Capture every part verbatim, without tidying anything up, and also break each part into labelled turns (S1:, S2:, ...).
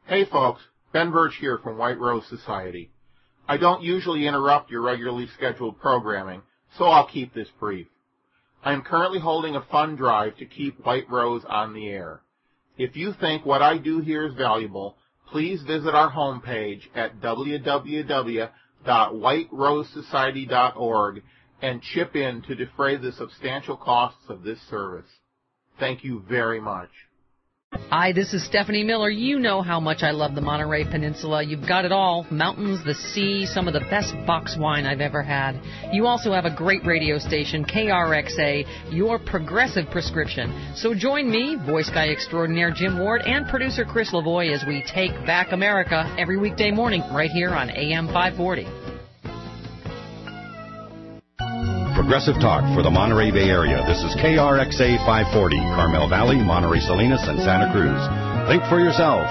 S1: Hey folks, Ben Birch here from White Rose Society. I don't usually interrupt your regularly scheduled programming, so I'll keep this brief. I am currently holding a fund drive to keep White Rose on the air. If you think what I do here is valuable, please visit our homepage at w w w dot white rose society dot org and chip in to defray the substantial costs of this service. Thank you very much.
S2: Hi, this is Stephanie Miller. You know how much I love the Monterey Peninsula. You've got it all. Mountains, the sea, some of the best box wine I've ever had. You also have a great radio station, K R X A, your progressive prescription. So join me, voice guy extraordinaire Jim Ward, and producer Chris Lavoie as we take back America every weekday morning right here on A M five forty.
S3: Progressive talk for the Monterey Bay Area. This is K R X A five forty, Carmel Valley, Monterey Salinas, and Santa Cruz. Think for yourself.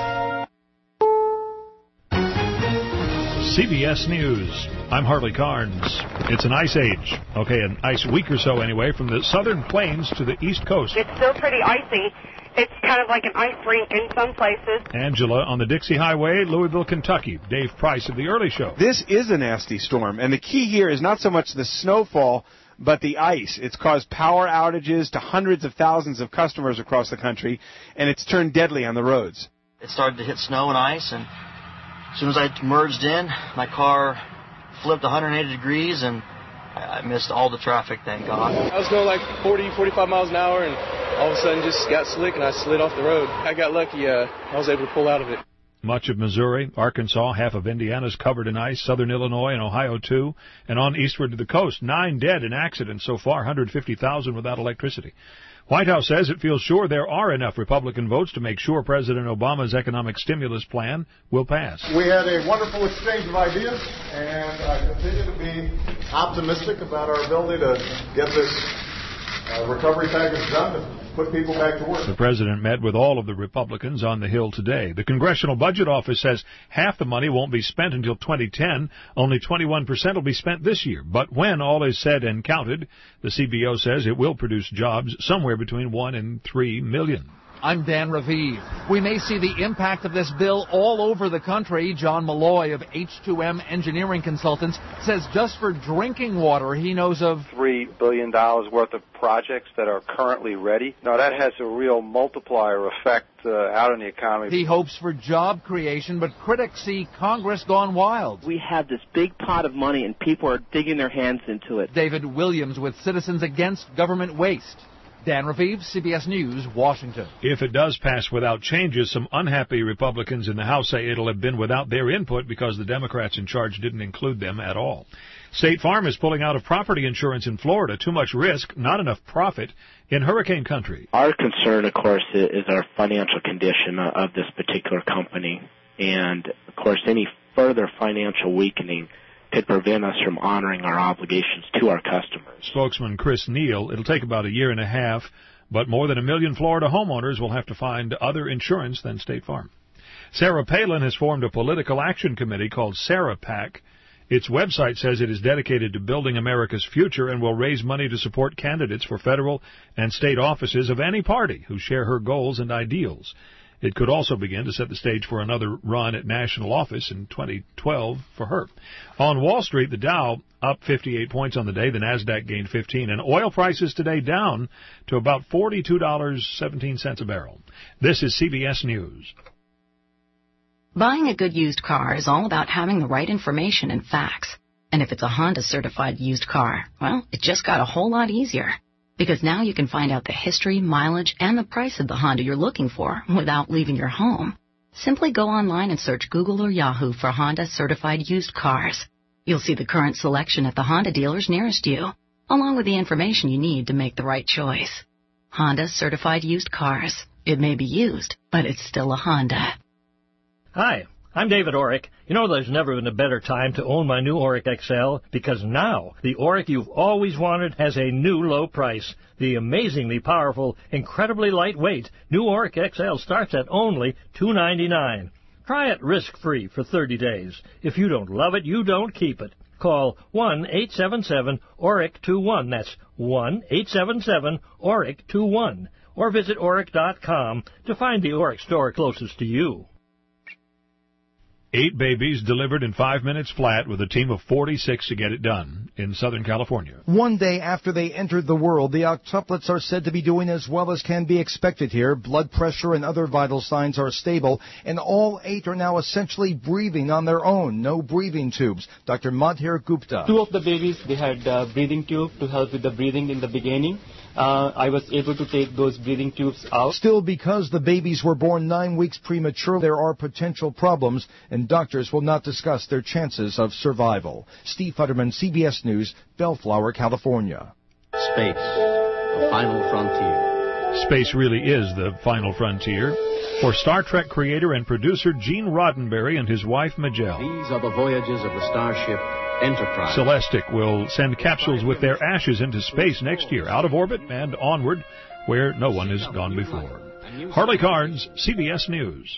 S4: C B S News. I'm Harley Carnes. It's an ice age. Okay, an ice week or so anyway, from the southern plains to the east coast.
S5: It's still pretty icy. It's kind of like an ice rink in some places.
S4: Angela on the Dixie Highway, Louisville, Kentucky. Dave Price of The Early Show.
S6: This is a nasty storm, and the key here is not so much the snowfall, but the ice. It's caused power outages to hundreds of thousands of customers across the country, and it's turned deadly on the roads.
S7: It started to hit snow and ice, and as soon as I merged in, my car flipped one hundred eighty degrees, and I missed all the traffic, thank God.
S8: I was going like forty, forty-five miles an hour, and all of a sudden just got slick, and I slid off the road. I got lucky. Uh, I was able to pull out of it.
S4: Much of Missouri, Arkansas, half of Indiana is covered in ice, southern Illinois and Ohio too, and on eastward to the coast. Nine dead in accidents so far, one hundred fifty thousand without electricity. White House says it feels sure there are enough Republican votes to make sure President Obama's economic stimulus plan will pass.
S9: We had a wonderful exchange of ideas, and I continue to be optimistic about our ability to get this uh, recovery package done and put people back to work.
S4: The president met with all of the Republicans on the Hill today. The Congressional Budget Office says half the money won't be spent until twenty ten. Only twenty-one percent will be spent this year. But when all is said and counted, the C B O says it will produce jobs somewhere between one and three million.
S10: I'm Dan Raviv. We may see the impact of this bill all over the country. John Malloy of H two M Engineering Consultants says just for drinking water, he knows of
S11: three billion dollars worth of projects that are currently ready. Now, that has a real multiplier effect uh, out in the economy.
S10: He hopes for job creation, but critics see Congress gone wild.
S12: We have this big pot of money, and people are digging their hands into it.
S10: David Williams with Citizens Against Government Waste. Dan Raviv, C B S News, Washington.
S4: If it does pass without changes, some unhappy Republicans in the House say it'll have been without their input because the Democrats in charge didn't include them at all. State Farm is pulling out of property insurance in Florida. Too much risk, not enough profit in hurricane country.
S13: Our concern, of course, is our financial condition of this particular company. And, of course, any further financial weakening could prevent us from honoring our obligations to our customers.
S4: Spokesman Chris Neal, it'll take about a year and a half, but more than a million Florida homeowners will have to find other insurance than State Farm. Sarah Palin has formed a political action committee called Sarah PAC. Its website says it is dedicated to building America's future and will raise money to support candidates for federal and state offices of any party who share her goals and ideals. It could also begin to set the stage for another run at national office in twenty twelve for her. On Wall Street, the Dow up fifty-eight points on the day. The Nasdaq gained fifteen. And oil prices today down to about forty-two dollars and seventeen cents a barrel. This is C B S News.
S14: Buying a good used car is all about having the right information and facts. And if it's a Honda-certified used car, well, it just got a whole lot easier. Because now you can find out the history, mileage, and the price of the Honda you're looking for without leaving your home. Simply go online and search Google or Yahoo for Honda certified used cars. You'll see the current selection at the Honda dealers nearest you, along with the information you need to make the right choice. Honda certified used cars. It may be used, but it's still a Honda.
S15: Hi, I'm David Orrick. You know, there's never been a better time to own my new Orrick X L, because now the Orrick you've always wanted has a new low price. The amazingly powerful, incredibly lightweight new Orrick X L starts at only two ninety-nine. Try it risk-free for thirty days. If you don't love it, you don't keep it. Call one eight seven seven O R R I C two one. That's one eight seven seven O R R I C two one. Or visit Orrick dot com to find the Orrick store closest to you.
S4: Eight babies delivered in five minutes flat with a team of forty-six to get it done in Southern California.
S16: One day after they entered the world, the octuplets are said to be doing as well as can be expected here. Blood pressure and other vital signs are stable, and all eight are now essentially breathing on their own. No breathing tubes. Doctor Madhir Gupta.
S17: Two of the babies, they had uh, breathing tube to help with the breathing in the beginning. Uh, I was able to take those breathing tubes out.
S16: Still, because the babies were born nine weeks premature, there are potential problems, and doctors will not discuss their chances of survival. Steve Futterman, C B S News, Bellflower, California.
S18: Space, the final frontier.
S4: Space really is the final frontier. For Star Trek creator and producer Gene Roddenberry and his wife Majel.
S18: These are the voyages of the starship Enterprise.
S4: Celestic will send capsules with their ashes into space next year, out of orbit and onward, where no one has gone before. Harley Carnes, C B S News.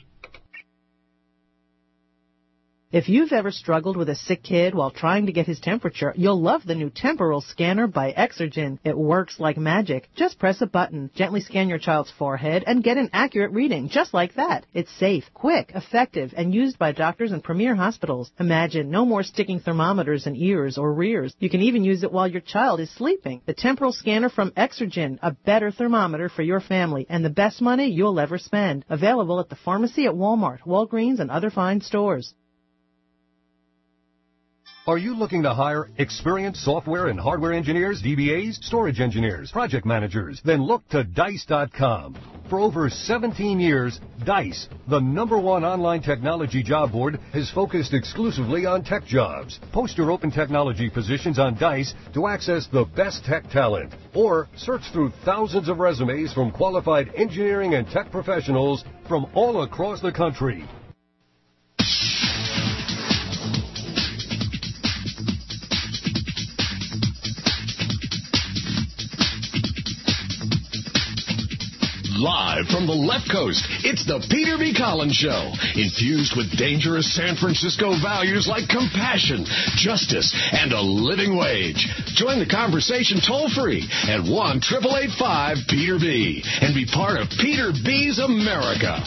S19: If you've ever struggled with a sick kid while trying to get his temperature, you'll love the new temporal scanner by Exergen. It works like magic. Just press a button, gently scan your child's forehead, and get an accurate reading, just like that. It's safe, quick, effective, and used by doctors in premier hospitals. Imagine no more sticking thermometers in ears or rears. You can even use it while your child is sleeping. The temporal scanner from Exergen, a better thermometer for your family, and the best money you'll ever spend. Available at the pharmacy at Walmart, Walgreens, and other fine stores.
S20: Are you looking to hire experienced software and hardware engineers, D B As, storage engineers, project managers? Then look to Dice dot com. For over seventeen years, Dice, the number one online technology job board, has focused exclusively on tech jobs. Post your open technology positions on Dice to access the best tech talent. Or search through thousands of resumes from qualified engineering and tech professionals from all across the country.
S21: Live from the left coast, it's the Peter B. Collins Show, infused with dangerous San Francisco values like compassion, justice, and a living wage. Join the conversation toll-free at one eight eight eight five Peter B. and be part of Peter B's America.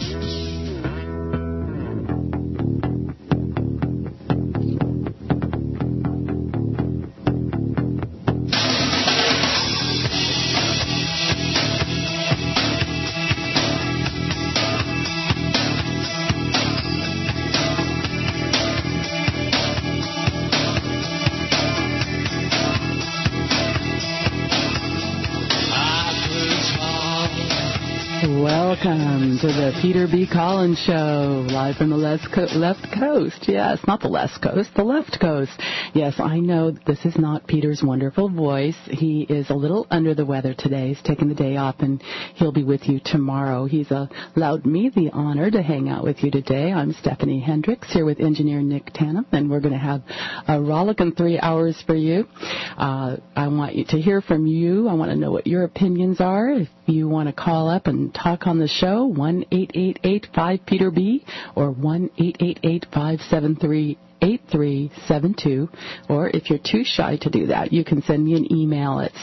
S22: Welcome to the Peter B. Collins Show, live from the left, co- left coast. Yes, not the left coast, the left coast. Yes, I know this is not Peter's wonderful voice. He is a little under the weather today. He's taking the day off, and he'll be with you tomorrow. He's uh, allowed me the honor to hang out with you today. I'm Stephanie Hendricks here with engineer Nick Tanham, and we're going to have a rollicking three hours for you. Uh, I want you to hear from you. I want to know what your opinions are. If you want to call up and talk on the show, one eight eight eight five Peter B or one eight eight eight five seven three eight three seven two. Or if you're too shy to do that, you can send me an email at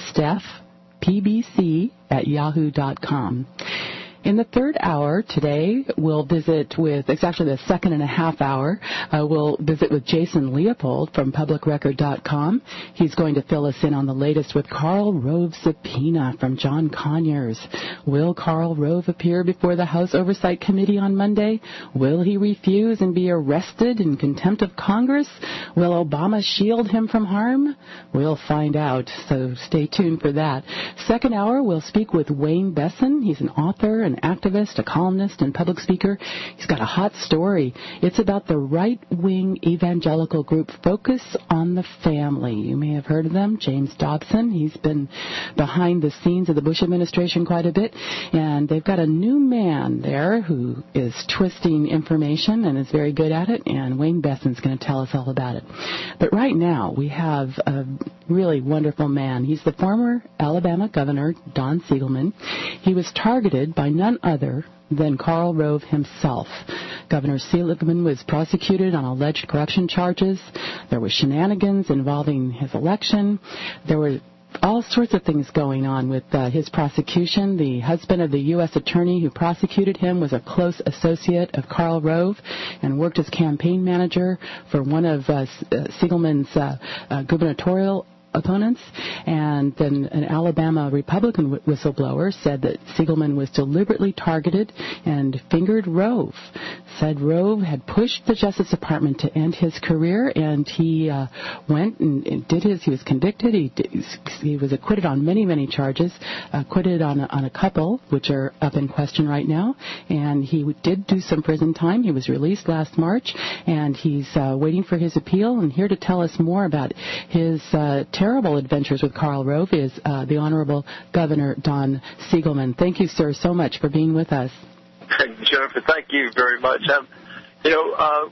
S22: stephpbc at yahoo dot com. In the third hour today, we'll visit with, it's actually the second and a half hour, uh, we'll visit with Jason Leopold from public record dot com. He's going to fill us in on the latest with Karl Rove's subpoena from John Conyers. Will Karl Rove appear before the House Oversight Committee on Monday? Will he refuse and be arrested in contempt of Congress? Will Obama shield him from harm? We'll find out, so stay tuned for that. Second hour, we'll speak with Wayne Besson. He's an author, an activist, a columnist, and public speaker. He's got a hot story. It's about the right-wing evangelical group Focus on the Family. You may have heard of them. James Dobson. He's been behind the scenes of the Bush administration quite a bit. And they've got a new man there who is twisting information and is very good at it. And Wayne Besson's going to tell us all about it. But right now, we have a really wonderful man. He's the former Alabama Governor, Don Siegelman. He was targeted by none other than Karl Rove himself. Governor Siegelman was prosecuted on alleged corruption charges. There were shenanigans involving his election. There were all sorts of things going on with uh, his prosecution. The husband of the U S attorney who prosecuted him was a close associate of Karl Rove and worked as campaign manager for one of uh, Siegelman's uh, uh, gubernatorial opponents. And then an Alabama Republican w- whistleblower said that Siegelman was deliberately targeted and fingered Rove, said Rove had pushed the Justice Department to end his career, and he uh, went and, and did his, he was convicted, he, did, he was acquitted on many, many charges, acquitted on a, on a couple, which are up in question right now, and he did do some prison time. He was released last March, and he's uh, waiting for his appeal, and here to tell us more about his uh, terrible adventures with Karl Rove is uh, the Honorable Governor Don Siegelman. Thank you, sir, so much for being with us.
S1: Jennifer, thank you very much. Um, you know, uh,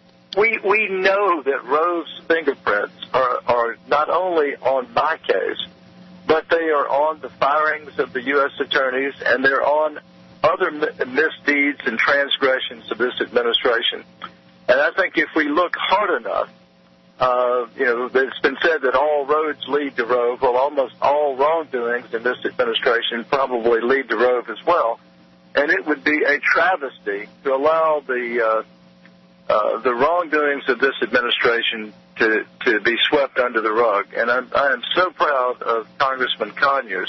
S1: we we know that Rove's fingerprints are, are not only on my case, but they are on the firings of the U S attorneys, and they're on other misdeeds and transgressions of this administration. And I think if we look hard enough, Uh, you know, it's been said that all roads lead to Rove. Well, almost all wrongdoings in this administration probably lead to Rove as well. And it would be a travesty to allow the uh, uh, the wrongdoings of this administration to, to be swept under the rug. And I'm, I am so proud of Congressman Conyers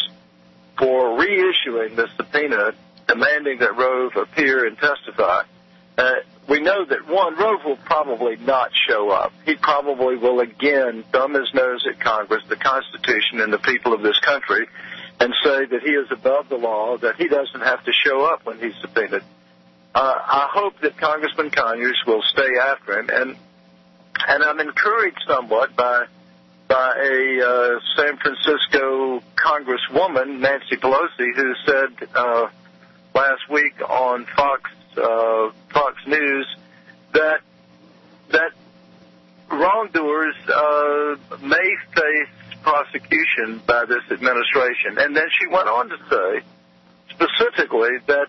S1: for reissuing the subpoena demanding that Rove appear and testify. Uh, we know that, one, Rove will probably not show up. He probably will again thumb his nose at Congress, the Constitution, and the people of this country and say that he is above the law, that he doesn't have to show up when he's subpoenaed. Uh, I hope that Congressman Conyers will stay after him, and and I'm encouraged somewhat by by a uh, San Francisco Congresswoman, Nancy Pelosi, who said uh, last week on Fox uh, Fox News that that wrongdoers uh, may face prosecution by this administration, and then she went on to say specifically that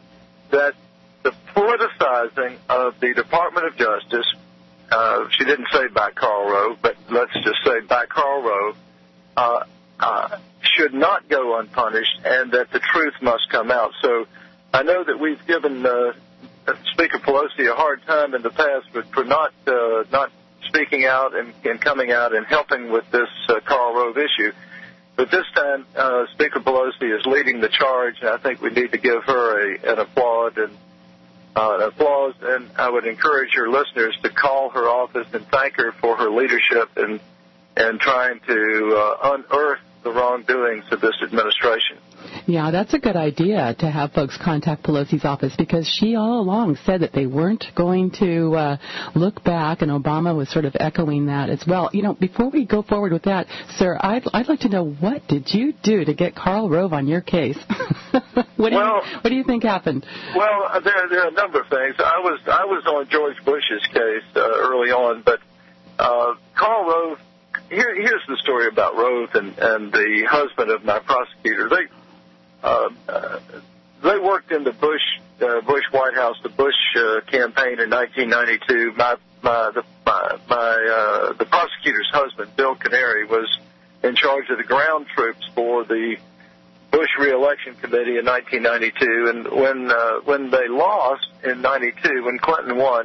S1: that the politicizing of the Department of Justice, uh, she didn't say by Karl Rove, but let's just say by Karl Rove, uh, uh, should not go unpunished, and that the truth must come out. So I know that we've given uh, Speaker Pelosi a hard time in the past, but for not uh, not speaking out and, and coming out and helping with this uh, Karl Rove issue. But this time, uh, Speaker Pelosi is leading the charge, and I think we need to give her a, an applaud and uh, an applause. And I would encourage your listeners to call her office and thank her for her leadership and and trying to uh, unearth the wrongdoings of this administration.
S22: Yeah, that's a good idea to have folks contact Pelosi's office, because she all along said that they weren't going to uh, look back, and Obama was sort of echoing that as well. You know, before we go forward with that, sir, I'd, I'd like to know, what did you do to get Karl Rove on your case? what, do
S1: well,
S22: you, what do you think happened?
S1: Well, there, there are a number of things. I was I was on George Bush's case uh, early on, but uh, Karl Rove, here, here's the story about Rove and, and the husband of my prosecutor. They Uh, uh, they worked in the Bush uh, Bush White House, the Bush uh, campaign in nineteen ninety-two. My my the my, my uh, the prosecutor's husband, Bill Canary, was in charge of the ground troops for the Bush Reelection Committee in nineteen ninety-two. And when uh, when they lost in ninety-two, when Clinton won,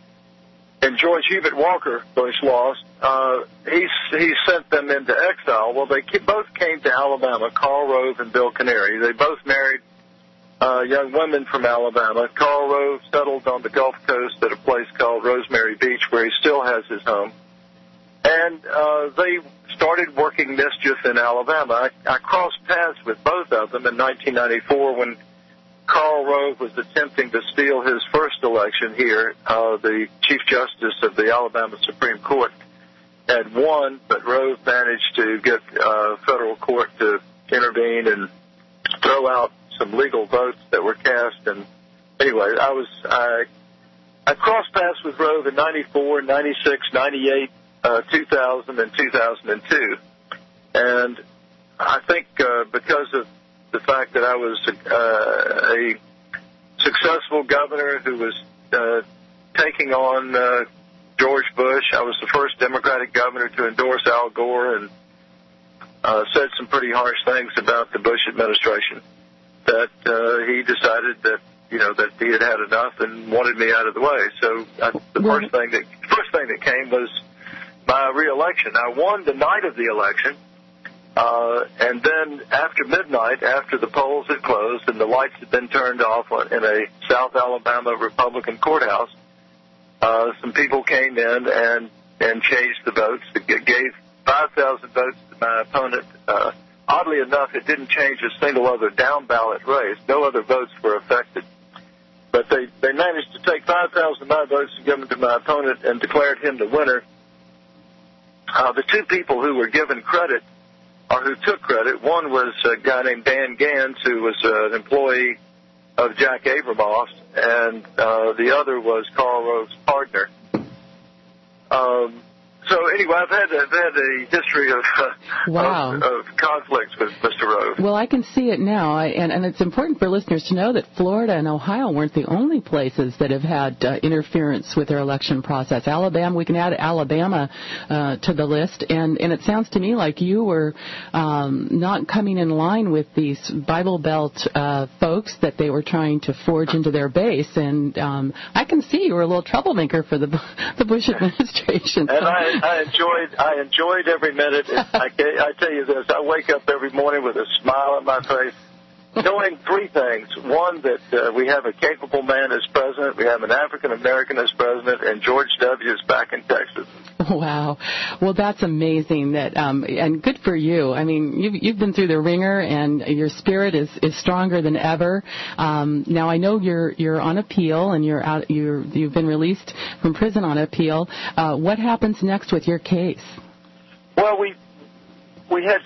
S1: and George Herbert Walker Bush lost, uh, he he sent them into exile. Well, they both came to Alabama, Karl Rove and Bill Canary. They both married uh, young women from Alabama. Karl Rove settled on the Gulf Coast at a place called Rosemary Beach, where he still has his home. And uh, they started working mischief in Alabama. I, I crossed paths with both of them in nineteen ninety-four when Karl Rove was attempting to steal his first election here. Uh, the Chief Justice of the Alabama Supreme Court had won, but Rove managed to get uh, federal court to intervene and throw out some legal votes that were cast. And anyway, I was I, I crossed paths with Rove in ninety-four, ninety-six, ninety-eight, uh, two thousand, and two thousand two. And I think uh, because of the fact that I was uh, a successful governor who was uh, taking on uh, George Bush. I was the first Democratic governor to endorse Al Gore, and uh, said some pretty harsh things about the Bush administration, that uh, he decided that, you know, that he had had enough and wanted me out of the way. So I, the
S22: well,
S1: first thing that first thing that came was my reelection. I won the night of the election, uh, and then after midnight, after the polls had closed and the lights had been turned off in a South Alabama Republican courthouse, uh, some people came in and and changed the votes. It gave five thousand votes to my opponent. Uh, oddly enough, it didn't change a single other down-ballot race. No other votes were affected. But they, they managed to take five thousand of my votes and give them to my opponent and declared him the winner. Uh, the two people who were given credit, or who took credit, one was a guy named Dan Gans, who was uh, an employee of Jack Abramoff, and uh, the other was Karl Rove's partner. Um, so anyway, I've had I've had a history of uh,
S22: wow.
S1: of, of conflicts with Mister Rove.
S22: Well, I can see it now, I, and, and it's important for listeners to know that Florida and Ohio weren't the only places that have had uh, interference with their election process. Alabama, we can add Alabama uh, to the list, and, and it sounds to me like you were um, not coming in line with these Bible Belt uh, folks that they were trying to forge into their base, and um, I can see you were a little troublemaker for the the Bush administration.
S1: And I, I enjoyed I enjoyed every minute. I, I tell you this, I wake up every morning with a smile on my face, knowing three things. One, that uh, we have a capable man as president, we have an African-American as president, and George W. is back in Texas.
S22: Wow. Well, that's amazing. That um, and good for you. I mean, you've, you've been through the ringer, and your spirit is, is stronger than ever. Um, now, I know you're you're on appeal, and you're out. You're you've been released from prison on appeal. Uh, what happens next with your case?
S1: Well, we we had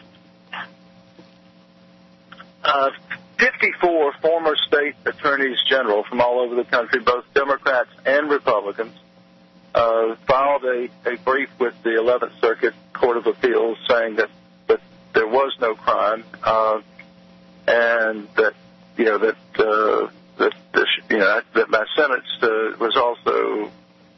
S1: uh, fifty-four former state attorneys general from all over the country, both Democrats and Republicans, uh, filed a, a brief with the eleventh Circuit Court of Appeals saying that, that there was no crime, uh, and that, you know, that, uh, that, this, you know, that my sentence uh, was also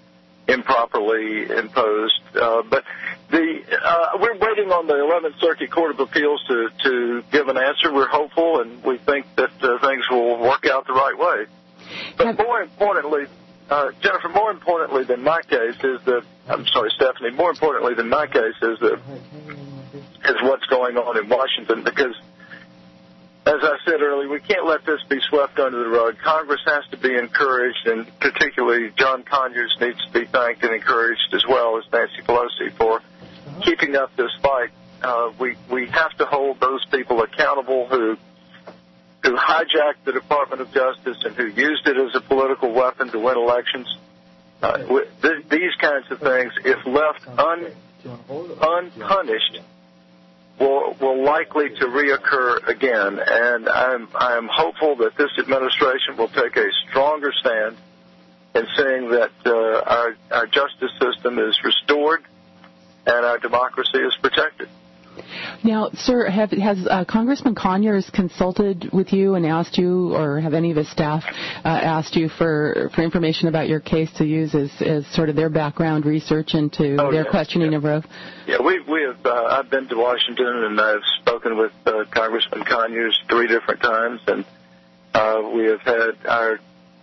S1: improperly imposed. Uh, but the uh, we're waiting on the eleventh Circuit Court of Appeals to, to give an answer. We're hopeful, and we think that uh, things will work out the right way. But more importantly, uh, Jennifer, more importantly than my case is that, I'm sorry, Stephanie, more importantly than my case is that is what's going on in Washington, because as I said earlier, we can't let this be swept under the rug. Congress has to be encouraged, and particularly John Conyers needs to be thanked and encouraged, as well as Nancy Pelosi, for keeping up this fight. Uh, we we have to hold those people accountable who who hijacked the Department of Justice and who used it as a political weapon to win elections. Uh, th- these kinds of things, if left un- unpunished, will will likely to reoccur again, and I'm I'm hopeful that this administration will take a stronger stand in saying that uh, our our justice system is restored and our democracy is protected.
S22: Now, sir, have, has uh, Congressman Conyers consulted with you and asked you, or have any of his staff uh, asked you for, for information about your case to use as, as sort of their background research into
S1: oh,
S22: their
S1: yeah,
S22: questioning
S1: yeah.
S22: of Rove?
S1: Yeah, we we have. Uh, I've been to Washington and I've spoken with uh, Congressman Conyers three different times, and uh, we have had our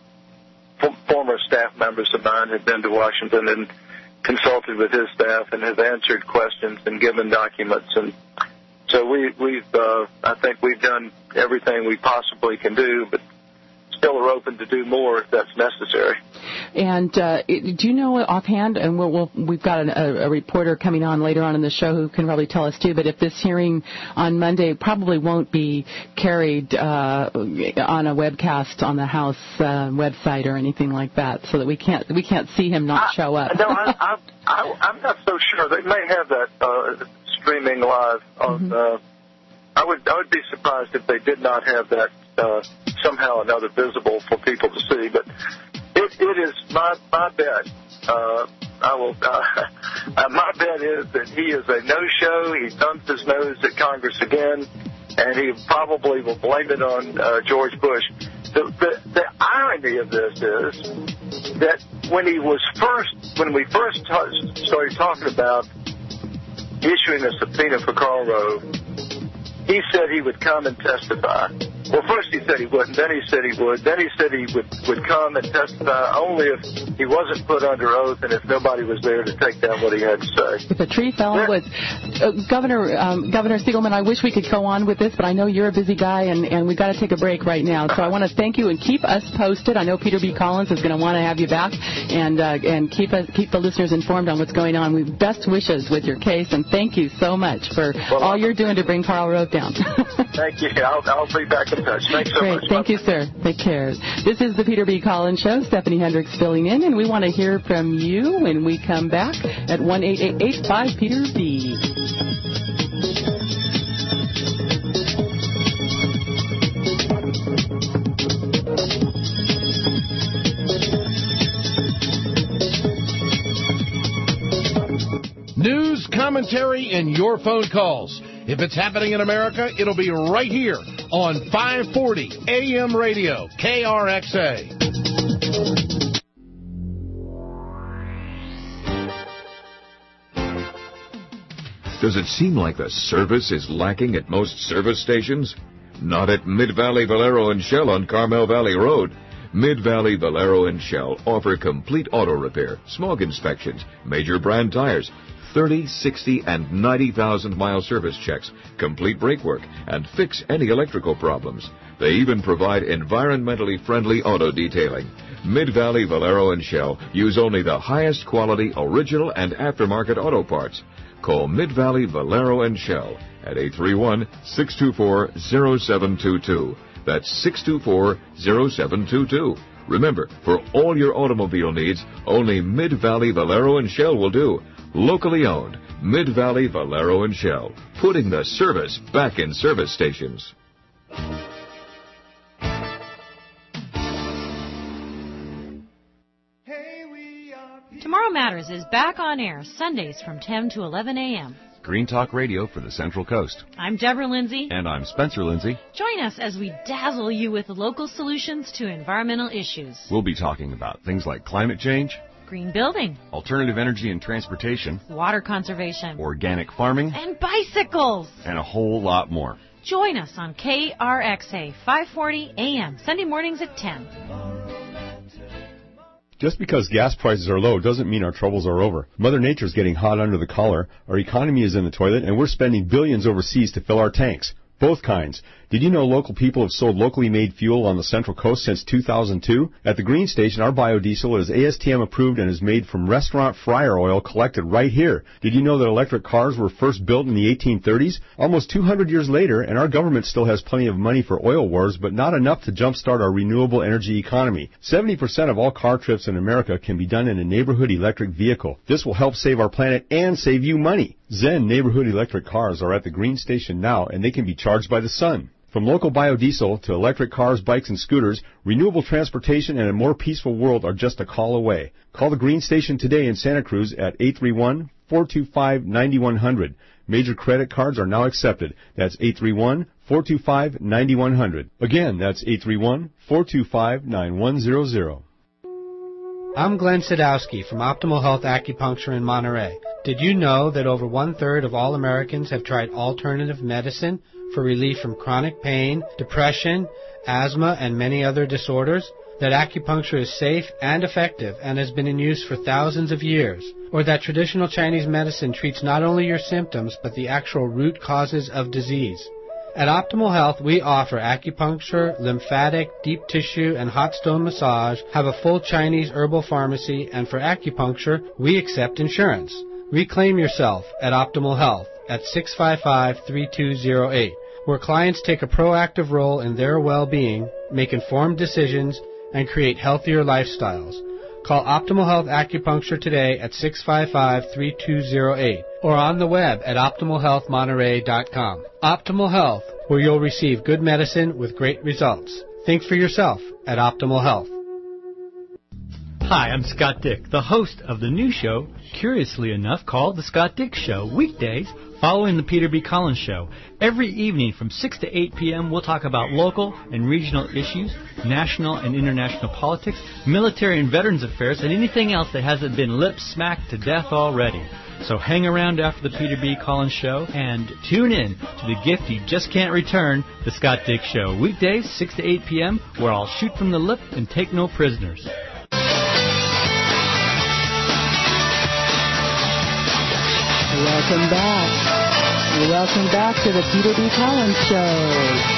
S1: f- former staff members of mine have been to Washington and consulted with his staff and have answered questions and given documents, and so we, we've, uh, I think we've done everything we possibly can do, but still are open to do more if that's necessary.
S22: And uh, do you know offhand, and we'll, we'll, we've got a, a reporter coming on later on in the show who can probably tell us too, but if this hearing on Monday probably won't be carried uh, on a webcast on the House uh, website or anything like that, so that we can't we can't see him not
S1: I,
S22: show up.
S1: No, I, I, I, I'm not so sure. They may have that uh, streaming live on. Mm-hmm. Uh, I would I would be surprised if they did not have that uh, somehow or another visible for people to see. But it, it is my my bet. Uh, I will. Uh, my bet is that he is a no-show. He thumbs his nose at Congress again, and he probably will blame it on uh, George Bush. The, the the irony of this is that when he was first, when we first t- started talking about issuing a subpoena for Karl Rove, he said he would come and testify. Well, first he said he wouldn't, then he said he would, then he said he would, would come and testify only if he wasn't put under oath and if nobody was there to take down what he had to say.
S22: If a tree fell in the woods. Uh, Governor um, Governor Siegelman, I wish we could go on with this, but I know you're a busy guy, and, and we've got to take a break right now. So I want to thank you and keep us posted. I know Peter B. Collins is going to want to have you back and uh, and keep us, keep the listeners informed on what's going on. We best wishes with your case, and thank you so much for well, all you're doing to bring Karl Rove down.
S1: Thank you. I'll, I'll be back in touch. Thanks so
S22: Great.
S1: much.
S22: Thank you, sir. Take care. This is the Peter B. Collins Show. Stephanie Hendricks filling in, and we want to hear from you when we come back at one eight eight eight five Peter B.
S2: News, commentary, and your phone calls. If it's happening in America, it'll be right here on five forty A M radio, K R X A.
S3: Does it seem like the service is lacking at most service stations? Not at Mid-Valley Valero and Shell on Carmel Valley Road. Mid-Valley Valero and Shell offer complete auto repair, smog inspections, major brand tires, thirty, sixty, and ninety thousand mile service checks, complete brake work, and fix any electrical problems. They even provide environmentally friendly auto detailing. Mid-Valley Valero and Shell use only the highest quality original and aftermarket auto parts. Call Mid-Valley Valero and Shell at eight three one, six two four, zero seven two two. That's six two four, zero seven two two. Remember, for all your automobile needs, only Mid-Valley Valero and Shell will do. Locally owned, Mid-Valley Valero and Shell, putting the service back in service stations.
S23: Tomorrow Matters is back on air Sundays from ten to eleven a.m.
S24: Green Talk Radio for the Central Coast.
S23: I'm Deborah Lindsay.
S24: And I'm Spencer Lindsay.
S23: Join us as we dazzle you with local solutions to environmental issues.
S24: We'll be talking about things like climate change,
S23: green building,
S24: alternative energy and transportation,
S23: water conservation,
S24: organic farming,
S23: and bicycles,
S24: and a whole lot more.
S23: Join us on K R X A five forty A M, Sunday mornings at ten.
S25: Just because gas prices are low doesn't mean our troubles are over. Mother Nature's getting hot under the collar, our economy is in the toilet, and we're spending billions overseas to fill our tanks. Both kinds. Did you know local people have sold locally made fuel on the Central Coast since two thousand two? At the Green Station, our biodiesel is A S T M approved and is made from restaurant fryer oil collected right here. Did you know that electric cars were first built in the eighteen thirties? Almost two hundred years later, and our government still has plenty of money for oil wars, but not enough to jumpstart our renewable energy economy. seventy percent of all car trips in America can be done in a neighborhood electric vehicle. This will help save our planet and save you money. Zen neighborhood electric cars are at the Green Station now, and they can be charged by the sun. From local biodiesel to electric cars, bikes, and scooters, renewable transportation and a more peaceful world are just a call away. Call the Green Station today in Santa Cruz at eight three one, four two five, nine one zero zero. Major credit cards are now accepted. That's eight three one, four two five, nine one zero zero. Again, that's eight three one, four two five, nine one zero zero.
S26: I'm Glenn Sadowski from Optimal Health Acupuncture in Monterey. Did you know that over one-third of all Americans have tried alternative medicine for relief from chronic pain, depression, asthma, and many other disorders? That acupuncture is safe and effective and has been in use for thousands of years? Or that traditional Chinese medicine treats not only your symptoms, but the actual root causes of disease? At Optimal Health, we offer acupuncture, lymphatic, deep tissue, and hot stone massage, have a full Chinese herbal pharmacy, and for acupuncture, we accept insurance. Reclaim yourself at Optimal Health at six five five, three two zero eight, where clients take a proactive role in their well-being, make informed decisions, and create healthier lifestyles. Call Optimal Health Acupuncture today at six five five, three two zero eight or on the web at optimal health monterey dot com. Optimal Health, where you'll receive good medicine with great results. Think for yourself at Optimal Health.
S5: Hi, I'm Scott Dick, the host of the new show, curiously enough, called The Scott Dick Show, weekdays following the Peter B. Collins Show. Every evening from six to eight p.m., we'll talk about local and regional issues, national and international politics, military and veterans affairs, and anything else that hasn't been lip-smacked to death already. So hang around after the Peter B. Collins Show and tune in to the gift you just can't return, The Scott Dick Show, weekdays six to eight p.m., where I'll shoot from the lip and take no prisoners.
S22: Welcome back. Welcome back to the Peter B. Collins Show.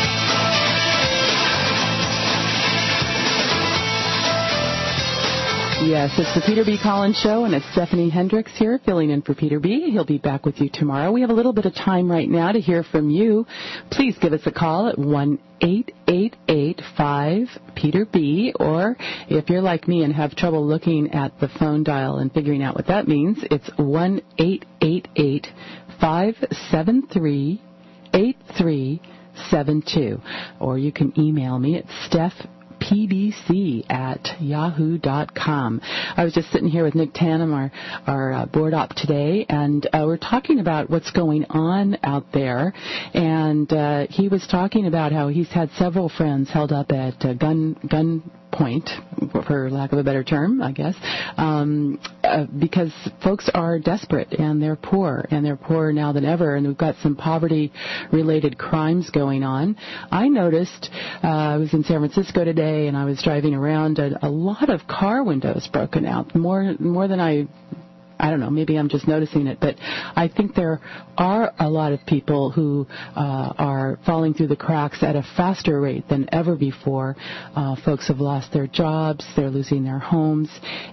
S22: Yes, it's the Peter B. Collins Show, and it's Stephanie Hendricks here filling in for Peter B. He'll be back with you tomorrow. We have a little bit of time right now to hear from you. Please give us a call at one eight eight eight five Peter B, or if you're like me and have trouble looking at the phone dial and figuring out what that means, it's one eight eight eight five seven three eight three seven two. Or you can email me at Steph P B C at yahoo dot com. I was just sitting here with Nick Tannum, our, our uh, board op today, and uh, we're talking about what's going on out there. And uh, he was talking about how he's had several friends held up at uh, gun gun point, for lack of a better term, I guess, um, uh, because folks are desperate and they're poor, and they're poorer now than ever, and we've got some poverty-related crimes going on. I noticed, uh, I was in San Francisco today, and I was driving around, a, a lot of car windows broken out, more more than I... I don't know, maybe I'm just noticing it, but I think there are a lot of people who uh, are falling through the cracks at a faster rate than ever before. Uh, folks have lost their jobs, they're losing their homes,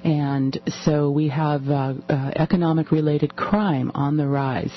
S22: and so we have uh, uh, economic-related crime on the rise.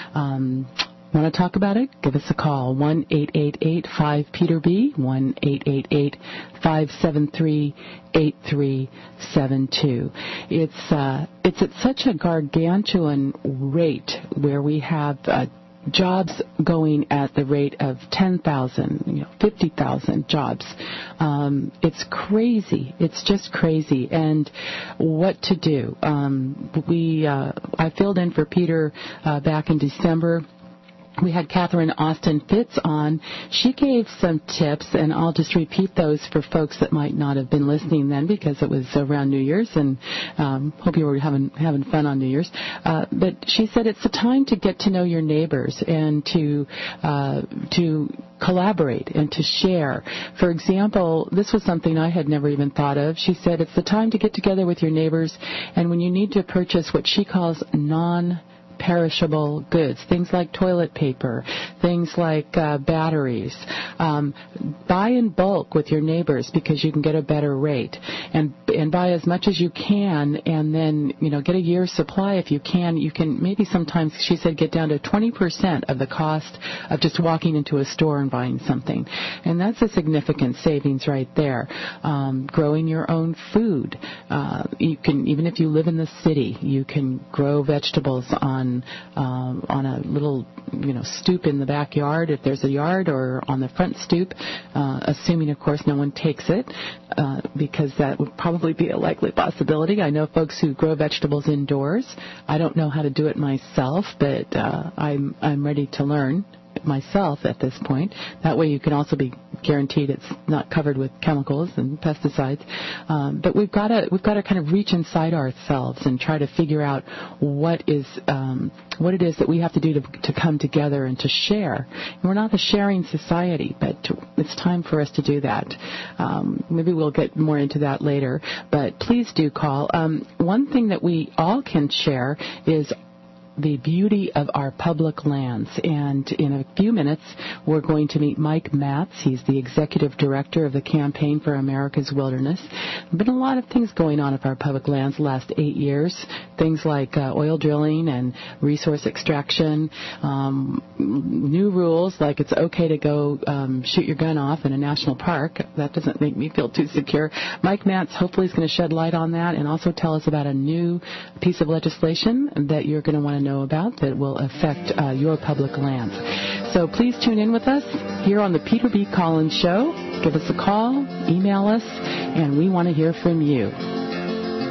S22: Um, Want to talk about it? Give us a call, one eight eight eight five Peter B, one eight eight eight five seven three eight three seven two. It's uh, it's at such a gargantuan rate where we have uh, jobs going at the rate of ten thousand, you know, fifty thousand jobs. Um, it's crazy. It's just crazy. And what to do? Um, we uh, I filled in for Peter uh, back in December. We had Catherine Austin Fitz on. She gave some tips, and I'll just repeat those for folks that might not have been listening then, because it was around New Year's, and um, hope you were having having fun on New Year's. Uh, but she said it's a time to get to know your neighbors and to uh, to collaborate and to share. For example, this was something I had never even thought of. She said it's the time to get together with your neighbors, and when you need to purchase what she calls non perishable goods, things like toilet paper, things like uh, batteries. Um, buy in bulk with your neighbors because you can get a better rate, and and buy as much as you can, and then, you know, get a year's supply if you can. You can maybe sometimes, she said, get down to twenty percent of the cost of just walking into a store and buying something, and that's a significant savings right there. Um, growing your own food. Uh, you can, even if you live in the city, you can grow vegetables on Um, on a little, you know, stoop in the backyard, if there's a yard, or on the front stoop, uh, assuming, of course, no one takes it, uh, because that would probably be a likely possibility. I know folks who grow vegetables indoors. I don't know how to do it myself, but uh, I'm I'm ready to learn myself at this point. That way you can also be guaranteed it's not covered with chemicals and pesticides. Um, but we've got to we've got to kind of reach inside ourselves and try to figure out what is um, what it is that we have to do to, to come together and to share. And we're not a sharing society, but to, it's time for us to do that. Um, maybe we'll get more into that later, but please do call. Um, one thing that we all can share is the beauty of our public lands. And in a few minutes, we're going to meet Mike Matz. He's the executive director of the Campaign for America's Wilderness. There have been a lot of things going on at our public lands the last eight years, things like uh, oil drilling and resource extraction, um, new rules like it's okay to go um, shoot your gun off in a national park. That doesn't make me feel too secure. Mike Matz hopefully is going to shed light on that and also tell us about a new piece of legislation that you're going to want to know about that will affect uh, your public lands. So please tune in with us here on the Peter B. Collins Show. Give us a call, email us, and we want to hear from you.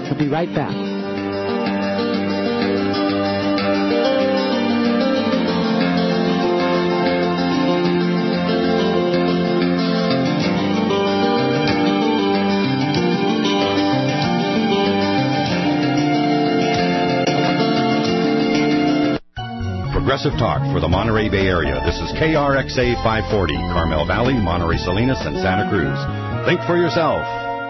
S22: We'll be right back.
S6: Progressive Talk for the Monterey Bay Area. This is K R X A five forty, Carmel Valley, Monterey Salinas, and Santa Cruz. Think for yourself.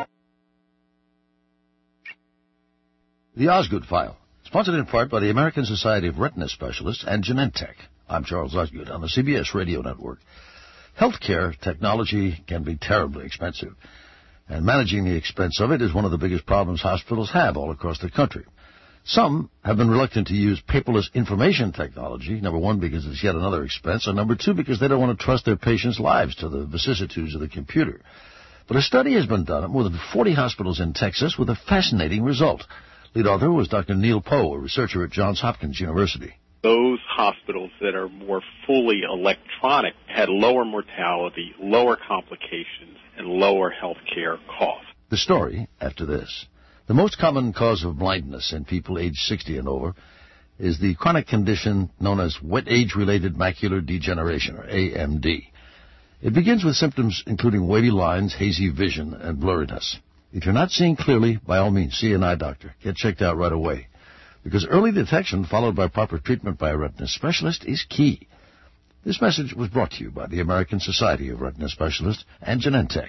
S7: The Osgood File, sponsored in part by the American Society of Retina Specialists and Genentech. I'm Charles Osgood on the C B S Radio Network. Healthcare technology can be terribly expensive, and managing the expense of it is one of the biggest problems hospitals have all across the country. Some have been reluctant to use paperless information technology, number one, because it's yet another expense, and number two, because they don't want to trust their patients' lives to the vicissitudes of the computer. But a study has been done at more than forty hospitals in Texas with a fascinating result. Lead author was Doctor Neil Poe, a researcher at Johns Hopkins University.
S8: Those hospitals that are more fully electronic had lower mortality, lower complications, and lower health care costs.
S7: The story after this. The most common cause of blindness in people aged sixty and over is the chronic condition known as wet age-related macular degeneration, or A M D. It begins with symptoms including wavy lines, hazy vision, and blurriness. If you're not seeing clearly, by all means, see an eye doctor. Get checked out right away. Because early detection, followed by proper treatment by a retina specialist, is key. This message was brought to you by the American Society of Retina Specialists and Genentech.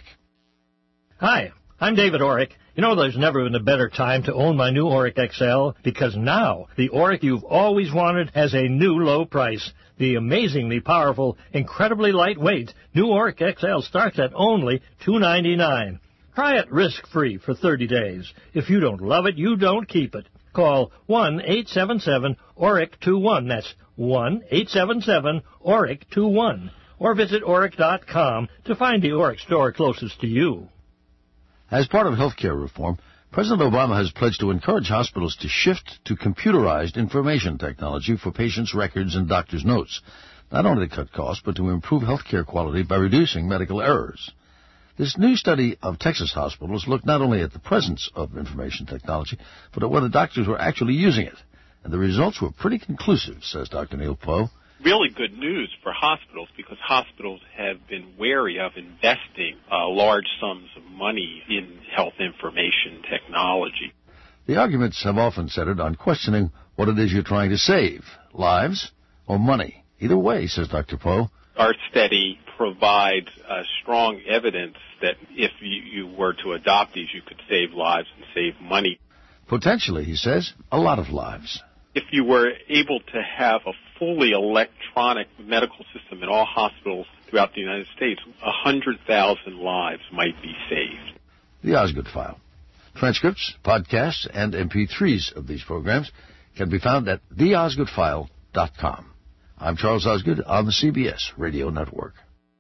S15: Hi, I'm David Orrick. You know, there's never been a better time to own my new Orrick X L, because now the Orrick you've always wanted has a new low price. The amazingly powerful, incredibly lightweight new Orrick X L starts at only two ninety-nine. Try it risk-free for thirty days. If you don't love it, you don't keep it. Call one eight seven seven O R R I C twenty-one. That's one eight seven seven O R R I C twenty-one. Or visit Orrick dot com to find the Orrick store closest to you.
S7: As part of healthcare reform, President Obama has pledged to encourage hospitals to shift to computerized information technology for patients' records and doctors' notes, not only to cut costs, but to improve healthcare quality by reducing medical errors. This new study of Texas hospitals looked not only at the presence of information technology, but at whether doctors were actually using it. And the results were pretty conclusive, says Doctor Neil Poe.
S8: Really good news for hospitals, because hospitals have been wary of investing uh, large sums of money in health information technology.
S7: The arguments have often centered on questioning what it is you're trying to save, lives or money. Either way, says Doctor Poe.
S8: Our study provides uh, strong evidence that if you, you were to adopt these, you could save lives and save money.
S7: Potentially, he says, a lot of lives.
S8: If you were able to have a fully electronic medical system in all hospitals throughout the United States, one hundred thousand lives might be saved.
S7: The Osgood File. Transcripts, podcasts, and M P threes of these programs can be found at the osgood file dot com. I'm Charles Osgood on the C B S Radio Network.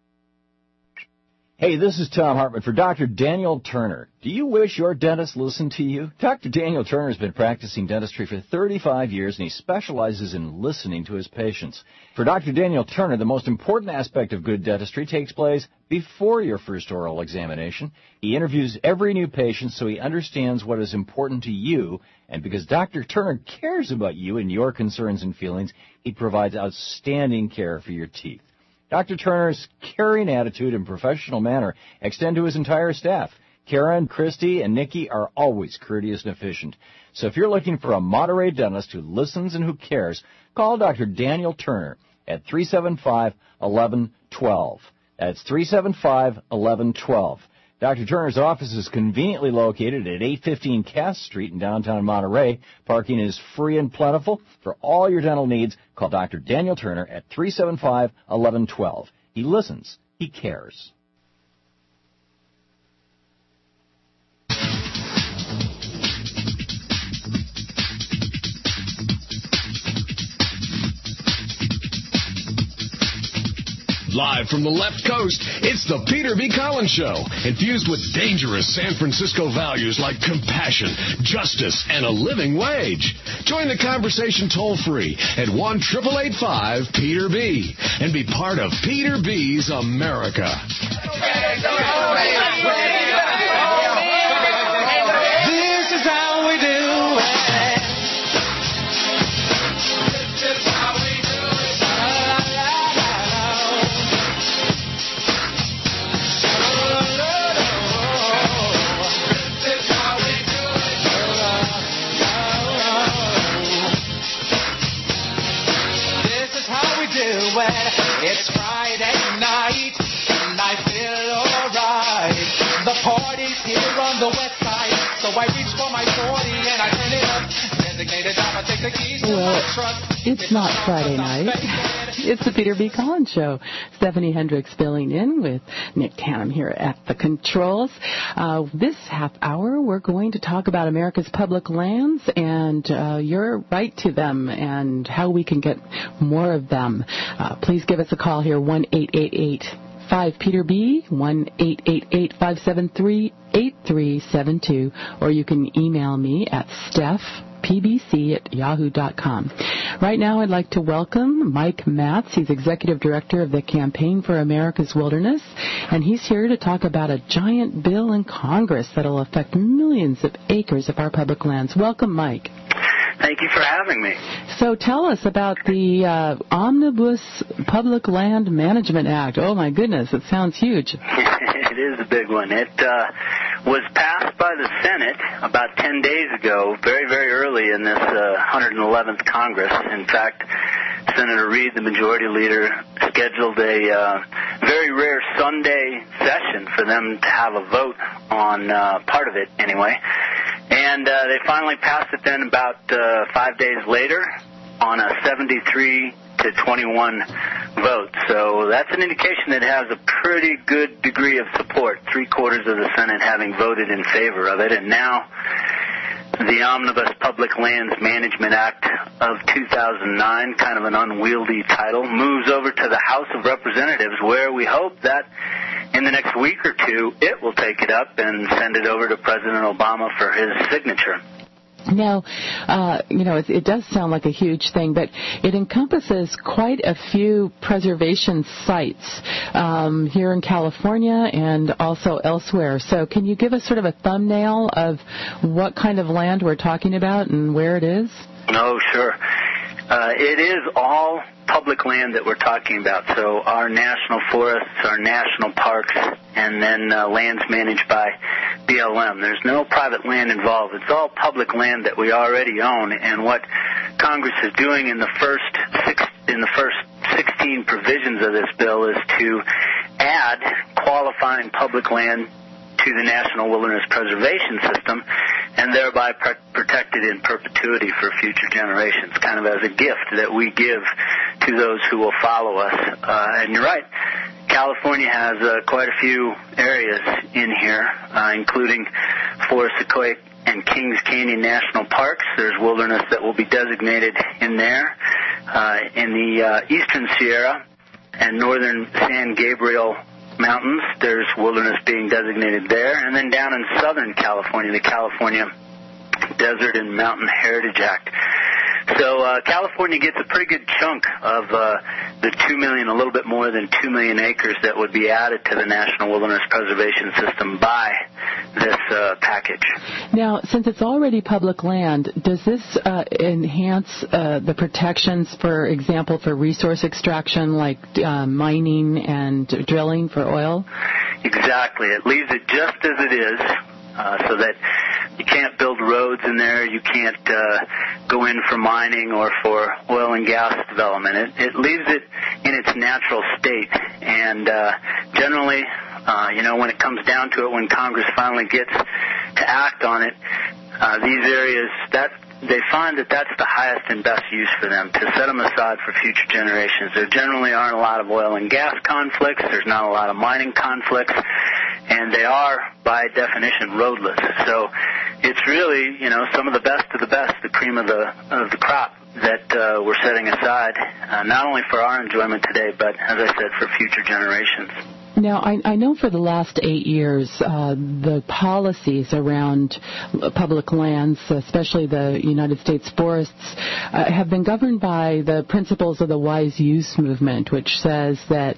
S9: Hey, this is Tom Hartman for Doctor Daniel Turner. Do you wish your dentist listened to you? Doctor Daniel Turner has been practicing dentistry for thirty-five years, and he specializes in listening to his patients. For Doctor Daniel Turner, the most important aspect of good dentistry takes place before your first oral examination. He interviews every new patient so he understands what is important to you, and because Doctor Turner cares about you and your concerns and feelings, he provides outstanding care for your teeth. Doctor Turner's caring attitude and professional manner extend to his entire staff. Karen, Christy, and Nikki are always courteous and efficient. So if you're looking for a Monterey dentist who listens and who cares, call Doctor Daniel Turner at three seven five, one one one two. That's three seven five, one one one two. Doctor Turner's office is conveniently located at eight fifteen Cass Street in downtown Monterey. Parking is free and plentiful. For all your dental needs, call Doctor Daniel Turner at three seven five, one one one two. He listens. He cares.
S21: Live from the left coast, it's the Peter B. Collins Show, infused with dangerous San Francisco values like compassion, justice, and a living wage. Join the conversation toll-free at one eight eight eight five Peter B. and be part of Peter B's America.
S11: This is how we do
S10: It's Friday night, and I feel alright. The party's here on the west side, so I reach for my forty and I turn it up. Designated driver, take the keys to
S22: Well,
S10: my truck.
S22: it's not Friday night. It's the Peter B. Collins Show. Stephanie Hendricks filling in with Nick Tannum here at the controls. Uh, this half hour, we're going to talk about America's public lands and uh, your right to them and how we can get more of them. Uh, please give us a call here, one eight eight eight five Peter B, one eight eight eight five seven three eight three seven two, or you can email me at Steph P B C at yahoo dot com. Right now, I'd like to welcome Mike Matz. He's Executive Director of the Campaign for America's Wilderness, and he's here to talk about a giant bill in Congress that will affect millions of acres of our public lands. Welcome, Mike.
S11: Thank you for having me.
S22: So tell us about the uh, Omnibus Public Land Management Act. Oh, my goodness, it sounds huge.
S11: It is a big one. It uh, was passed by the Senate about ten days ago, very, very early in this uh, one hundred eleventh Congress. In fact, Senator Reid, the majority leader, scheduled a uh, very rare Sunday session for them to have a vote on uh, part of it anyway. And uh, they finally passed it then about uh, five days later on a seventy-three to twenty-one vote. So that's an indication that it has a pretty good degree of support, three-quarters of the Senate having voted in favor of it. And now the Omnibus Public Lands Management Act of two thousand nine, kind of an unwieldy title, moves over to the House of Representatives, where we hope that in the next week or two it will take it up and send it over to President Obama for his signature.
S22: Now, uh, you know, it, it does sound like a huge thing, but it encompasses quite a few preservation sites um, here in California and also elsewhere. So can you give us sort of a thumbnail of what kind of land we're talking about and where it is?
S11: Oh, sure. Uh, it is all public land that we're talking about. So our national forests, our national parks, and then uh, lands managed by B L M. There's no private land involved. It's all public land that we already own. And what Congress is doing in the first six, in the first sixteen provisions of this bill is to add qualifying public land to the National Wilderness Preservation System, and thereby pr- protect it in perpetuity for future generations, kind of as a gift that we give to those who will follow us. Uh, and you're right, California has uh, quite a few areas in here, uh, including Forest Sequoia and Kings Canyon National Parks. There's wilderness that will be designated in there. Uh, in the uh, eastern Sierra and northern San Gabriel Mountains, there's wilderness being designated there. And then down in southern California, the California Desert and Mountain Heritage Act. So uh, California gets a pretty good chunk of uh, the two million, a little bit more than two million acres that would be added to the National Wilderness Preservation System by this uh, package.
S22: Now, since it's already public land, does this uh, enhance uh, the protections, for example, for resource extraction like uh, mining and drilling for oil?
S11: Exactly. It leaves it just as it is, uh, so that you can't build roads in there, you can't uh, go in for mining or for oil and gas development. It, it leaves it in its natural state. And uh, generally, uh, you know, when it comes down to it, when Congress finally gets to act on it, uh, these areas, that they find that that's the highest and best use for them, to set them aside for future generations. There generally aren't a lot of oil and gas conflicts. There's not a lot of mining conflicts. And they are, by definition, roadless. So it's really, you know, some of the best of the best, the cream of the of the crop that uh, we're setting aside, uh, not only for our enjoyment today, but, as I said, for future generations.
S22: Now, I, I know for the last eight years, uh, the policies around public lands, especially the United States forests, uh, have been governed by the principles of the wise use movement, which says that,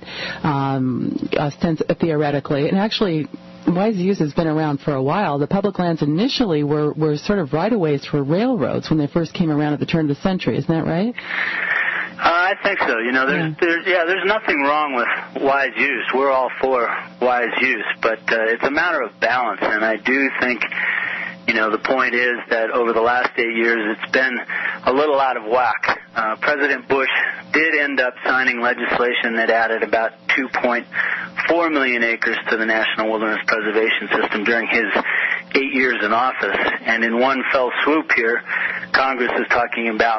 S22: um, ostens- theoretically, and actually, wise use has been around for a while. The public lands initially were, were sort of right-of-ways for railroads when they first came around at the turn of the century. Isn't that right?
S11: Uh, I think so. You know, there's, yeah. there's, yeah, there's nothing wrong with wise use. We're all for wise use, but uh, it's a matter of balance. And I do think, you know, the point is that over the last eight years, it's been a little out of whack. Uh, President Bush did end up signing legislation that added about two point four million acres to the National Wilderness Preservation System during his eight years in office. And in one fell swoop here, Congress is talking about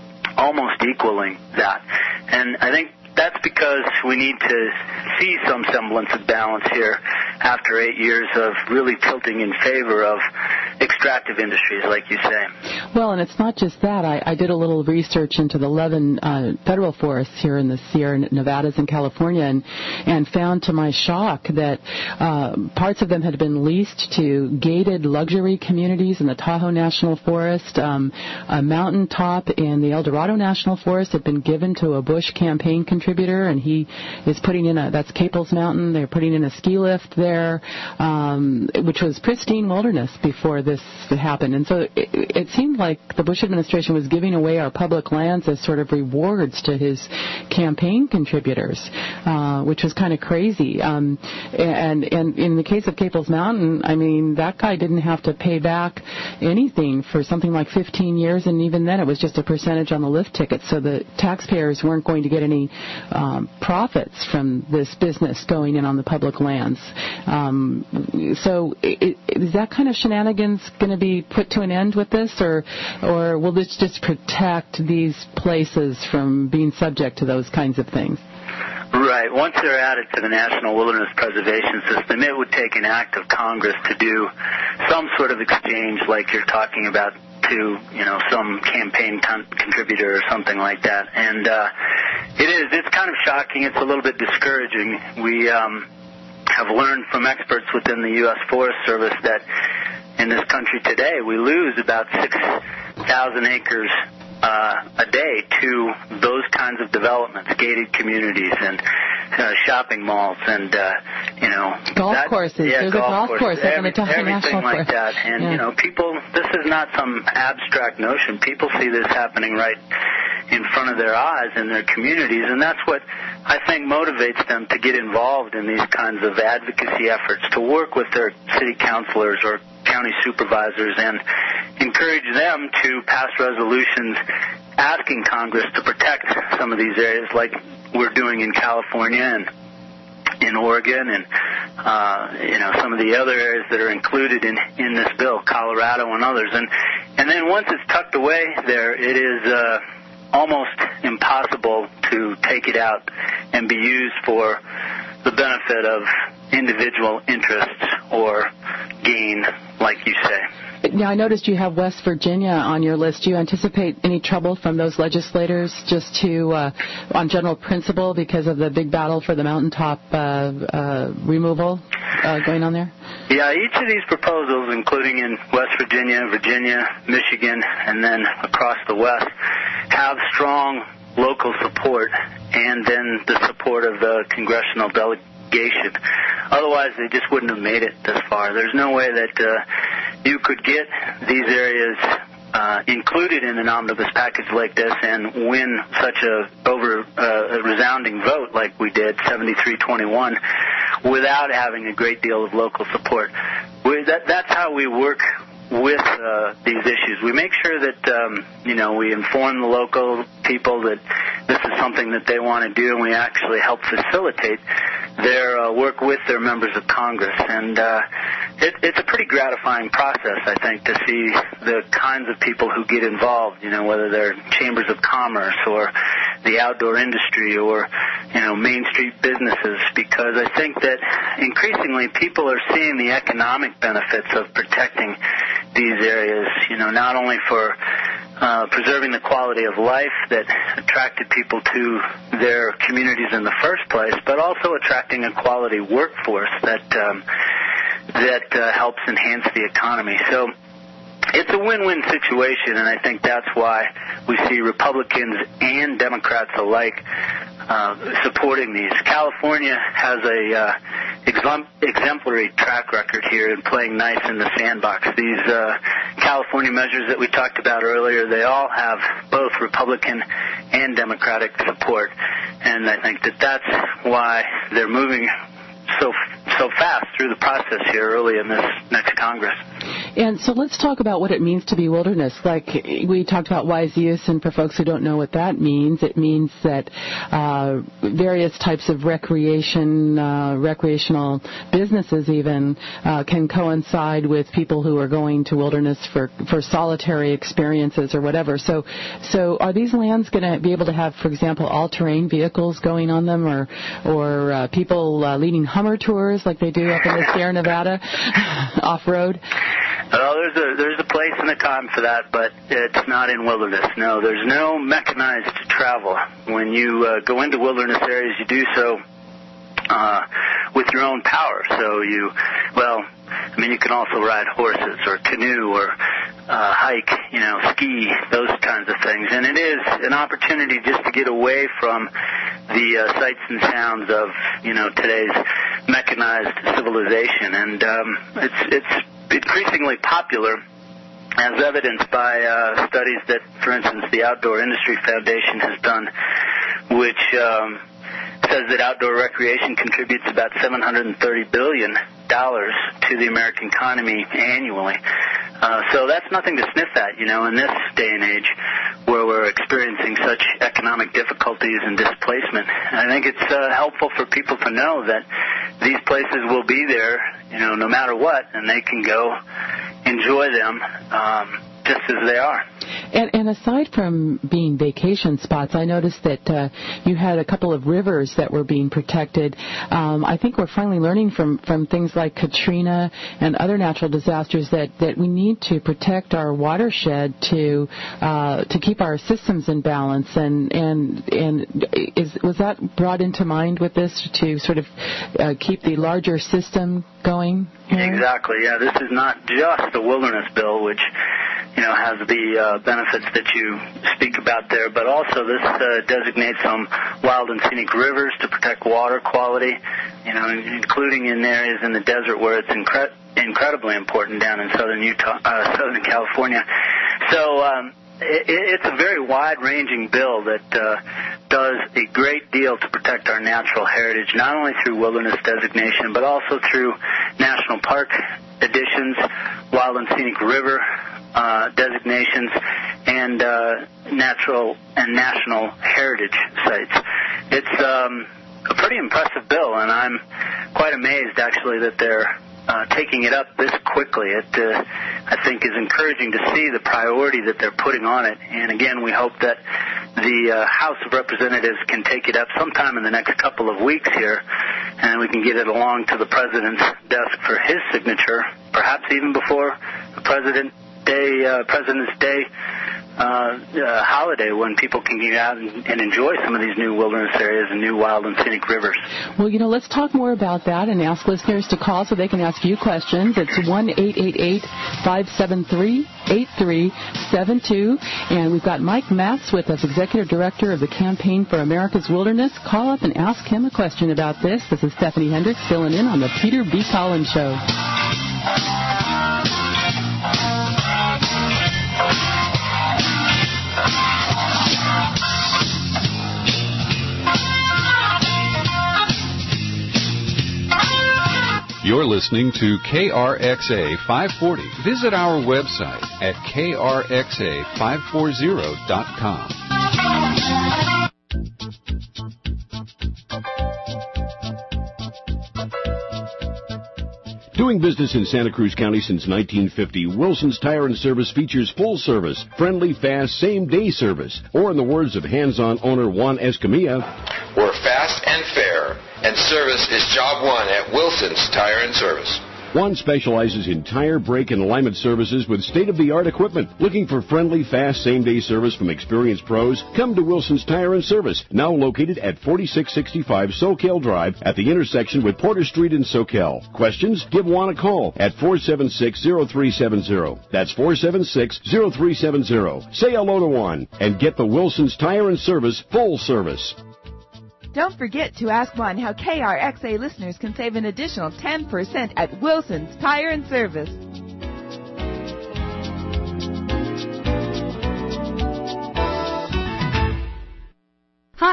S11: almost equaling that. And I think that's because we need to see some semblance of balance here after eight years of really tilting in favor of extractive industries, like you say.
S22: Well, and it's not just that. I, I did a little research into the eleven uh, federal forests here in the Sierra Nevadas in California and, and found to my shock that uh, parts of them had been leased to gated luxury communities in the Tahoe National Forest. Um, a mountaintop in the El Dorado National Forest had been given to a Bush campaign contributor, and he is putting in a, that's Caples Mountain, they're putting in a ski lift there, um, which was pristine wilderness before this happened. And so it, it seemed like the Bush administration was giving away our public lands as sort of rewards to his campaign contributors, uh, which was kind of crazy. Um, and, and in the case of Caples Mountain, I mean, that guy didn't have to pay back anything for something like fifteen years, and even then it was just a percentage on the lift ticket, so the taxpayers weren't going to get any um, profits from this business going in on the public lands. Um, so it, is that kind of shenanigans going to be put to an end with this, or or will this just protect these places from being subject to those kinds of things?
S11: Right. Once they're added to the National Wilderness Preservation System, it would take an act of Congress to do some sort of exchange like you're talking about to, you know, some campaign con- contributor or something like that. And uh, it is. It's kind of shocking. It's a little bit discouraging. We um, have learned from experts within the U S Forest Service that in this country today we lose about six thousand acres Uh, a day to those kinds of developments, gated communities and uh, shopping malls and, uh, you know.
S22: Golf
S11: that,
S22: courses.
S11: Yeah,
S22: There's
S11: golf,
S22: a golf
S11: courses,
S22: course at
S11: every,
S22: the Tahoe
S11: everything
S22: National
S11: like
S22: Forest.
S11: that. And,
S22: yeah.
S11: you know, people, this is not some abstract notion. People see this happening right in front of their eyes in their communities, and that's what I think motivates them to get involved in these kinds of advocacy efforts, to work with their city councilors or county supervisors and encourage them to pass resolutions asking Congress to protect some of these areas like we're doing in California and in Oregon and, uh, you know, some of the other areas that are included in, in this bill, Colorado and others. And, and then once it's tucked away there, it is uh, almost impossible to take it out and be used for the benefit of individual interests or gain, like you say.
S22: Now, I noticed you have West Virginia on your list. Do you anticipate any trouble from those legislators just to, uh, on general principle, because of the big battle for the mountaintop uh, uh, removal uh, going on there?
S11: Yeah, each of these proposals, including in West Virginia, Virginia, Michigan, and then across the West, have strong local support and then the support of the congressional delegation. Otherwise, they just wouldn't have made it this far. There's no way that uh, you could get these areas uh, included in an omnibus package like this and win such a over uh, a resounding vote like we did, seventy-three twenty-one, without having a great deal of local support. We, that, that's how we work with uh, these issues. We make sure that, um, you know, we inform the local people that this is something that they want to do, and we actually help facilitate their uh, work with their members of Congress. And uh, it, it's a pretty gratifying process, I think, to see the kinds of people who get involved, you know, whether they're chambers of commerce or the outdoor industry or, you know, Main Street businesses, because I think that increasingly people are seeing the economic benefits of protecting these areas, you know, not only for uh, preserving the quality of life that attracted people to their communities in the first place, but also attracting a quality workforce that um, that uh, helps enhance the economy. So it's a win-win situation, and I think that's why we see Republicans and Democrats alike uh, supporting these. California has a uh, exempl- exemplary track record here in playing nice in the sandbox. These uh, California measures that we talked about earlier, they all have both Republican and Democratic support, and I think that that's why they're moving so so fast through the process here early in this next Congress.
S22: And so let's talk about what it means to be wilderness. Like we talked about wise use, and for folks who don't know what that means, it means that uh, various types of recreation, uh, recreational businesses even uh, can coincide with people who are going to wilderness for, for solitary experiences or whatever. So, so are these lands going to be able to have, for example, all-terrain vehicles going on them, or or uh, people uh, leading Hummer tours like they do up in the Sierra Nevada off-road?
S11: Well, there's a there's a place and a time for that, but it's not in wilderness. No, there's no mechanized travel. When you uh, go into wilderness areas, you do so uh, with your own power. So you, well, I mean, you can also ride horses or canoe or uh, hike, you know, ski, those kinds of things. And it is an opportunity just to get away from the uh, sights and sounds of, you know, today's mechanized civilization. And um, it's it's increasingly popular, as evidenced by uh, studies that, for instance, the Outdoor Industry Foundation has done, which um, says that outdoor recreation contributes about seven hundred thirty billion dollars to the American economy annually. Uh, so that's nothing to sniff at, you know, in this day and age where we're experiencing such economic difficulties and displacement. I think it's uh, helpful for people to know that these places will be there, you know, no matter what, and they can go enjoy them um, just as they are.
S22: And, and aside from being vacation spots, I noticed that uh, you had a couple of rivers that were being protected. Um, I think we're finally learning from, from things like Katrina and other natural disasters that, that we need to protect our watershed to uh, to keep our systems in balance. And and and is was that brought into mind with this to sort of uh, keep the larger system going here?
S11: Exactly. Yeah, this is not just a wilderness bill, which you know has the uh, benefits that you speak about there, but also this uh, designates some wild and scenic rivers to protect water quality, you know, including in areas in the desert where it's incre- incredibly important down in southern Utah, uh, southern California. So um, it, it's a very wide-ranging bill that uh, does a great deal to protect our natural heritage, not only through wilderness designation, but also through national park additions, wild and scenic river Uh, designations, and uh, natural and national heritage sites. It's um, a pretty impressive bill, and I'm quite amazed, actually, that they're uh, taking it up this quickly. It, uh, I think, is encouraging to see the priority that they're putting on it. And, again, we hope that the uh, House of Representatives can take it up sometime in the next couple of weeks here, and we can get it along to the President's desk for his signature, perhaps even before the President Day, uh, President's Day uh, uh, holiday, when people can get out and, and enjoy some of these new wilderness areas and new wild and scenic rivers.
S22: Well, you know, let's talk more about that and ask listeners to call so they can ask you questions. It's one eight eight eight, five seven three, eight three seven two. And we've got Mike Matz with us, Executive Director of the Campaign for America's Wilderness. Call up and ask him a question about this. This is Stephanie Hendricks filling in on the Peter B. Collins Show.
S12: You're listening to K R X A five forty. Visit our website at K R X A five forty dot com.
S13: Doing business in Santa Cruz County since nineteen fifty, Wilson's Tire and Service features full service, friendly, fast, same-day service. Or in the words of hands-on owner Juan Escamilla,
S14: we're fast and fair, and service is job one at Wilson's Tire and Service.
S13: Juan specializes in tire, brake, and alignment services with state-of-the-art equipment. Looking for friendly, fast, same-day service from experienced pros? Come to Wilson's Tire and Service, now located at forty-six sixty-five Soquel Drive at the intersection with Porter Street in Soquel. Questions? Give Juan a call at four seven six, zero three seven zero. That's four seven six, zero three seven zero. Say hello to Juan and get the Wilson's Tire and Service full service.
S16: Don't forget to ask Juan how K R X A listeners can save an additional ten percent at Wilson's Tire and Service.
S17: Hi,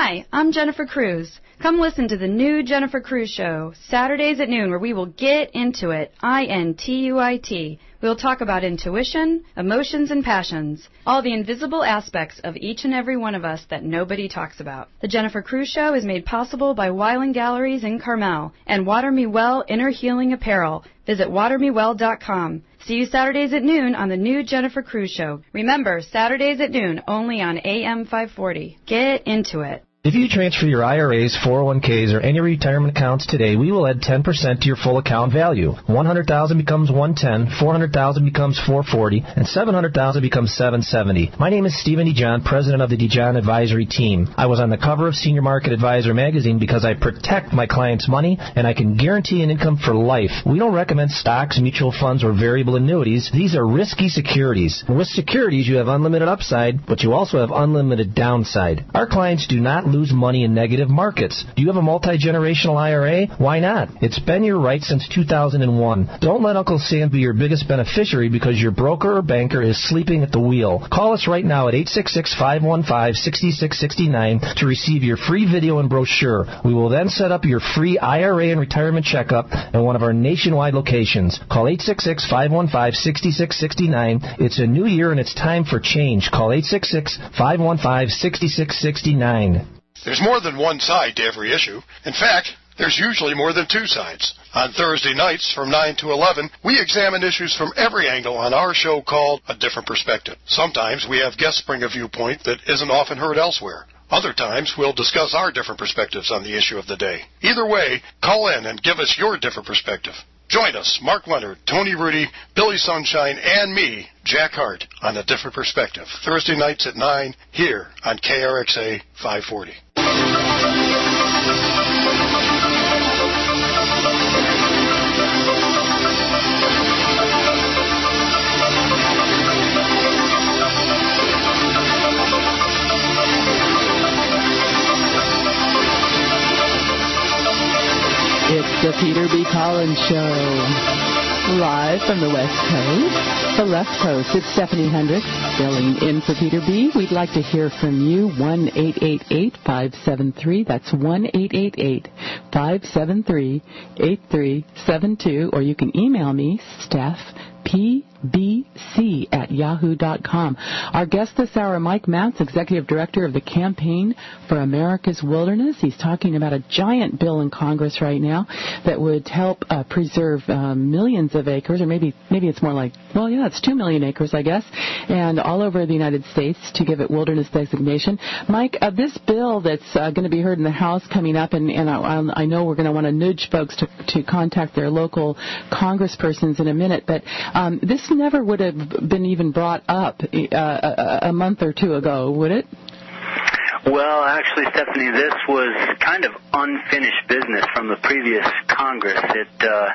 S1: Hi, I'm Jennifer Cruz. Come listen to the new Jennifer Cruz Show, Saturdays at noon, where we will get into it, I N T U I T. We'll talk about intuition, emotions, and passions, all the invisible aspects of each and every one of us that nobody talks about. The Jennifer Cruz Show is made possible by Weiland Galleries in Carmel and Water Me Well Inner Healing Apparel. Visit water me well dot com. See you Saturdays at noon on the new Jennifer Cruz Show. Remember, Saturdays at noon, only on A M five forty. Get into it.
S4: If you transfer your I R As, four oh one Ks, or any retirement accounts today, we will add ten percent to your full account value. one hundred thousand dollars becomes one hundred ten thousand dollars, four hundred thousand dollars becomes four hundred forty thousand dollars, and seven hundred thousand dollars becomes seven hundred seventy thousand dollars. My name is Stephen DeJohn, president of the DeJohn Advisory Team. I was on the cover of Senior Market Advisor magazine because I protect my clients' money, and I can guarantee an income for life. We don't recommend stocks, mutual funds, or variable annuities. These are risky securities. With securities, you have unlimited upside, but you also have unlimited downside. Our clients do not lose money in negative markets. Do you have a multi-generational I R A? Why not? It's been your right since two thousand one. Don't let Uncle Sam be your biggest beneficiary because your broker or banker is sleeping at the wheel. Call us right now at eight six six, five one five, six six six nine to receive your free video and brochure. We will then set up your free I R A and retirement checkup at one of our nationwide locations. Call eight six six, five one five, six six six nine. It's a new year and it's time for change. Call eight six six, five one five, six six six nine.
S17: There's more than one side to every issue. In fact, there's usually more than two sides. On Thursday nights from nine to eleven, we examine issues from every angle on our show called A Different Perspective. Sometimes we have guests bring a viewpoint that isn't often heard elsewhere. Other times, we'll discuss our different perspectives on the issue of the day. Either way, call in and give us your different perspective. Join us, Mark Leonard, Tony Rudy, Billy Sunshine, and me, Jack Hart, on A Different Perspective. Thursday nights at nine, here on K R X A five forty.
S22: It's the Peter B. Collins Show, live from the West Coast, the left coast. It's Stephanie Hendricks, filling in for Peter B. We'd like to hear from you, one eight eight eight, five seven three, that's one eight eight eight, five seven three, eight three seven two, or you can email me, Steph, P B C at yahoo dot com. Our guest this hour, Mike Matz, Executive Director of the Campaign for America's Wilderness. He's talking about a giant bill in Congress right now that would help uh, preserve uh, millions of acres, or maybe maybe it's more like, well, yeah, it's two million acres, I guess, and all over the United States to give it wilderness designation. Mike, uh, this bill that's uh, going to be heard in the House coming up, and, and I, I know we're going to want to nudge folks to, to contact their local congresspersons in a minute, but um, this never would have been even brought up uh, a, a month or two ago, would it?
S11: Well, actually, Stephanie, this was kind of unfinished business from the previous Congress. It uh,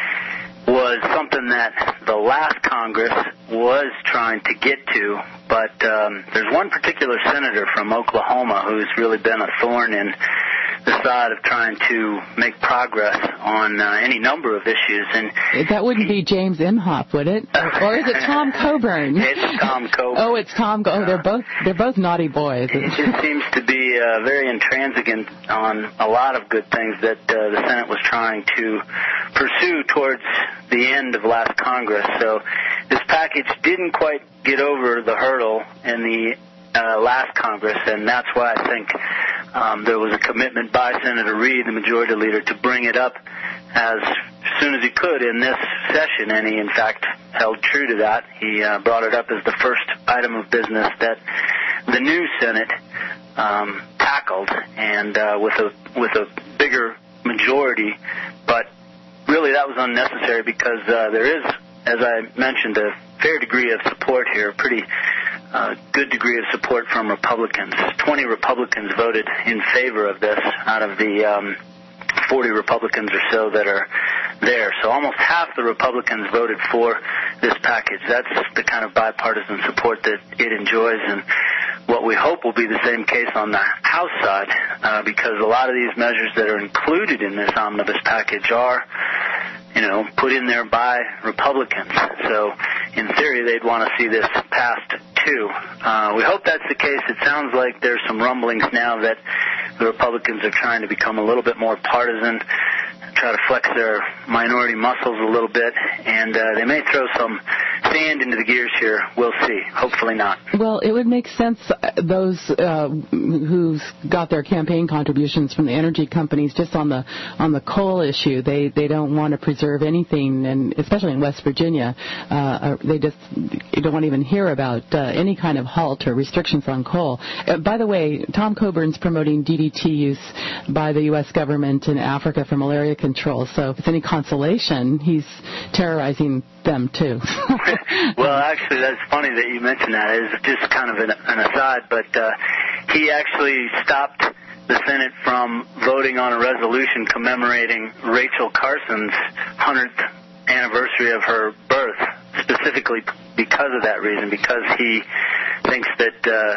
S11: was something that the last Congress was trying to get to, but um, there's one particular senator from Oklahoma who's really been a thorn in the side of trying to make progress on uh, any number of issues. And
S22: that wouldn't be James Imhoff, would it? Or, or is it Tom Coburn?
S11: It's Tom Coburn.
S22: Oh, it's Tom. Go- oh, they're both they're both naughty boys.
S11: He just seems to be uh, very intransigent on a lot of good things that uh, the Senate was trying to pursue towards the end of last Congress. So this package didn't quite get over the hurdle in the uh, last Congress, and that's why I think Um, there was a commitment by Senator Reid, the majority leader, to bring it up as soon as he could in this session, and he, in fact, held true to that. He uh, brought it up as the first item of business that the new Senate um, tackled, and uh, with a with a bigger majority. But really, that was unnecessary because uh, there is, as I mentioned, a fair degree of support here, pretty Uh, good degree of support from Republicans. twenty Republicans voted in favor of this out of the um, forty Republicans or so that are there. So almost half the Republicans voted for this package. That's the kind of bipartisan support that it enjoys, and what we hope will be the same case on the House side, uh, because a lot of these measures that are included in this omnibus package are, you know, put in there by Republicans. So in theory, they'd want to see this passed too. Uh, we hope that's the case. It sounds like there's some rumblings now that the Republicans are trying to become a little bit more partisan, try to flex their minority muscles a little bit, and uh, they may throw some sand into the gears here. We'll see. Hopefully not.
S22: Well, it would make sense, uh, those uh, who's got their campaign contributions from the energy companies just on the on the coal issue. They they don't want to preserve anything, and especially in West Virginia, uh, they just you don't want to even hear about uh, any kind of halt or restrictions on coal. Uh, by the way, Tom Coburn's promoting D D T use by the U S government in Africa for malaria control. So if it's any consolation, he's terrorizing them too.
S11: Well, actually, that's funny that you mentioned that. It's just kind of an, an aside, but uh, he actually stopped the Senate from voting on a resolution commemorating Rachel Carson's one hundredth anniversary of her birth, specifically because of that reason, because he thinks that uh,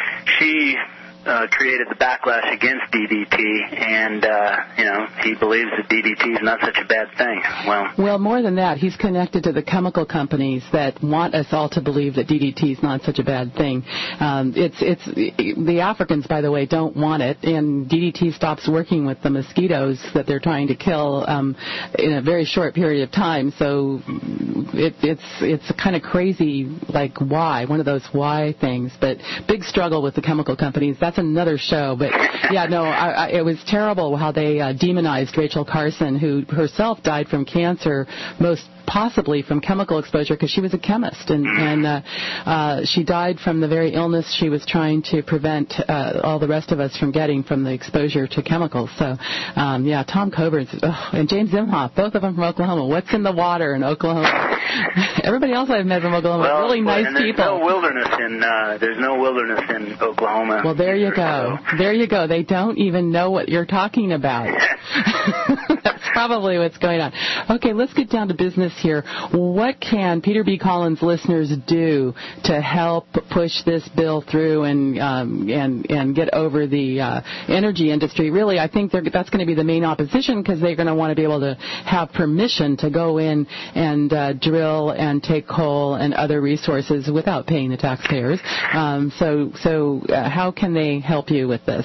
S11: she uh, created the backlash against D D T, and, uh, you know, he believes that D D T is not such a bad thing. Well,
S22: well, more than that, he's connected to the chemical companies that want us all to believe that D D T is not such a bad thing. Um, it's, it's, the Africans, by the way, don't want it, and D D T stops working with the mosquitoes that they're trying to kill um, in a very short period of time, so it, it's, it's kind of crazy, like, why, one of those why things, but big struggle with the chemical companies. That's another show, but yeah, no, I, I, it was terrible how they uh, demonized Rachel Carson, who herself died from cancer, most possibly from chemical exposure, because she was a chemist, and, and uh, uh, she died from the very illness she was trying to prevent uh, all the rest of us from getting from the exposure to chemicals. So, um, yeah, Tom Coburn oh, and James Imhoff, both of them from Oklahoma. What's in the water in Oklahoma? Everybody else I've met from Oklahoma,
S11: well,
S22: really nice
S11: and there's
S22: people.
S11: No wilderness in uh, there's no wilderness in Oklahoma.
S22: Well, there you go.
S11: So.
S22: There you go. They don't even know what you're talking about. That's probably what's going on. Okay, let's get down to business here. What can Peter B. Collins listeners do to help push this bill through and um, and and get over the uh, energy industry? Really, I think that's going to be the main opposition, because they're going to want to be able to have permission to go in and uh, drill and take coal and other resources without paying the taxpayers. Um, so, so uh, how can they help you with this?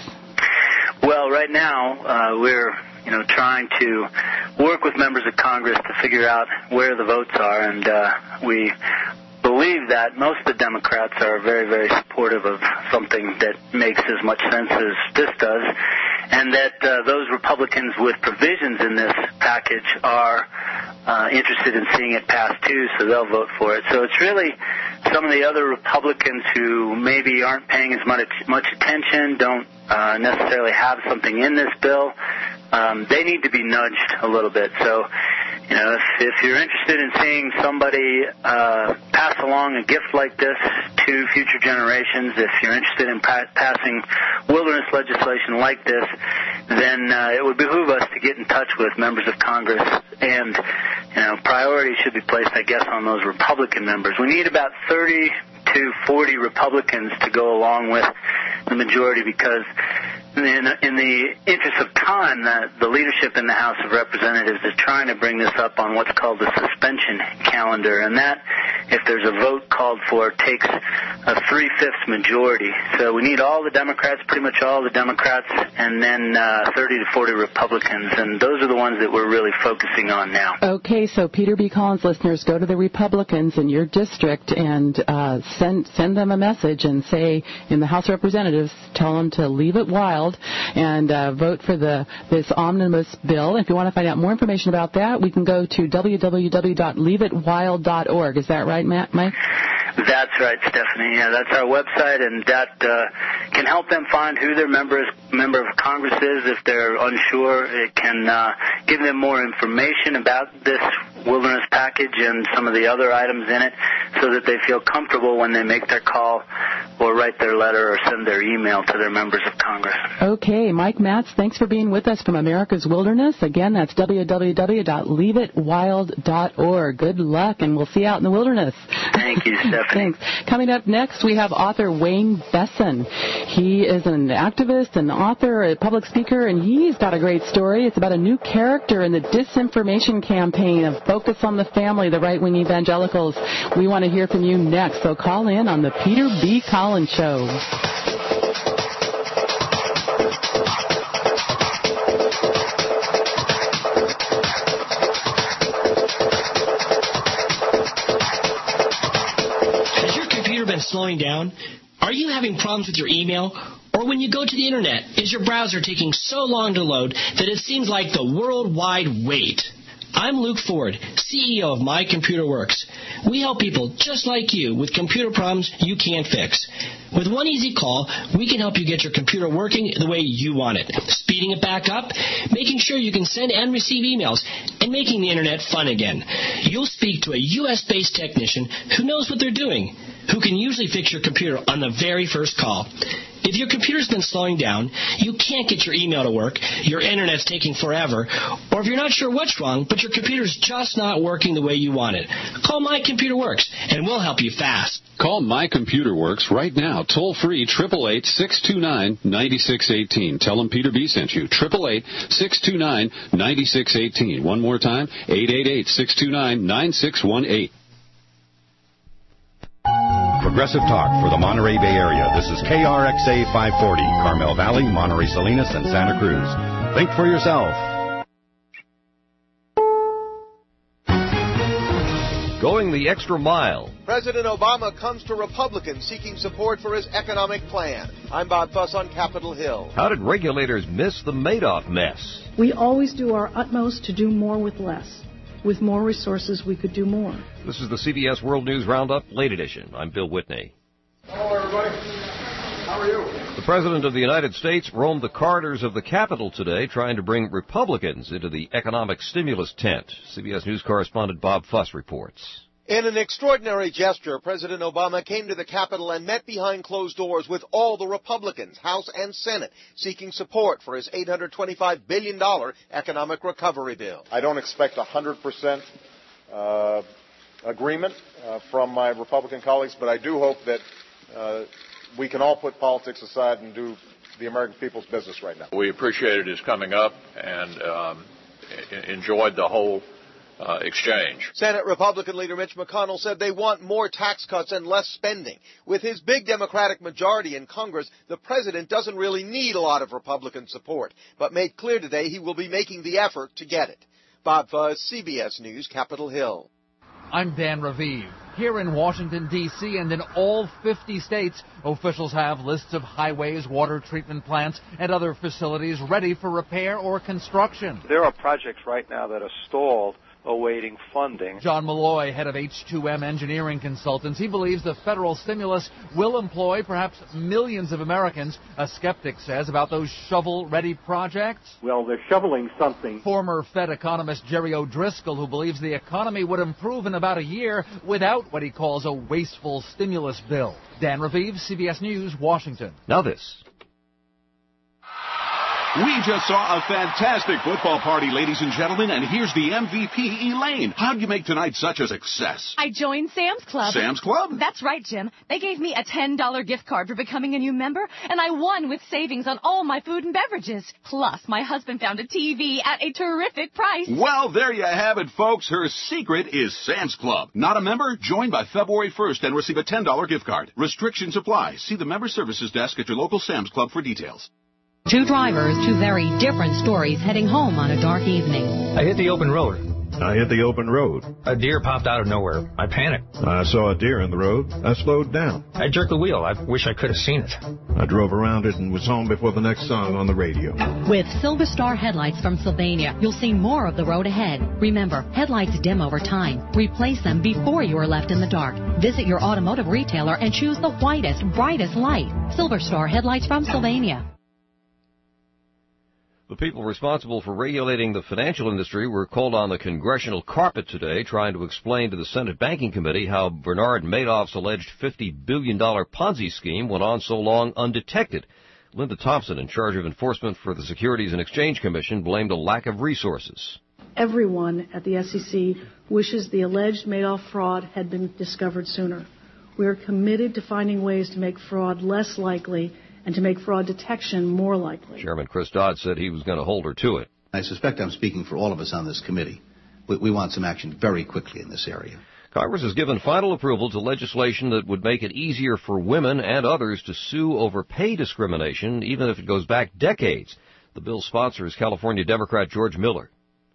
S11: Well, right now uh, we're you know trying to work with members of Congress to figure out where the votes are, and uh, we believe that most of the Democrats are very, very supportive of something that makes as much sense as this does, and that uh, those Republicans with provisions in this package are uh, interested in seeing it pass too, so they'll vote for it. So it's really some of the other Republicans who maybe aren't paying as much, much attention, don't uh, necessarily have something in this bill. Um, they need to be nudged a little bit. So, you know, if, if you're interested in seeing somebody uh, pass along a gift like this to future generations, if you're interested in pa- passing wilderness legislation like this, then uh, it would behoove us to get in touch with members of Congress, and, you know, priority should be placed, I guess, on those Republican members. We need about thirty to forty Republicans to go along with the majority, because in, in the interest of time, the, the leadership in the House of Representatives is trying to bring this up on what's called the suspension calendar, and that, if there's a vote called for, takes a three-fifths majority. So we need all the Democrats, pretty much all the Democrats, and then uh, thirty to forty Republicans, and those are the ones that we're really focusing on now.
S22: Okay, so Peter B. Collins listeners, go to the Republicans in your district and uh, send send them a message and say, in the House of Representatives, tell them to leave it wild and uh, vote for the this omnibus bill. If you want to find out more information about that, we can go to w w w dot leave it wild dot org. Is that right, Matt, Mike?
S11: That's right, Stephanie. Yeah, that's our website, and that uh, can help them find who their member, is, member of Congress is if they're unsure. It can uh, give them more information about this wilderness package and some of the other items in it, so that they feel comfortable when they make their call or write their letter or send their email to their members of Congress.
S22: Okay, Mike Matz, thanks for being with us from America's Wilderness. Again, that's w w w dot leave it wild dot org. Good luck, and we'll see you out in the wilderness.
S11: Thank you, Stephanie.
S22: Thanks. Coming up next, we have author Wayne Besson. He is an activist, an author, a public speaker, and he's got a great story. It's about a new character in the disinformation campaign of Focus on the Family, the right-wing evangelicals. We want to hear from you next, so call in on the Peter B. Collins Show.
S2: slowing down? Are you having problems with your email? Or when you go to the internet, is your browser taking so long to load that it seems like the worldwide wait? I'm Luke Ford, C E O of My Computer Works. We help people just like you with computer problems you can't fix. With one easy call, we can help you get your computer working the way you want it, speeding it back up, making sure you can send and receive emails, and making the internet fun again. You'll speak to a U S based technician who knows what they're doing, who can usually fix your computer on the very first call. If your computer's been slowing down, you can't get your email to work, your internet's taking forever, or if you're not sure what's wrong, but your computer's just not working the way you want it, call My Computer Works, and we'll help you fast.
S12: Call My Computer Works right now, toll-free, eight eight eight, six two nine, nine six one eight. Tell them Peter B sent you, eight eight eight, six two nine, nine six one eight. One more time, eight eight eight, six two nine, nine six one eight.
S6: Progressive Talk for the Monterey Bay Area. This is K R X A five forty, Carmel Valley, Monterey Salinas, and Santa Cruz. Think for yourself.
S3: Going the extra mile.
S18: President Obama comes to Republicans seeking support for his economic plan. I'm Bob Fuss on Capitol Hill.
S3: How did regulators miss the Madoff mess?
S19: We always do our utmost to do more with less. With more resources, we could do more.
S3: This is the C B S World News Roundup, late edition. I'm Bill Whitney.
S20: Hello, everybody. How are you?
S3: The President of the United States roamed the corridors of the Capitol today trying to bring Republicans into the economic stimulus tent. C B S News correspondent Bob Fuss reports.
S18: In an extraordinary gesture, President Obama came to the Capitol and met behind closed doors with all the Republicans, House and Senate, seeking support for his eight hundred twenty-five billion dollars economic recovery bill.
S20: I don't expect one hundred percent uh, agreement uh, from my Republican colleagues, but I do hope that uh, we can all put politics aside and do the American people's business right now.
S24: We appreciated his coming up and um, enjoyed the whole Uh, exchange.
S18: Senate Republican leader Mitch McConnell said they want more tax cuts and less spending. With his big Democratic majority in Congress, the president doesn't really need a lot of Republican support, but made clear today he will be making the effort to get it. Bob Fuss, C B S News, Capitol Hill.
S27: I'm Dan Raviv. Here in Washington, D C and in all fifty states, officials have lists of highways, water treatment plants, and other facilities ready for repair or construction.
S28: There are projects right now that are stalled, awaiting funding.
S27: John Malloy, head of H two M Engineering Consultants, he believes the federal stimulus will employ perhaps millions of Americans. A skeptic says about those shovel-ready projects.
S28: Well, they're shoveling something.
S27: Former Fed economist Jerry O'Driscoll, who believes the economy would improve in about a year without what he calls a wasteful stimulus bill. Dan Raviv, C B S News, Washington.
S3: Now this.
S29: We just saw a fantastic football party, ladies and gentlemen, and here's the M V P, Elaine. How'd you make tonight such a success?
S30: I joined Sam's Club.
S29: Sam's Club?
S30: That's right, Jim. They gave me a ten dollar gift card for becoming a new member, and I won with savings on all my food and beverages. Plus, my husband found a T V at a terrific price.
S29: Well, there you have it, folks. Her secret is Sam's Club. Not a member? Join by February first and receive a ten dollar gift card. Restrictions apply. See the member services desk at your local Sam's Club for details.
S23: Two drivers, two very different stories heading home on a dark evening.
S4: I hit the open road.
S31: I hit the open road.
S4: A deer popped out of nowhere. I panicked.
S31: I saw a deer in the road. I slowed down.
S4: I jerked the wheel. I wish I could have seen it.
S31: I drove around it and was home before the next song on the radio.
S23: With Silver Star headlights from Sylvania, you'll see more of the road ahead. Remember, headlights dim over time. Replace them before you are left in the dark. Visit your automotive retailer and choose the whitest, brightest light. Silver Star headlights from Sylvania.
S3: The people responsible for regulating the financial industry were called on the congressional carpet today trying to explain to the Senate Banking Committee how Bernard Madoff's alleged fifty billion dollars Ponzi scheme went on so long undetected. Linda Thompson, in charge of enforcement for the Securities and Exchange Commission, blamed a lack of resources.
S19: Everyone at the S E C wishes the alleged Madoff fraud had been discovered sooner. We are committed to finding ways to make fraud less likely and to make fraud detection more likely.
S3: Chairman Chris Dodd said he was going to hold her to it.
S32: I suspect I'm speaking for all of us on this committee. We, we want some action very quickly in this area.
S3: Congress has given final approval to legislation that would make it easier for women and others to sue over pay discrimination, even if it goes back decades. The bill's sponsor is California Democrat George Miller.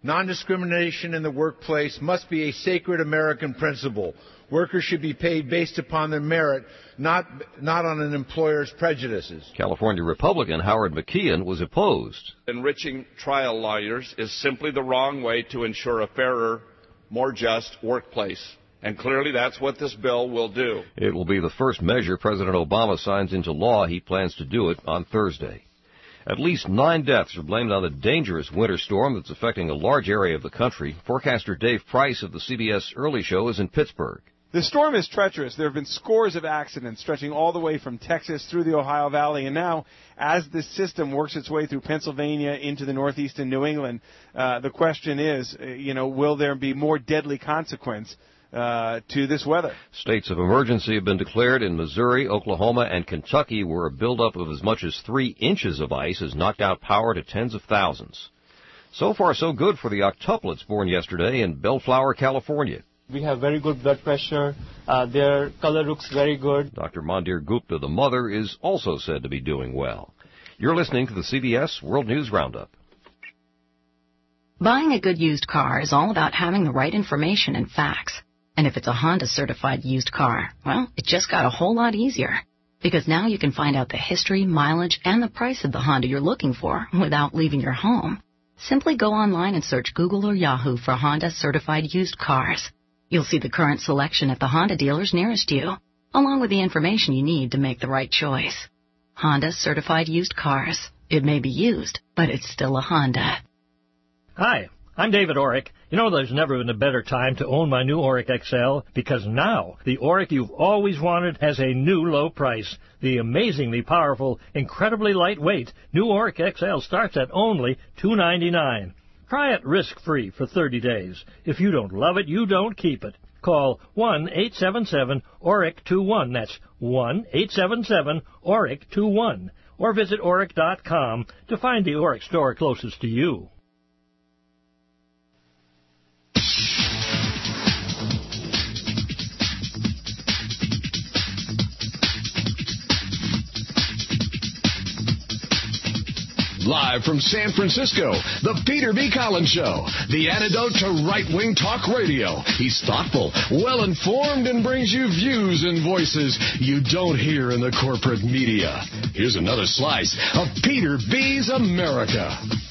S31: Non-discrimination in the workplace must be a sacred American principle. Workers should be paid based upon their merit, not, not on an employer's prejudices.
S3: California Republican Howard McKeon was opposed.
S5: Enriching trial lawyers is simply the wrong way to ensure a fairer, more just workplace. And clearly that's what this bill will do.
S3: It will be the first measure President Obama signs into law. He plans to do it on Thursday. At least nine deaths are blamed on the dangerous winter storm that's affecting a large area of the country. Forecaster Dave Price of the C B S Early Show is in Pittsburgh.
S7: The storm is treacherous. There have been scores of accidents stretching all the way from Texas through the Ohio Valley. And now, as this system works its way through Pennsylvania into the Northeast and New England, uh, the question is, uh, you know, will there be more deadly consequence uh, to this weather?
S3: States of emergency have been declared in Missouri, Oklahoma, and Kentucky, where a buildup of as much as three inches of ice has knocked out power to tens of thousands. So far, so good for the octuplets born yesterday in Bellflower, California.
S8: We have very good blood pressure. Uh, their color looks very good.
S3: Doctor Mandir Gupta, the mother, is also said to be doing well. You're listening to the C B S World News Roundup.
S9: Buying a good used car is all about having the right information and facts. And if it's a Honda-certified used car, well, it just got a whole lot easier. Because now you can find out the history, mileage, and the price of the Honda you're looking for without leaving your home. Simply go online and search Google or Yahoo for Honda-certified used cars. You'll see the current selection at the Honda dealers nearest you, along with the information you need to make the right choice. Honda certified used cars. It may be used, but it's still a Honda.
S10: Hi, I'm David Orick. You know, there's never been a better time to own my new Orick X L, because now the Orick you've always wanted has a new low price. The amazingly powerful, incredibly lightweight new Orick X L starts at only two dollars and ninety-nine cents. Try it risk-free for thirty days. If you don't love it, you don't keep it. Call one eight seven seven ORIC twenty-one. That's one eight seven seven ORIC twenty-one. Or visit oric dot com to find the Orick store closest to you.
S13: Live from San Francisco, the Peter B. Collins Show, the antidote to right-wing talk radio. He's thoughtful, well-informed, and brings you views and voices you don't hear in the corporate media. Here's another slice of Peter B's America.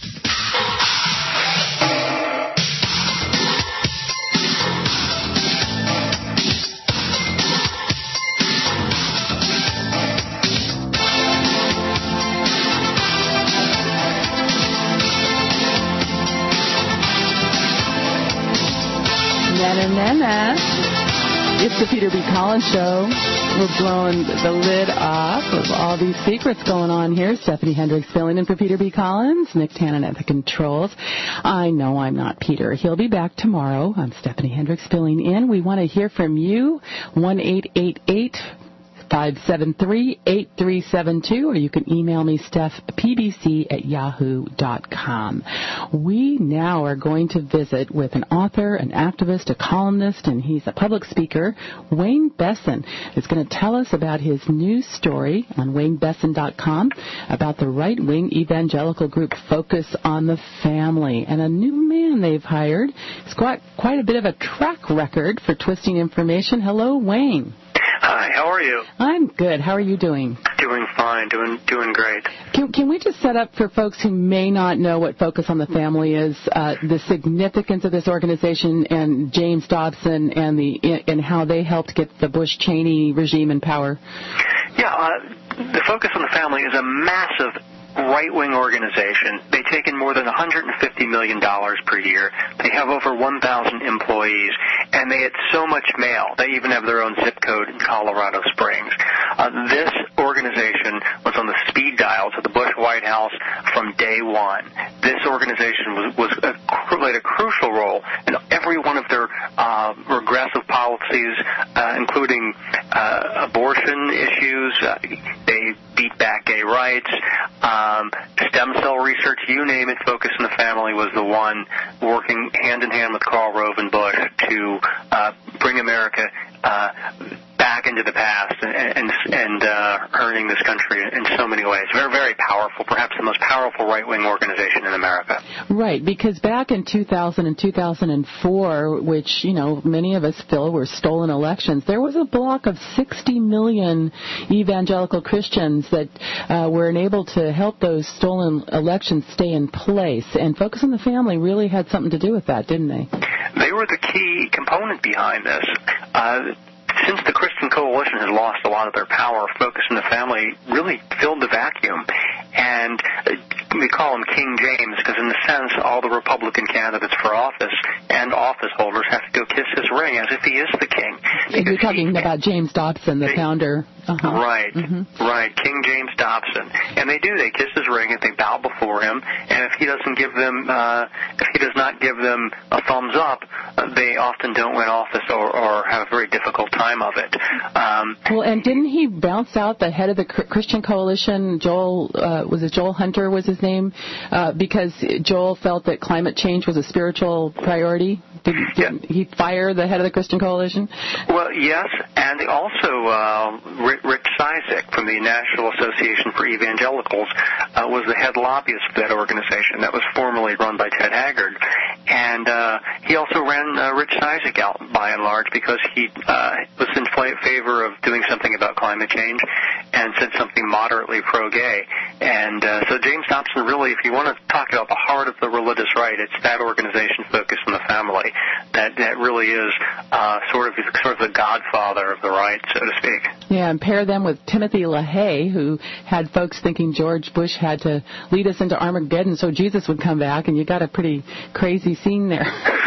S22: It's the Peter B. Collins Show. We're blowing the lid off of all these secrets going on here. Stephanie Hendricks filling in for Peter B. Collins. Nick Tannen at the controls. I know I'm not Peter. He'll be back tomorrow. I'm Stephanie Hendricks filling in. We want to hear from you. one eight eight eight five seven three eight three seven two, or you can email me, Steph, P B C at yahoo dot com. We now are going to visit with an author, an activist, a columnist, and he's a public speaker. Wayne Besson is going to tell us about his news story on wayne besson dot com about the right-wing evangelical group Focus on the Family, and a new man they've hired. He's got quite a bit of a track record for twisting information. Hello, Wayne.
S14: Hi, how are you?
S22: I'm good. How are you doing?
S14: Doing fine, doing doing great.
S22: Can, can we just set up for folks who may not know what Focus on the Family is, uh, the significance of this organization and James Dobson and the and how they helped get the Bush-Cheney regime in power?
S14: Yeah, uh, the Focus on the Family is a massive right-wing organization. They take in more than one hundred fifty million dollars per year. They have over one thousand employees, and they get so much mail. They even have their own zip code in Colorado Springs. Uh, this organization was on the speed dial to the Bush White House from day one. This organization was, was a, played a crucial role in every one of their uh, regressive policies, uh, including uh, abortion issues. Uh, they beat back gay rights. Uh, Um, stem cell research, you name it, Focus on the Family was the one working hand-in-hand with Karl Rove and Bush to uh, bring America uh, back into the past and and, and uh, hurting this country in so many ways. Very, very powerful, perhaps the most powerful right-wing organization in America.
S22: Right, because back in two thousand and two thousand four, which, you know, many of us feel were stolen elections, there was a block of sixty million evangelical Christians that uh, were enabled to help those stolen elections stay in place. And Focus on the Family really had something to do with that, didn't they?
S14: They were the key component behind this. Uh, since the Christian Coalition has lost a lot of their power, Focus on the Family really filled the vacuum. And uh, we call him King James because, in a sense, all the Republican candidates for office and office holders have to go kiss his ring as if he is the king.
S22: You're talking he, about James Dobson, the they, founder. Uh-huh.
S14: Right,
S22: mm-hmm.
S14: right, King James Dobson. And they do. They kiss his ring and they bow before him. And if he doesn't give them, uh, if he does not give them a thumbs up, uh, they often don't win office or, or have a very difficult time of it. Um,
S22: well, and didn't he bounce out the head of the Christian Coalition, Joel, uh, was it Joel Hunter was his name, uh, because Joel felt that climate change was a spiritual priority? Did, did he fire the head of the Christian Coalition?
S14: Well, yes, and also uh, Rich Cizik from the National Association for Evangelicals uh, was the head lobbyist for that organization that was formerly run by Ted Haggard. And uh, he also ran uh, Rich Cizik out, by and large, because he uh, was in favor of doing something about climate change and said something moderately pro-gay. And uh, so James Dobson really, if you want to talk about the heart of the religious right, it's that organization, Focus on the Family, that that really is uh, sort of sort of the godfather of the right, so to speak.
S22: Yeah, and pair them with Timothy LaHaye, who had folks thinking George Bush had to lead us into Armageddon so Jesus would come back, and you got a pretty crazy scene there.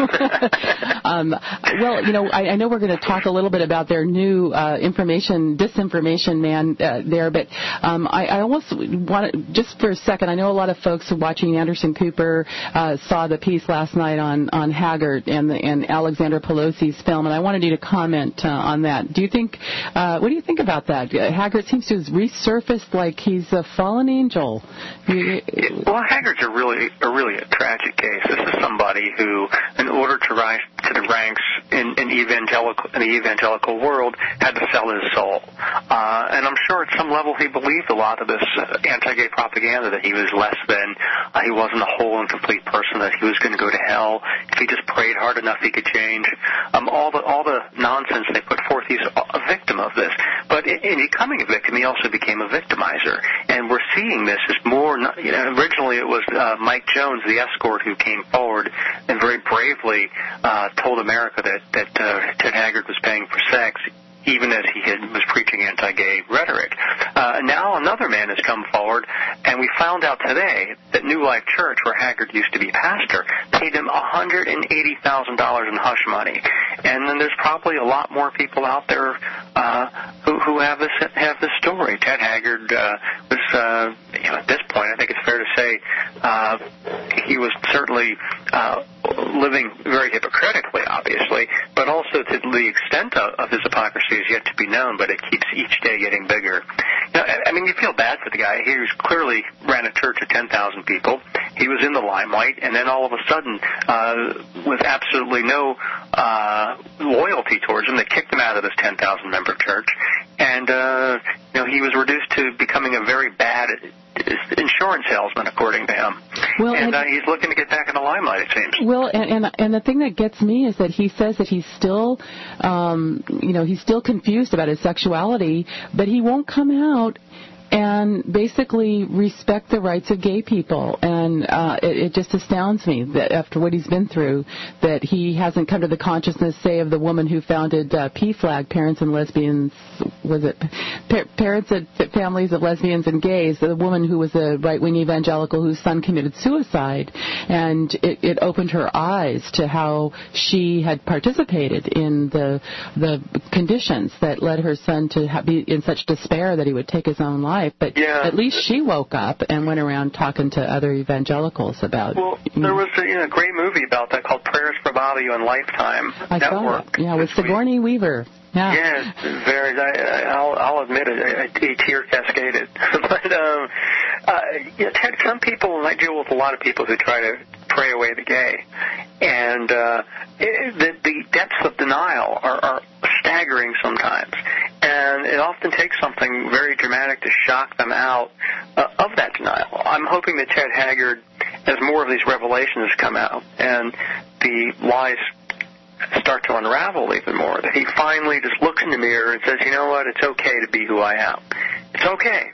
S22: um, well, you know, I, I know we're going to talk a little bit about their new uh, information, disinformation man uh, there, but um, I, I almost want to, just for a second, I know a lot of folks watching Anderson Cooper uh, saw the piece last night on, on Haggard and, the, and Alexander Pelosi's film, and I wanted you to comment uh, on that. Do you think, uh, what do you think about that? Uh, Haggard seems to have resurfaced like he's a fallen angel. You,
S14: well, Haggard's a really, a really a tragic case. This is somebody who, in order to rise to the ranks in, in evangelical in the evangelical world, had to sell his soul. Uh, and I'm sure at some level he believed a lot of this uh, anti-gay propaganda, that he was less than, uh, he wasn't a whole and complete person, that he was going to go to hell. If he just prayed hard enough, he could change. Um, all the all the nonsense they put forth, he's a victim of this. But in, in becoming a victim, he also became a victimizer. And we're seeing this as more, you know, originally it was uh, Mike Jones, the escort, who came forward and very bravely uh, told America that, that uh, Ted Haggard was paying for sex, even as he had, was preaching anti-gay rhetoric. Uh, now another man has come forward, and we found out today that New Life Church, where Haggard used to be pastor, paid him one hundred eighty thousand dollars in hush money. And then there's probably a lot more people out there uh, who, who have this have this story. Ted Haggard uh, was, uh, you know, at this point, I think it's fair to say, uh, he was certainly uh, living very hypocritically, obviously, but also to the extent of, of his hypocrisy is yet to be known, but it keeps each day getting bigger. You know, I mean, you feel bad for the guy. He was clearly ran a church of ten thousand people. He was in the limelight, and then all of a sudden, uh, with absolutely no uh, loyalty towards him, they kicked him out of this ten thousand member church, and uh, you know, he was reduced to becoming a very bad insurance salesman, according to him.
S22: Well,
S14: and,
S22: and
S14: uh, he's looking to get back in the limelight, it seems.
S22: Well, and, and and the thing that gets me is that he says that he's still, um, you know, he's still confused about his sexuality, but he won't come out and basically respect the rights of gay people. And uh, it, it just astounds me that after what he's been through, that he hasn't come to the consciousness, say, of the woman who founded uh, P FLAG, Parents and Lesbians, was it pa- Parents and Families of Lesbians and Gays, the woman who was a right-wing evangelical whose son committed suicide. And it, it opened her eyes to how she had participated in the the conditions that led her son to ha- be in such despair that he would take his own life. But
S14: yeah.
S22: At least she woke up and went around talking to other evangelicals about.
S14: Well, there was a you know, great movie about that called Prayers for Bobby on Lifetime
S22: I
S14: Network.
S22: saw it. Yeah, with Sigourney we, Weaver. Yeah.
S14: Yes, very. I, I'll, I'll admit it. I, I tear cascaded. but um, uh, you know, Ted, some people, and I deal with a lot of people who try to pray away the gay, and uh, it, the, the depths of denial are, are staggering sometimes. And it often takes something very dramatic to shock them out uh, of that denial. I'm hoping that Ted Haggard, as more of these revelations come out and the lies start to unravel even more, that he finally just looks in the mirror and says, you know what, it's okay to be who I am. It's okay.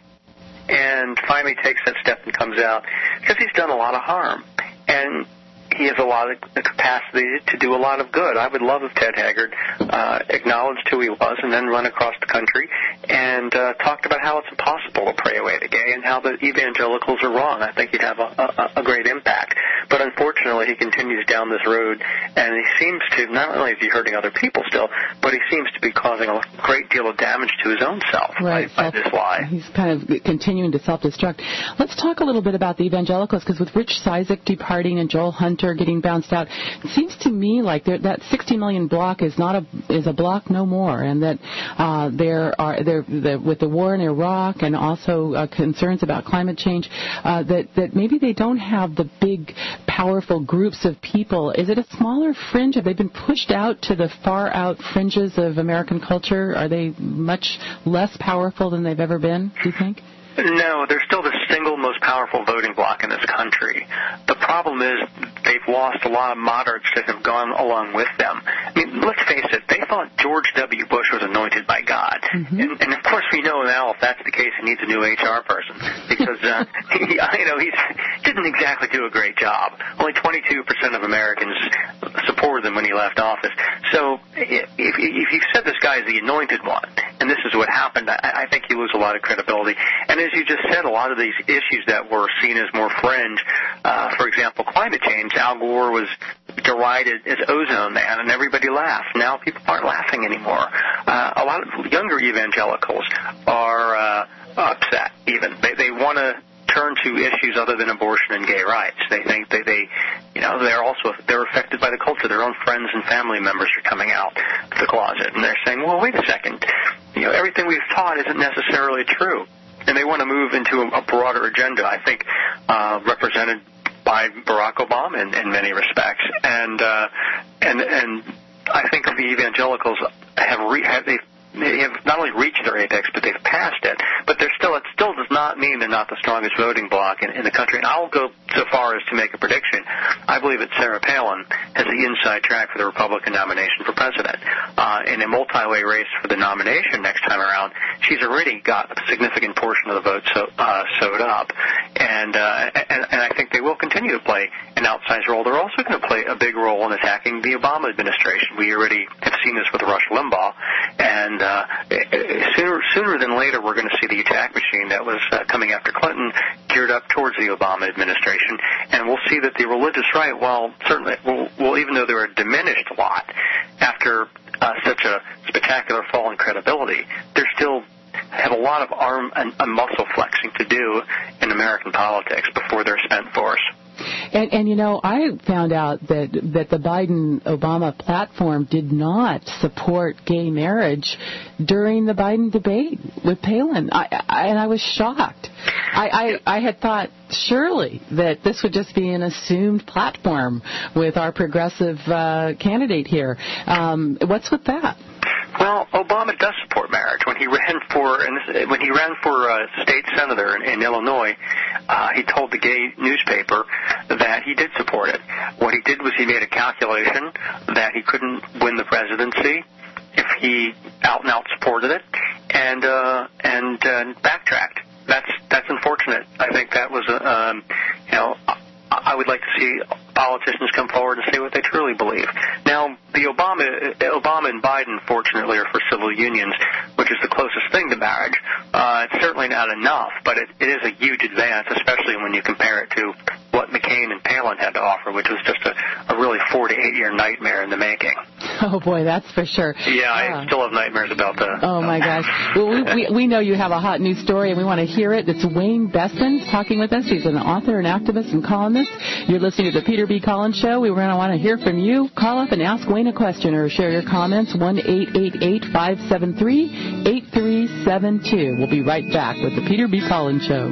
S14: And finally takes that step and comes out, because he's done a lot of harm. And he has a lot of capacity to do a lot of good. I would love if Ted Haggard uh, acknowledged who he was and then run across the country and uh, talked about how it's impossible to pray away the gay and how the evangelicals are wrong. I think he'd have a, a, a great impact. But unfortunately, he continues down this road, and he seems to, not only is he hurting other people still, but he seems to be causing a great deal of damage to his own self
S22: right,
S14: by, by this lie.
S22: He's kind of continuing to self-destruct. Let's talk a little bit about the evangelicals, because with Rich Cizik departing and Joel Hunter getting bounced out, it seems to me like that sixty million block is not a is a block no more, and that uh, there are there the, with the war in Iraq and also uh, concerns about climate change, uh, that that maybe they don't have the big, powerful groups of people. Is it a smaller fringe? Have they been pushed out to the far out fringes of American culture? Are they much less powerful than they've ever been, do you think?
S14: No, they're still the single most powerful voting bloc in this country. The problem is they've lost a lot of moderates that have gone along with them. I mean, let's face it, they thought George W. Bush was anointed by God. Mm-hmm. And, and, of course, we know now if that's the case, he needs a new H R person because, uh, he, you know, he didn't exactly do a great job. Only twenty-two percent of Americans supported him when he left office. So if, if you said this guy is the anointed one, and this is what happened, I, I think you lose a lot of credibility. And as you just said, a lot of these issues that were seen as more fringe, uh, for example, climate change, Al Gore was derided as ozone man, and everybody laughed. Now people aren't laughing anymore. Uh, a lot of younger evangelicals are uh, upset even. They, they want to turn to issues other than abortion and gay rights. They think they, they, you know, they're also they're affected by the culture. Their own friends and family members are coming out of the closet, and they're saying, "Well, wait a second, you know, everything we've taught isn't necessarily true." And they want to move into a, a broader agenda. I think uh, represented by Barack Obama in, in many respects, and uh, and and I think the evangelicals have re- have they. They have not only reached their apex, but they've passed it. But they're still, it still does not mean they're not the strongest voting bloc in, in the country. And I'll go so far as to make a prediction. I believe that Sarah Palin has the inside track for the Republican nomination for president. Uh, in a multi-way race for the nomination next time around, she's already got a significant portion of the vote so, uh, sewed up. And, uh, and, and I think they will continue to play an outsized role. They're also going to play a big role in attacking the Obama administration. We already have seen this with Rush Limbaugh. And Uh, sooner, sooner than later, we're going to see the attack machine that was uh, coming after Clinton geared up towards the Obama administration, and we'll see that the religious right, while certainly, well, well even though they were diminished a lot after uh, such a spectacular fall in credibility, they're still have a lot of arm and, and muscle flexing to do in American politics before they're spent force.
S22: And, and, you know, I found out that that the Biden-Obama platform did not support gay marriage during the Biden debate with Palin, I, I, and I was shocked. I, I, I had thought, surely, that this would just be an assumed platform with our progressive uh, candidate here. Um, what's with that?
S14: Well, Obama does support marriage. When he ran for and this, when he ran for uh, state senator in, in Illinois, uh, he told the gay newspaper that he did support it. What he did was he made a calculation that he couldn't win the presidency if he out and out supported it, and uh, and uh, backtracked. That's that's unfortunate. I think that was a um, you know. I would like to see politicians come forward and say what they truly believe. Now, the Obama, Obama and Biden, fortunately, are for civil unions, which is the closest thing to marriage. Uh, it's certainly not enough, but it, it is a huge advance, especially when you compare it to what McCain and Palin had to offer, which was just a, a really four to eight year nightmare in the making.
S22: Oh boy, that's for sure.
S14: Yeah, I still have nightmares about that.
S22: Oh my gosh. Well, we, we, we know you have a hot news story, and we want to hear it. It's Wayne Beston talking with us. He's an author, an activist, and columnist. You're listening to the Peter B. Collins Show. We want to want to hear from you. Call up and ask Wayne a question or share your comments. one eight eight eight, five seven three, eight three seven two. We'll be right back with the Peter B. Collins Show.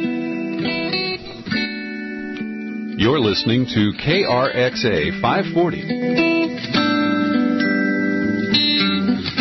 S1: You're listening to K R X A five forty.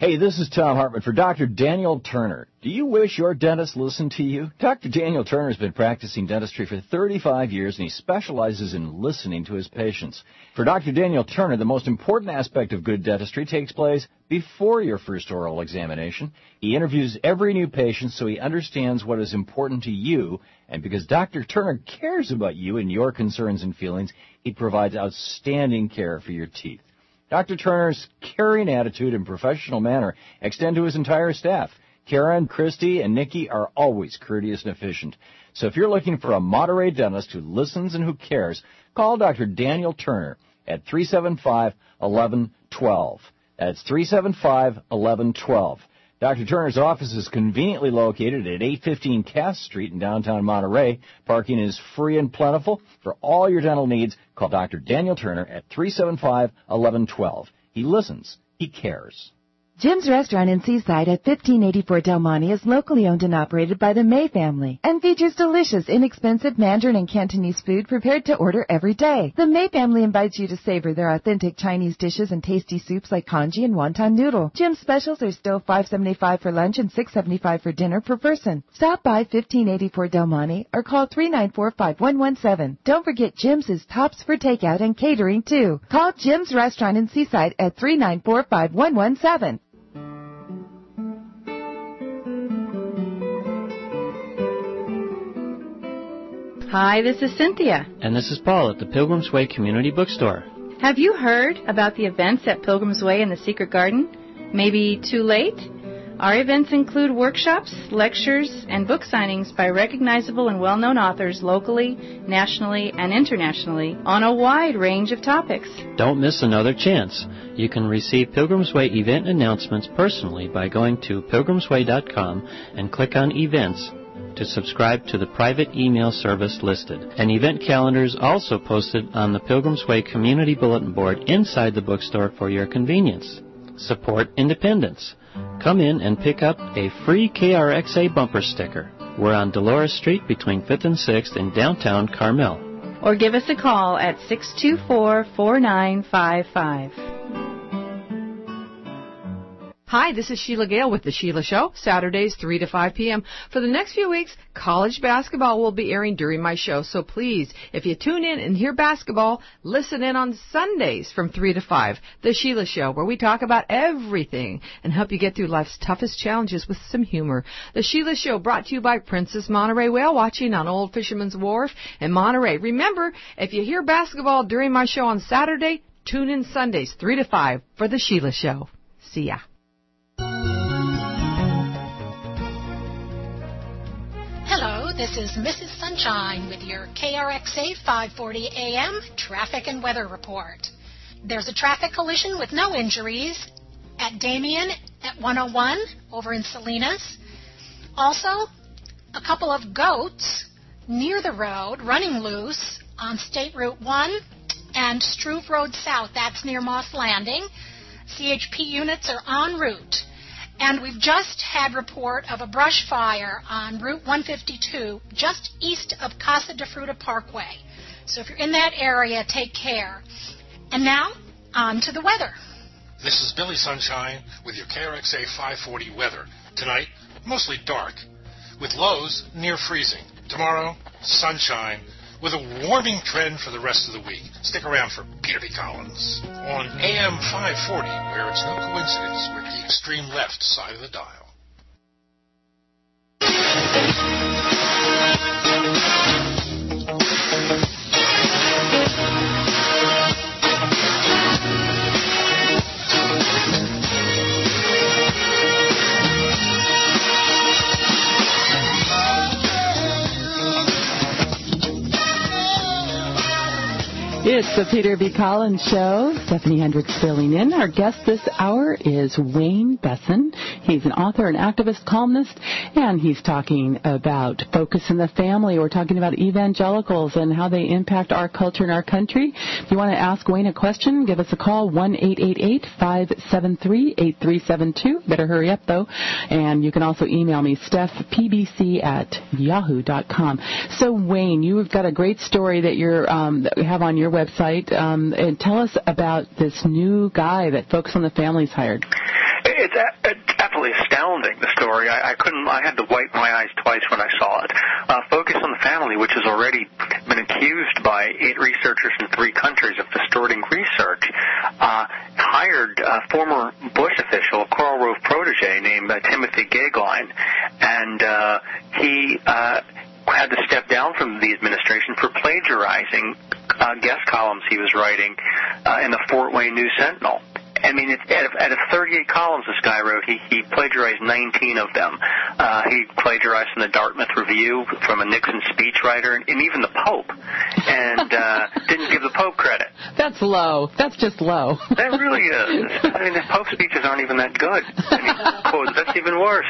S2: Hey, this is Tom Hartman for Doctor Daniel Turner. Do you wish your dentist listened to you? Doctor Daniel Turner has been practicing dentistry for thirty-five years, and he specializes in listening to his patients. For Doctor Daniel Turner, the most important aspect of good dentistry takes place before your first oral examination. He interviews every new patient so he understands what is important to you, and because Doctor Turner cares about you and your concerns and feelings, he provides outstanding care for your teeth. Doctor Turner's caring attitude and professional manner extend to his entire staff. Karen, Christy, and Nikki are always courteous and efficient. So if you're looking for a Monterey dentist who listens and who cares, call Doctor Daniel Turner at three seven five, one one one two. That's three seven five, one one one two. Doctor Turner's office is conveniently located at eight fifteen Cass Street in downtown Monterey. Parking is free and plentiful. For all your dental needs, call Doctor Daniel Turner at three seven five, one one one two. He listens. He cares.
S6: Jim's Restaurant in Seaside at fifteen eighty-four Del Monte is locally owned and operated by the May family and features delicious, inexpensive Mandarin and Cantonese food prepared to order every day. The May family invites you to savor their authentic Chinese dishes and tasty soups like congee and wonton noodle. Jim's specials are still five seventy-five for lunch and six seventy-five for dinner per person. Stop by fifteen eighty-four Del Monte or call three nine four, five one one seven. Don't forget Jim's is tops for takeout and catering too. Call Jim's Restaurant in Seaside at three nine four, five one one seven.
S11: Hi, this is Cynthia.
S12: And this is Paul at the Pilgrim's Way Community Bookstore.
S11: Have you heard about the events at Pilgrim's Way and the Secret Garden? Maybe too late? Our events include workshops, lectures, and book signings by recognizable and well-known authors locally, nationally, and internationally on a wide range of topics.
S12: Don't miss another chance. You can receive Pilgrim's Way event announcements personally by going to pilgrims way dot com and click on Events to subscribe to the private email service listed. An event calendar is also posted on the Pilgrim's Way Community Bulletin Board inside the bookstore for your convenience. Support independence. Come in and pick up a free K R X A bumper sticker. We're on Dolores Street between fifth and sixth in downtown Carmel.
S11: Or give us a call at six two four, four nine five five.
S15: Hi, this is Sheila Gale with The Sheila Show, Saturdays three to five p.m. For the next few weeks, college basketball will be airing during my show, so please, if you tune in and hear basketball, listen in on Sundays from three to five, The Sheila Show, where we talk about everything and help you get through life's toughest challenges with some humor. The Sheila Show brought to you by Princess Monterey Whale Watching on Old Fisherman's Wharf in Monterey. Remember, if you hear basketball during my show on Saturday, tune in Sundays three to five for The Sheila Show. See ya.
S16: Hello, this is Missus Sunshine with your K R X A five forty A M traffic and weather report. There's a traffic collision with no injuries at Damien at one oh one over in Salinas. Also, a couple of goats near the road running loose on State Route one and Struve Road South. That's near Moss Landing. C H P units are en route. And we've just had report of a brush fire on Route one fifty-two, just east of Casa de Fruta Parkway. So if you're in that area, take care. And now, on to the weather.
S17: This is Billy Sunshine with your K R X A five forty weather. Tonight, mostly dark, with lows near freezing. Tomorrow, sunshine, with a warming trend for the rest of the week. Stick around for Peter B. Collins on A M five forty, where it's no coincidence we're the extreme left side of the dial.
S22: It's the Peter B. Collins Show. Stephanie Hendricks filling in. Our guest this hour is Wayne Besson. He's an author, an activist, columnist, and he's talking about focus in the family. We're talking about evangelicals and how they impact our culture and our country. If you want to ask Wayne a question, give us a call, one eight eight eight, five seven three, eight three seven two. Better hurry up, though. And you can also email me, steph p b c at yahoo dot com. So, Wayne, you've got a great story that, you're, um, that we have on your website, um, and tell us about this new guy that Focus on the Family's hired.
S14: It's astounding, the story. I, I couldn't, I had to wipe my eyes twice when I saw it. Uh, Focus on the Family, which has already been accused by eight researchers in three countries of distorting research, uh, hired a former Bush official, a Karl Rove protege named uh, Timothy Gagline, and uh, he uh, had to step down from the administration for plagiarizing uh, guest columns he was writing uh, in the Fort Wayne News Sentinel. I mean, it's, out, of, out of thirty-eight columns this guy wrote, he, he plagiarized nineteen of them. Uh, he plagiarized from the Dartmouth Review, from a Nixon speechwriter, and, and even the Pope, and uh, didn't give the Pope credit.
S22: That's low. That's just low.
S14: That really is. I mean, the Pope's speeches aren't even that good. I mean, quotes, that's even worse.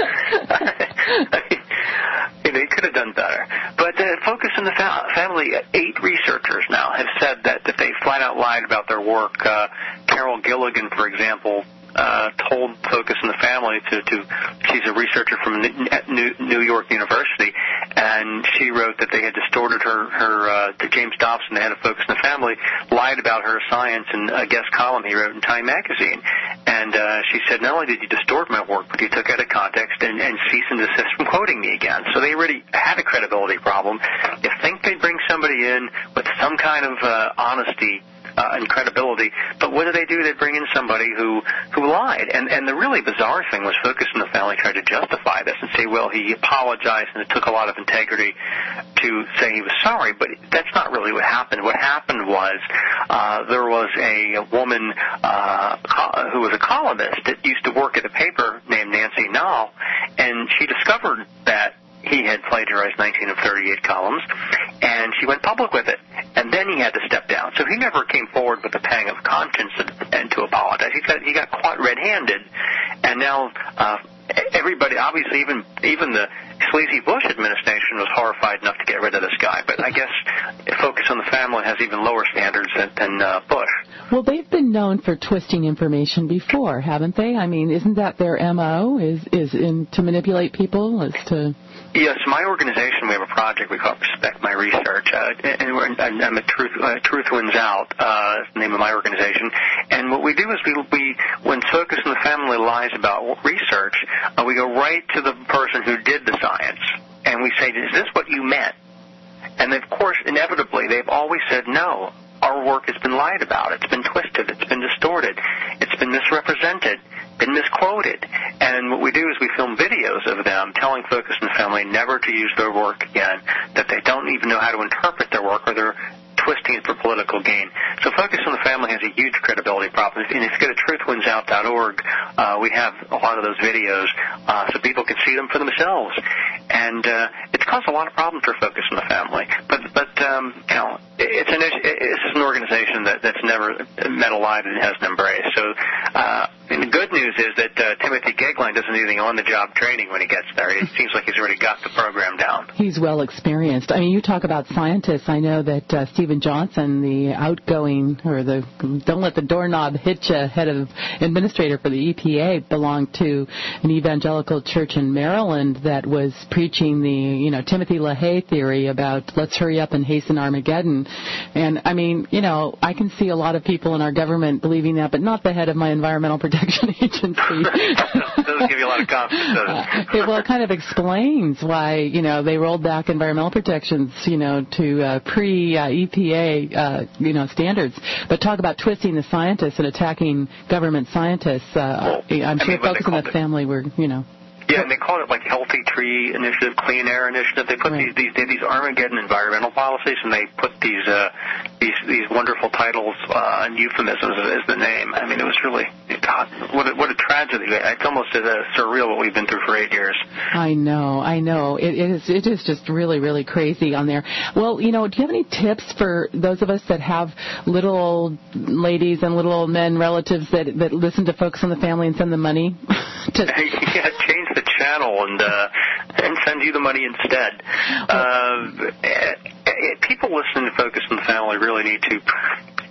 S14: I mean, you know, he could have done better. But uh, Focus on the fa- Family, eight researchers now have said that, that they flat out lied about their work. Uh, Carol Gilligan, for example, uh, told Focus on the Family to, to she's a researcher from New, New York University, and she wrote that they had distorted her, her uh, to James Dobson, the head of Focus on the Family, lied about her science in a guest column he wrote in Time magazine. And uh, she said, not only did you distort my work, but you took it out of context and, and cease and desist from quoting me again. So they already had a credibility problem. You think they'd bring somebody in with some kind of uh, honesty Uh, and credibility, but what do they do? They bring in somebody who who lied. And and the really bizarre thing was Focus on the Family tried to justify this and say, well, he apologized and it took a lot of integrity to say he was sorry, but that's not really what happened. What happened was uh, there was a woman uh, co- who was a columnist that used to work at a paper named Nancy Nall, and she discovered that he had plagiarized nineteen of thirty-eight columns, and she went public with it. And then he had to step down. So he never came forward with a pang of conscience and, and to apologize. He got, he got caught red-handed, and now uh, everybody, obviously even even the sleazy Bush administration was horrified enough to get rid of this guy. But I guess Focus on the Family has even lower standards than, than uh, Bush.
S22: Well, they've been known for twisting information before, haven't they? I mean, isn't that their M O, is, is in, to manipulate people, is to...
S14: Yes, my organization, we have a project we call Respect My Research, uh, and we're, I'm a Truth, uh, Truth Wins Out, uh, is the name of my organization. And what we do is we, we when Focus on the Family lies about research, uh, we go right to the person who did the science, and we say, is this what you meant? And of course, inevitably, they've always said, no, our work has been lied about, it's been twisted, it's been distorted, it's been misrepresented, been misquoted. And what we do is we film videos of them telling Focus on the Family never to use their work again, that they don't even know how to interpret their work, or they're twisting it for political gain. So Focus on the Family has a huge credibility problem. And if you go to truth wins out dot org, uh, we have a lot of those videos uh, so people can see them for themselves. And uh, it's caused a lot of problems for Focus on the Family. But, but um, you know, it's an, it's an organization that, that's never met a lie that it hasn't embraced. So uh, and the good news is that uh, Timothy Gagline doesn't need any on-the-job training when he gets there. It seems like he's already got the program down.
S22: He's well experienced. I mean, you talk about scientists. I know that uh, Stephen Johnson, the outgoing, or the don't let the doorknob hit you head of administrator for the E P A, belonged to an evangelical church in Maryland that was preaching the, you know, Timothy LaHaye theory about let's hurry up and hasten Armageddon. And, I mean, you know, I can see a lot of people in our government believing that, but not the head of my Environmental Protection Agency.
S14: Doesn't give you a lot of confidence, does it?
S22: It, well, it kind of explains why, you know, they rolled back environmental protections, you know, to uh, pre-E P A, uh, you know, standards. But talk about twisting the scientists and attacking government scientists. Uh, well, I'm sure Focus on the Family were, you know.
S14: Yeah, and they call it like Healthy Tree Initiative, Clean Air Initiative. They put right. these, these they have these Armageddon environmental policies, and they put these uh, these these wonderful titles uh, and euphemisms as the name. I mean, it was really God, what a, what a tragedy. It's almost uh, surreal what we've been through for eight years.
S22: I know, I know. It, it is it is just really really crazy on there. Well, you know, do you have any tips for those of us that have little old ladies and little old men relatives that that listen to Focus on the Family and send them money? to...
S14: yeah, change the channel and uh, and send you the money instead. Uh, people listening to Focus on the Family really need to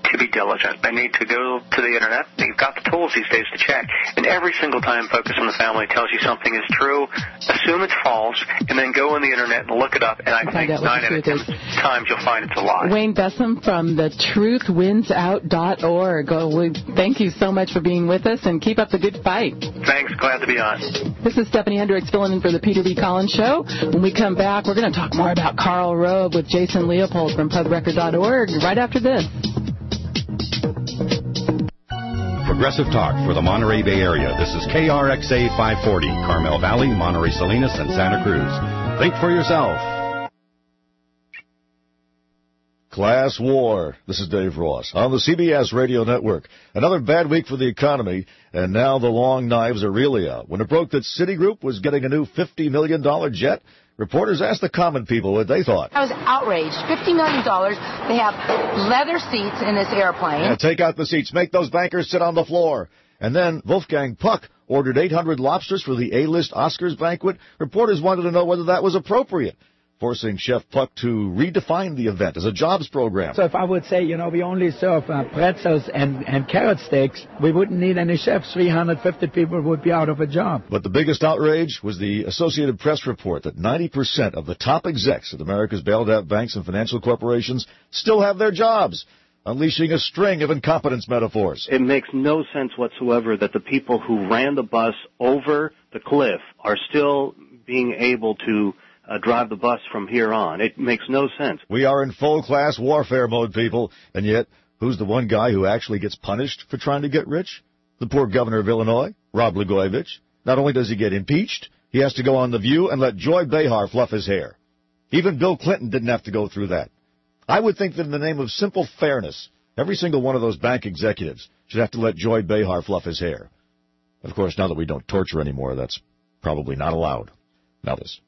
S14: to be diligent. They need to go to the Internet. They've got the tools these days to check. And every single time Focus on the Family tells you something is true, assume it's false, and then go on the Internet and look it up. And I think nine out of ten times you'll find it's a lie.
S22: Wayne Bessem from the truth wins out dot org. Oh, thank you so much for being with us, and keep up the good fight.
S14: Thanks. Glad to be on.
S22: This is Stephanie Hendricks filling in for the Peter B. Collins Show. When we come back, we're going to talk more about Karl Rove with Jason Leopold from pub record dot org right after this.
S4: Progressive Talk for the Monterey Bay Area. This is K R X A five forty, Carmel Valley, Monterey Salinas, and Santa Cruz. Think for yourself.
S18: Class War. This is Dave Ross on the C B S Radio Network. Another bad week for the economy, and now the long knives are really out. When it broke that Citigroup was getting a new fifty million dollars jet, reporters asked the common people what they thought.
S20: I was outraged. fifty million dollars. They have leather seats in this airplane.
S18: Yeah, take out the seats. Make those bankers sit on the floor. And then Wolfgang Puck ordered eight hundred lobsters for the A-list Oscars banquet. Reporters wanted to know whether that was appropriate, forcing Chef Puck to redefine the event as a jobs program.
S21: So if I would say, you know, we only serve uh, pretzels and, and carrot sticks, we wouldn't need any chefs. three hundred fifty people would be out of a job.
S18: But the biggest outrage was the Associated Press report that ninety percent of the top execs at America's bailed out banks and financial corporations still have their jobs, unleashing a string of incompetence metaphors.
S23: It makes no sense whatsoever that the people who ran the bus over the cliff are still being able to Uh, drive the bus from here on. It makes no sense.
S18: We are in full-class warfare mode, people, and yet, who's the one guy who actually gets punished for trying to get rich? The poor governor of Illinois, Rod Blagojevich. Not only does he get impeached, he has to go on The View and let Joy Behar fluff his hair. Even Bill Clinton didn't have to go through that. I would think that in the name of simple fairness, every single one of those bank executives should have to let Joy Behar fluff his hair. Of course, now that we don't torture anymore, that's probably not allowed. Now this.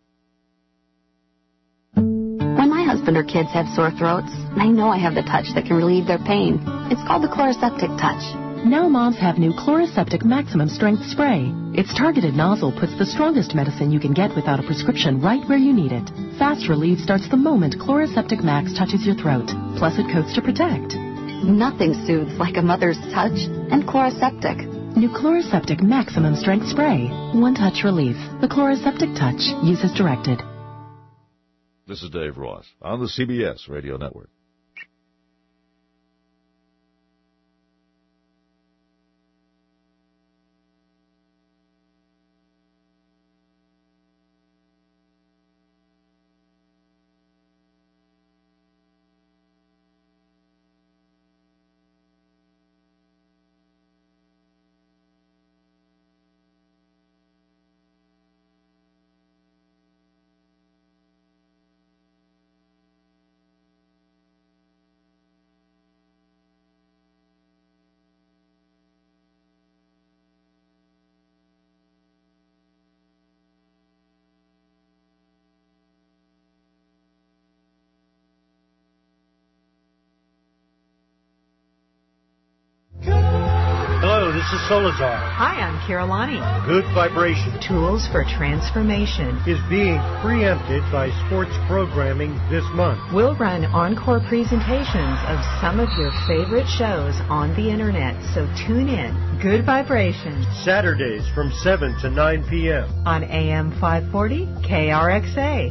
S24: When my husband or kids have sore throats, I know I have the touch that can relieve their pain. It's called the Chloraseptic Touch.
S25: Now moms have new Chloraseptic Maximum Strength Spray. Its targeted nozzle puts the strongest medicine you can get without a prescription right where you need it. Fast relief starts the moment Chloraseptic Max touches your throat. Plus it coats to protect.
S24: Nothing soothes like a mother's touch. And Chloraseptic.
S25: New Chloraseptic Maximum Strength Spray. One touch relief. The Chloraseptic Touch. Use as directed.
S18: This is Dave Ross on the C B S Radio Network.
S26: This is Solazar.
S15: Hi, I'm Carolani.
S26: Good Vibration.
S15: Tools for Transformation
S26: Is being preempted by sports programming this month.
S15: We'll run encore presentations of some of your favorite shows on the Internet, so tune in. Good Vibrations.
S26: Saturdays from seven to nine p.m.
S15: on A M five forty K R X A.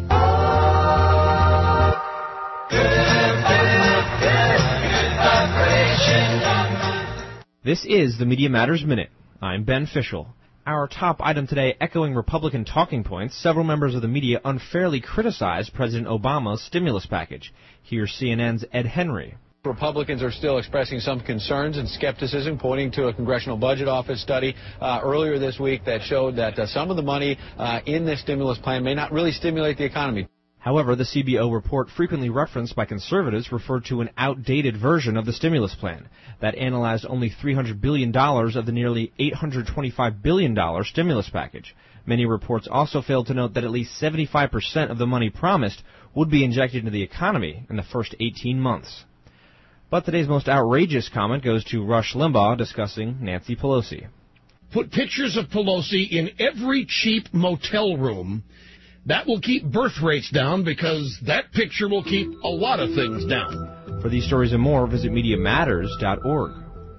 S27: Good, good, good, good vibration.
S28: This is the Media Matters Minute. I'm Ben Fischel. Our top item today, echoing Republican talking points, several members of the media unfairly criticized President Obama's stimulus package. Here's C N N's Ed Henry.
S29: Republicans are still expressing some concerns and skepticism, pointing to a Congressional Budget Office study uh, earlier this week that showed that uh, some of the money uh, in this stimulus plan may not really stimulate the economy.
S28: However, the C B O report, frequently referenced by conservatives, referred to an outdated version of the stimulus plan that analyzed only three hundred billion dollars of the nearly eight hundred twenty-five billion dollars stimulus package. Many reports also failed to note that at least seventy-five percent of the money promised would be injected into the economy in the first eighteen months. But today's most outrageous comment goes to Rush Limbaugh discussing Nancy Pelosi.
S30: Put pictures of Pelosi in every cheap motel room. That will keep birth rates down because that picture will keep a lot of things down.
S28: For these stories and more, visit media matters dot org.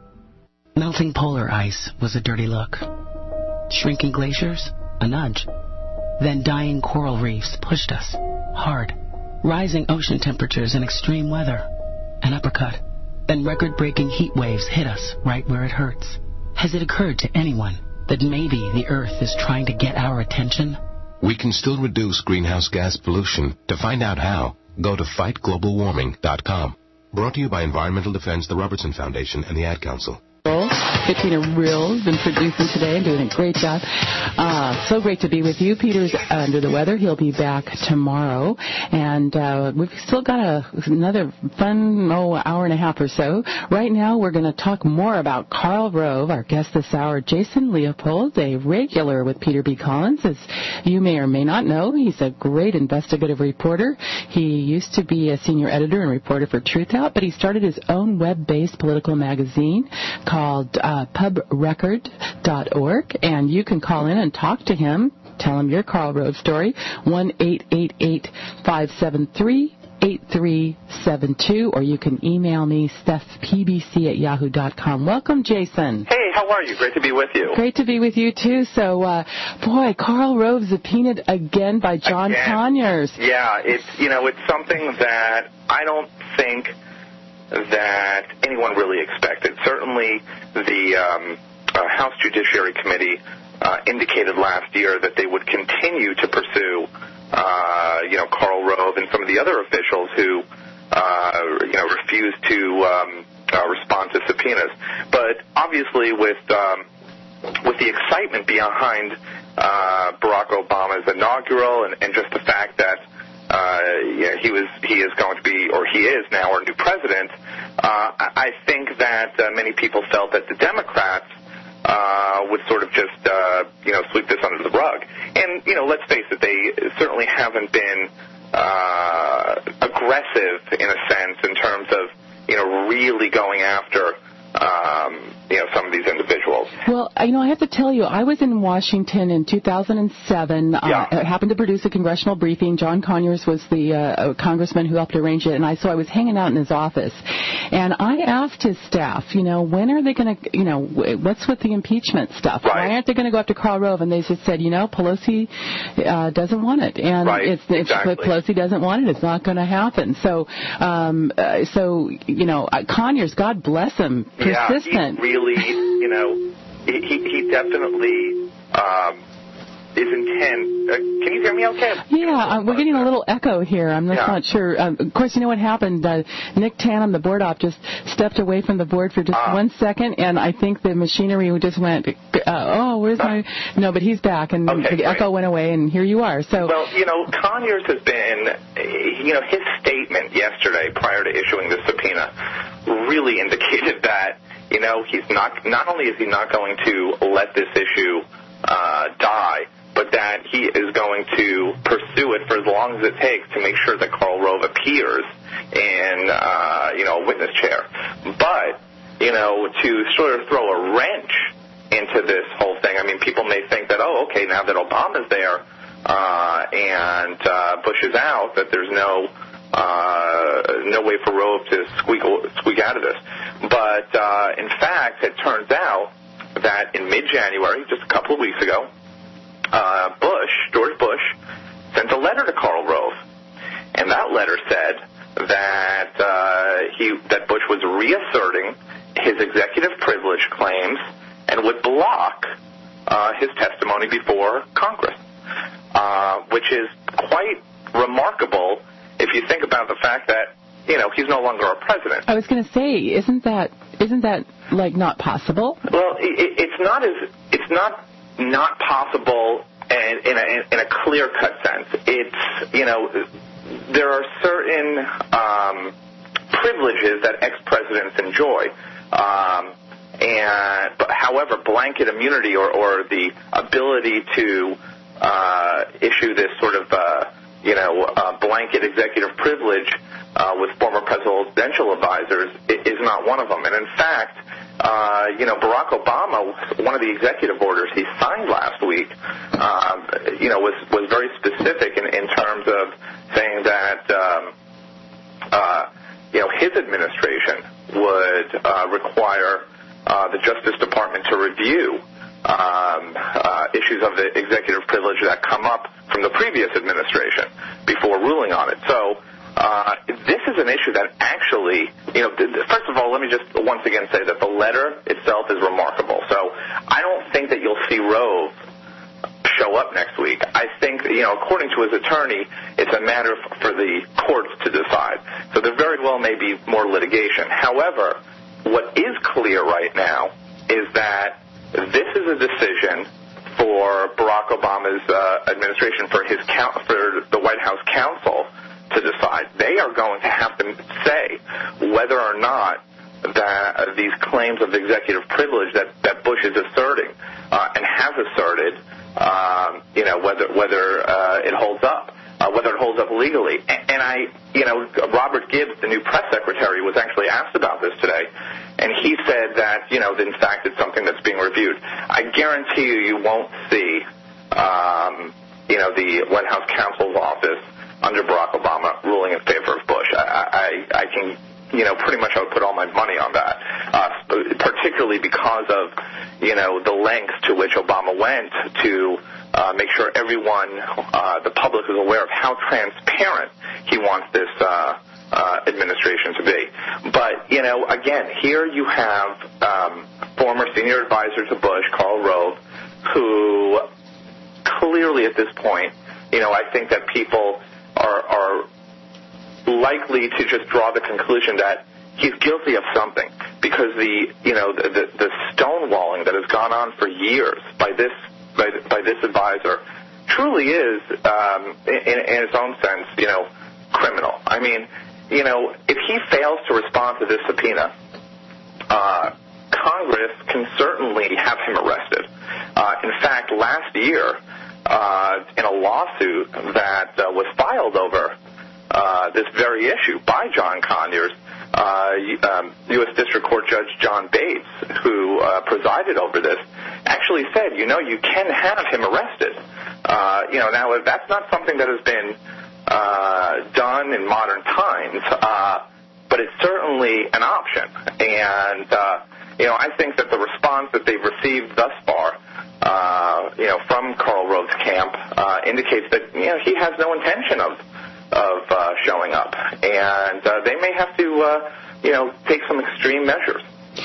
S22: Melting polar ice was a dirty look. Shrinking glaciers, a nudge. Then dying coral reefs pushed us, hard. Rising ocean temperatures and extreme weather, an uppercut. Then record-breaking heat waves hit us right where it hurts. Has it occurred to anyone that maybe the Earth is trying to get our attention?
S1: We can still reduce greenhouse gas pollution. To find out how, go to fight global warming dot com. Brought to you by Environmental Defense, the Robertson Foundation, and the Ad Council.
S22: Katrina Rill has been producing today and doing a great job. Uh, so great to be with you. Peter's under the weather. He'll be back tomorrow. And uh, we've still got a, another fun, oh, hour and a half or so. Right now, we're going to talk more about Karl Rove, our guest this hour. Jason Leopold, a regular with Peter B. Collins. As you may or may not know, he's a great investigative reporter. He used to be a senior editor and reporter for Truthout, but he started his own web-based political magazine called uh, pub record dot org, and you can call in and talk to him. Tell him your Karl Rove story, one eight eight eight, five seven three, eight three seven two, or you can email me, steph p b c at yahoo dot com. Welcome, Jason.
S2: Hey, how are you? Great to be with you.
S22: Great to be with you, too. So, uh, boy, Karl Rove subpoenaed again by John
S2: again.
S22: Conyers.
S2: Yeah, it's, you know, it's something that I don't think that anyone really expected. Certainly the um, uh, House Judiciary Committee uh, indicated last year that they would continue to pursue, uh, you know, Karl Rove and some of the other officials who, uh, you know, refused to um, uh, respond to subpoenas. But obviously with um, with the excitement behind uh, Barack Obama's inaugural and, and just the fact that Uh, yeah, he was, he is going to be, or he is now our new president. Uh, I think that uh, many people felt that the Democrats uh, would sort of just, uh, you know, sweep this under the rug. And, you know, let's face it, they certainly haven't been uh, aggressive in a sense in terms of, you know, really going after, um, you know, some of these individuals.
S22: Well, you know, I have to tell you, I was in Washington in two thousand seven.
S2: Yeah.
S22: Uh, I happened to produce a congressional briefing. John Conyers was the uh, congressman who helped arrange it, and I so I was hanging out in his office. And I asked his staff, you know, when are they going to, you know, what's with the impeachment stuff?
S2: Right.
S22: Why aren't they going to go after Karl Rove? And they just said, you know, Pelosi uh, doesn't want it. And
S2: right.
S22: it's, it's,
S2: exactly.
S22: if Pelosi doesn't want it, it's not going to happen. So, um, uh, so you know, Conyers, God bless him, persistent.
S2: Yeah, he really, you know, he, he definitely um, is intent. Uh, can you hear me okay?
S22: Yeah, uh, we're getting a little echo here. I'm just
S2: yeah.
S22: not sure. Um, of course, you know what happened? Uh, Nick Tannum, the board op, just stepped away from the board for just
S2: uh,
S22: one second, and I think the machinery just went, uh, oh, where's my... No, but he's back, and
S2: okay,
S22: the
S2: great.
S22: echo went away, and here you are. So,
S2: well, you know, Conyers has been, you know, his statement yesterday prior to issuing the subpoena really indicated that, you know, he's not, not only is he not going to let this issue uh, die, but that he is going to pursue it for as long as it takes to make sure that Karl Rove appears in, uh, you know, a witness chair. But, you know, to sort of throw a wrench into this whole thing, I mean, people may think that, oh, okay, now that Obama's there uh, and uh, Bush is out, that there's no uh, no way for Rove to squeak, squeak out of this. But, uh, in fact, it turns out that in mid-January, just a couple of weeks ago, Uh, Bush, George Bush, sent a letter to Karl Rove, and that letter said that uh, he that Bush was reasserting his executive privilege claims and would block uh, his testimony before Congress, uh, which is quite remarkable if you think about the fact that, you know, he's no longer our president.
S22: I was going to say, isn't that isn't that like not possible?
S2: Well, it, it's not as it's not. not possible and in a, in a clear-cut sense. It's, you know, there are certain um, privileges that ex-presidents enjoy. Um, and, but however, blanket immunity or, or the ability to uh, issue this sort of, uh, you know, uh, blanket executive privilege uh, with former presidential advisors is not one of them. And in fact, Uh, you know, Barack Obama, one of the executive orders he signed last week, um, you know, was, was very specific in, in terms of saying that, um, uh, you know, his administration would uh, require uh, the Justice Department to review um, uh, issues of the executive privilege that come up from the previous administration before ruling on it. So uh, this is an issue that actually, you know, first of all, let me just once again say that the letter itself is remarkable. So I don't think that you'll see Rove show up next week. I think, you know, according to his attorney, it's a matter for the courts to decide. So there very well may be more litigation. However, what is clear right now is that this is a decision for Barack Obama's uh, administration, for his for the White House counsel to decide. They are going to have to say whether or not that uh, these claims of executive privilege that, that Bush is asserting uh, and has asserted, um, you know, whether whether uh, it holds up, uh, whether it holds up legally. And, and I, you know, Robert Gibbs, the new press secretary, was actually asked about this today, and he said that, you know, that in fact it's something that's being reviewed. I guarantee you, you won't see, um, you know, the White House counsel's office under Barack Obama ruling in favor of Bush. I, I, I can. You know, pretty much I would put all my money on that, uh, particularly because of, you know, the lengths to which Obama went to uh, make sure everyone, uh, the public, is aware of how transparent he wants this uh, uh, administration to be. But, you know, again, here you have um, former senior advisor to Bush, Karl Rove, who clearly at this point, you know, I think that people are, are likely to just draw the conclusion that he's guilty of something, because the you know the, the, the stonewalling that has gone on for years by this by, by this advisor truly is, um, in, in its own sense, you know, criminal. I mean, you know, if he fails to respond to this subpoena, uh, Congress can certainly have him arrested. Uh, in fact, last year, uh, in a lawsuit that uh, was filed over Uh, this very issue by John Conyers, uh, um, U S District Court Judge John Bates, who uh, presided over this, actually said, you know, you can have him arrested. Uh, you know, now that's not something that has been uh, done in modern times, uh, but it's certainly an option. And, uh, you know, I think that the response that they've received thus far, uh, you know, from Karl Rove's camp uh, indicates that, you know, he has no intention of of uh, showing up, and uh, they may have to, uh, you know, take some extreme measures.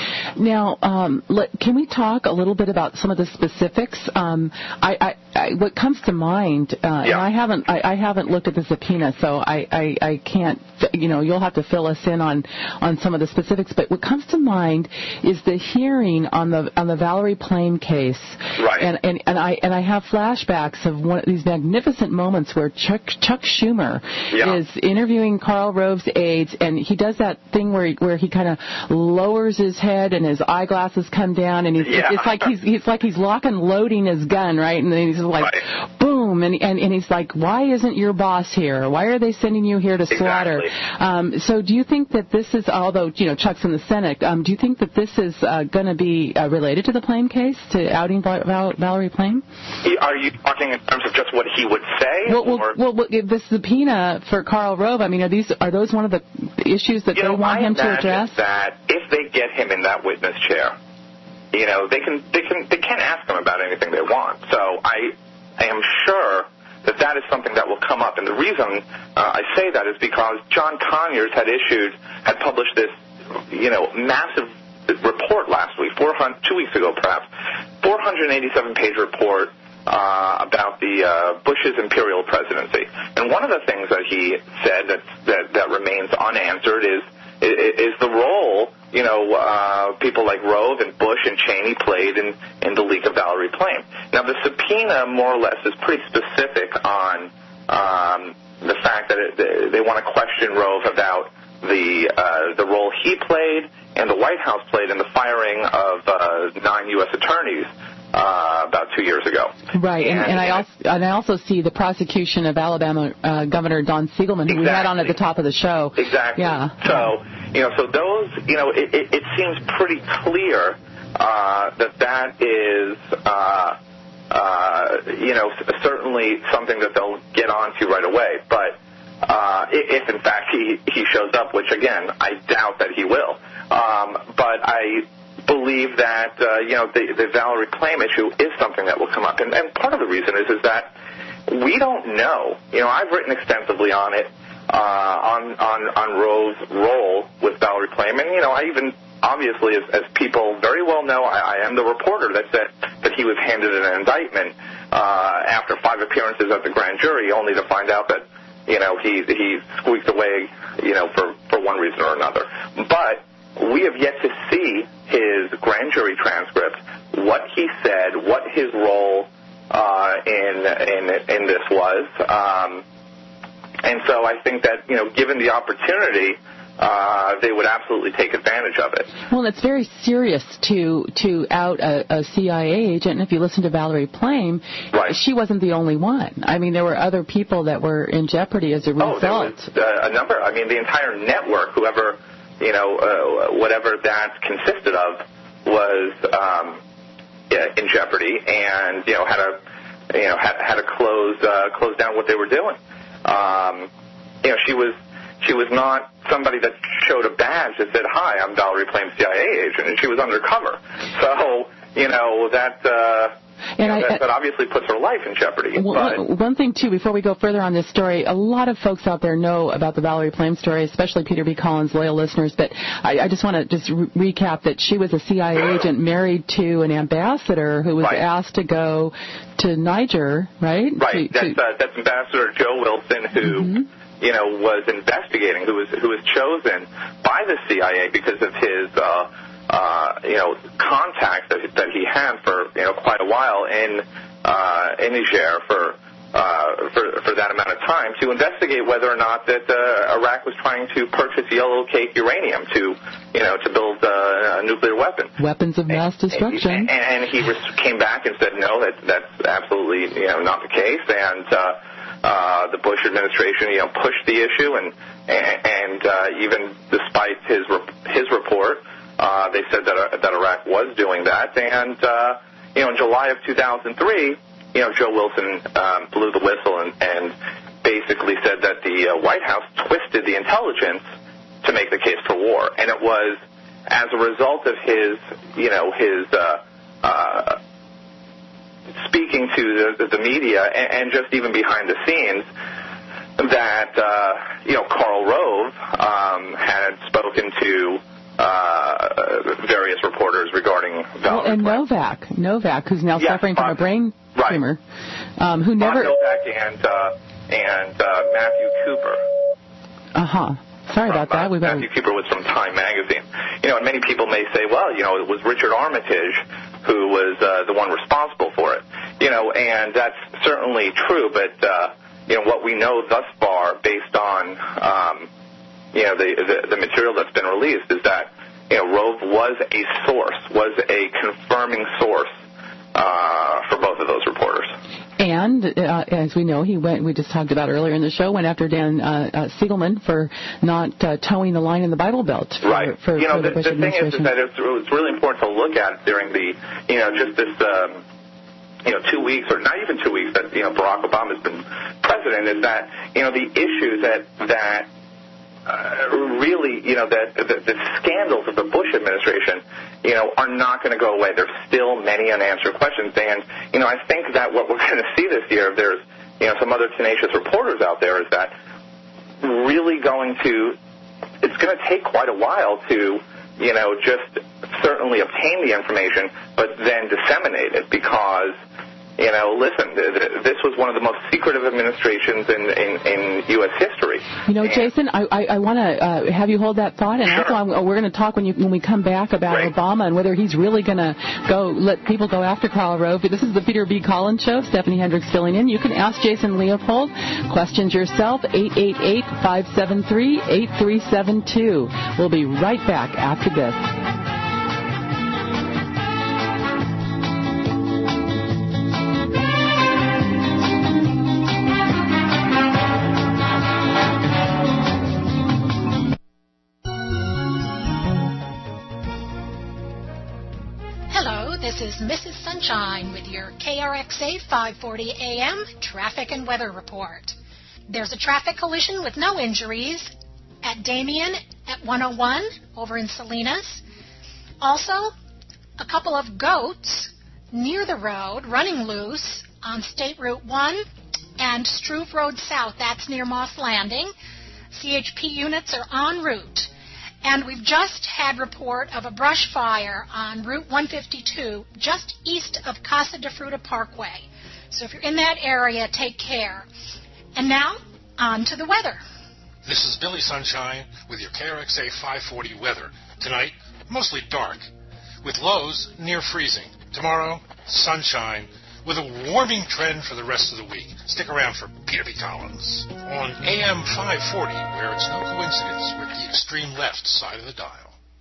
S22: Now, um, let, can we talk a little bit about some of the specifics? Um, I, I, I, what comes to mind, uh, yeah. and I haven't, I, I haven't looked at the subpoena, so I, I, I can't, you know, you'll have to fill us in on, on some of the specifics. But what comes to mind is the hearing on the on the Valerie Plame case,
S2: right?
S22: And and, and I and I have flashbacks of one of these magnificent moments where Chuck Chuck Schumer
S2: yeah.
S22: is interviewing Karl Rove's aides, and he does that thing where he, where he kind of lowers his head and his eyeglasses come down, and he's,
S2: yeah.
S22: it's like he's he's like he's lock and loading his gun, right? And then he's like,
S2: right.
S22: boom, and, and and he's like, why isn't your boss here? Why are they sending you here to
S2: exactly.
S22: slaughter? Um, so do you think that this is, although you know Chuck's in the Senate, um, do you think that this is uh, going to be uh, related to the Plame case, to outing Val- Val- Valerie Plame?
S2: Are you talking in terms of just what he would say?
S22: Well, well, well, well the subpoena for Karl Rove, I mean, are these are those one of the issues that
S2: you
S22: they
S2: know,
S22: want
S2: I
S22: him to address?
S2: That if they get him in that witness chair, you know, they can they can they can ask him about anything they want. So I I am sure that that is something that will come up. And the reason uh, I say that is because John Conyers had issued had published this, you know, massive report last week, four hundred, two weeks ago perhaps, four hundred eighty-seven page report uh, about the uh, Bush's imperial presidency. And one of the things that he said that that, that remains unanswered is is the role, you know, uh, people like Rove and Bush and Cheney played in, in the leak of Valerie Plame. Now, the subpoena, more or less, is pretty specific on um, the fact that it, they want to question Rove about the uh, the role he played and the White House played in the firing of uh, nine U S attorneys Uh, about two years ago.
S22: Right, and, and, and I also and I also see the prosecution of Alabama uh, Governor Don Siegelman, who
S2: exactly.
S22: we had on at the top of the show.
S2: Exactly.
S22: Yeah.
S2: So, you know, so those, you know, it, it, it seems pretty clear uh, that that is, uh, uh, you know, certainly something that they'll get onto right away. But uh, if in fact he, he shows up, which again, I doubt that he will. Um, but I believe that, uh, you know, the, the Valerie Plame issue is something that will come up. And, and part of the reason is, is that we don't know. You know, I've written extensively on it, uh, on, on, on Rove's role with Valerie Plame. And, you know, I even, obviously, as, as people very well know, I, I am the reporter that said that he was handed an indictment uh, after five appearances at the grand jury, only to find out that, you know, he, he squeaked away, you know, for, for one reason or another. But we have yet to see his grand jury transcript, what he said, what his role uh, in, in in this was. Um, and so I think that, you know, given the opportunity, uh, they would absolutely take advantage of it.
S22: Well, it's very serious to to out a, a C I A agent, and if you listen to Valerie Plame,
S2: right.
S22: she wasn't the only one. I mean, there were other people that were in jeopardy as a result.
S2: Oh, there was uh, a number. I mean, the entire network, whoever, you know, uh, whatever that consisted of, was um, yeah, in jeopardy, and you know had to, you know, had, had to close uh, close down what they were doing. Um, you know, she was. She was not somebody that showed a badge that said, "Hi, I'm Valerie Plame, C I A agent," and she was undercover. So, you know, that, uh, you know, I, that, that obviously puts her life in jeopardy.
S22: Well,
S2: but,
S22: one thing, too, before we go further on this story, a lot of folks out there know about the Valerie Plame story, especially Peter B. Collins' loyal listeners, but I, I just want to just re- recap that she was a C I A agent married to an ambassador who was
S2: right.
S22: asked to go to Niger, right?
S2: Right.
S22: To,
S2: that's,
S22: to,
S2: uh, that's Ambassador Joe Wilson, who... Mm-hmm. you know, was investigating, who was who was chosen by the C I A because of his, uh, uh, you know, contacts that, that he had for, you know, quite a while in uh, in Niger for, uh, for for that amount of time to investigate whether or not that uh, Iraq was trying to purchase yellow cake uranium to, you know, to build uh, a nuclear weapon.
S22: Weapons of mass destruction.
S2: And, and he came back and said, no, that that's absolutely, you know, not the case, and. Uh, Uh, the Bush administration, you know, pushed the issue, and and uh, even despite his his report, uh, they said that uh, that Iraq was doing that. And uh, you know, in July of two thousand three, you know, Joe Wilson um, blew the whistle and, and basically said that the uh, White House twisted the intelligence to make the case for war, and it was as a result of his, you know, his. Uh, uh, speaking to the, the media and, and just even behind the scenes that, uh, you know, Karl Rove um, had spoken to uh, various reporters regarding Valerie
S22: well, and
S2: Plame.
S22: Novak, Novak, who's now
S2: yes,
S22: suffering
S2: Bob,
S22: from a brain
S2: right.
S22: tumor, um, who never...
S2: Bob Novak and, uh, and uh, Matthew Cooper.
S22: Uh-huh. Sorry
S2: from,
S22: about that.
S2: Uh,
S22: We've
S2: Matthew Cooper was from Time Magazine. You know, and many people may say, well, you know, it was Richard Armitage who was uh, the one responsible for it. You know, and that's certainly true, but, uh, you know, what we know thus far based on, um, you know, the, the, the material that's been released is that, you know, Rove was a source, was a confirming source uh, for both of those reporters.
S22: And, uh, as we know, he went, we just talked about earlier in the show, went after Dan uh, uh, Siegelman for not uh, towing the line in the Bible Belt for,
S2: right.
S22: for,
S2: you know,
S22: for the,
S2: the,
S22: Bush
S2: the thing is, is
S22: administration.
S2: that it's, it's really important to look at during the, you know, just this, um, you know, two weeks or not even two weeks that, you know, Barack Obama's been president is that, you know, the issues that, that uh, really, you know, that the, the scandals of the Bush administration, you know, are not going to go away. There's still many unanswered questions. And, you know, I think that what we're going to see this year, if there's, you know, some other tenacious reporters out there, is that really going to, it's going to take quite a while to, you know, just certainly obtain the information, but then disseminate it because, you know, listen, this was one of the most secretive administrations in, in, in U S history.
S22: You know,
S2: and
S22: Jason, I, I, I want to uh, have you hold that thought, and
S2: sure.
S22: also I'm, we're going to talk when you when we come back about
S2: Great.
S22: Obama and whether he's really going to go let people go after Karl Rove. This is the Peter B. Collins Show. Stephanie Hendricks filling in. You can ask Jason Leopold questions yourself. eight eight eight, five seven three, eight three seven two. We'll be right back after this.
S16: This is Missus Sunshine with your K R X A five forty A M traffic and weather report. There's a traffic collision with no injuries at Damien at one oh one over in Salinas. Also, a couple of goats near the road running loose on State Route one and Struve Road South. That's near Moss Landing. C H P units are en route. And we've just had report of a brush fire on Route one fifty-two just east of Casa de Fruta Parkway. So if you're in that area, take care. And now, on to the weather.
S17: This is Billy Sunshine with your K R X A five forty weather. Tonight, mostly dark, with lows near freezing. Tomorrow, sunshine, with a warming trend for the rest of the week. Stick around for Peter B. Collins on A M five forty, where it's no coincidence we're at the extreme left side of the dial.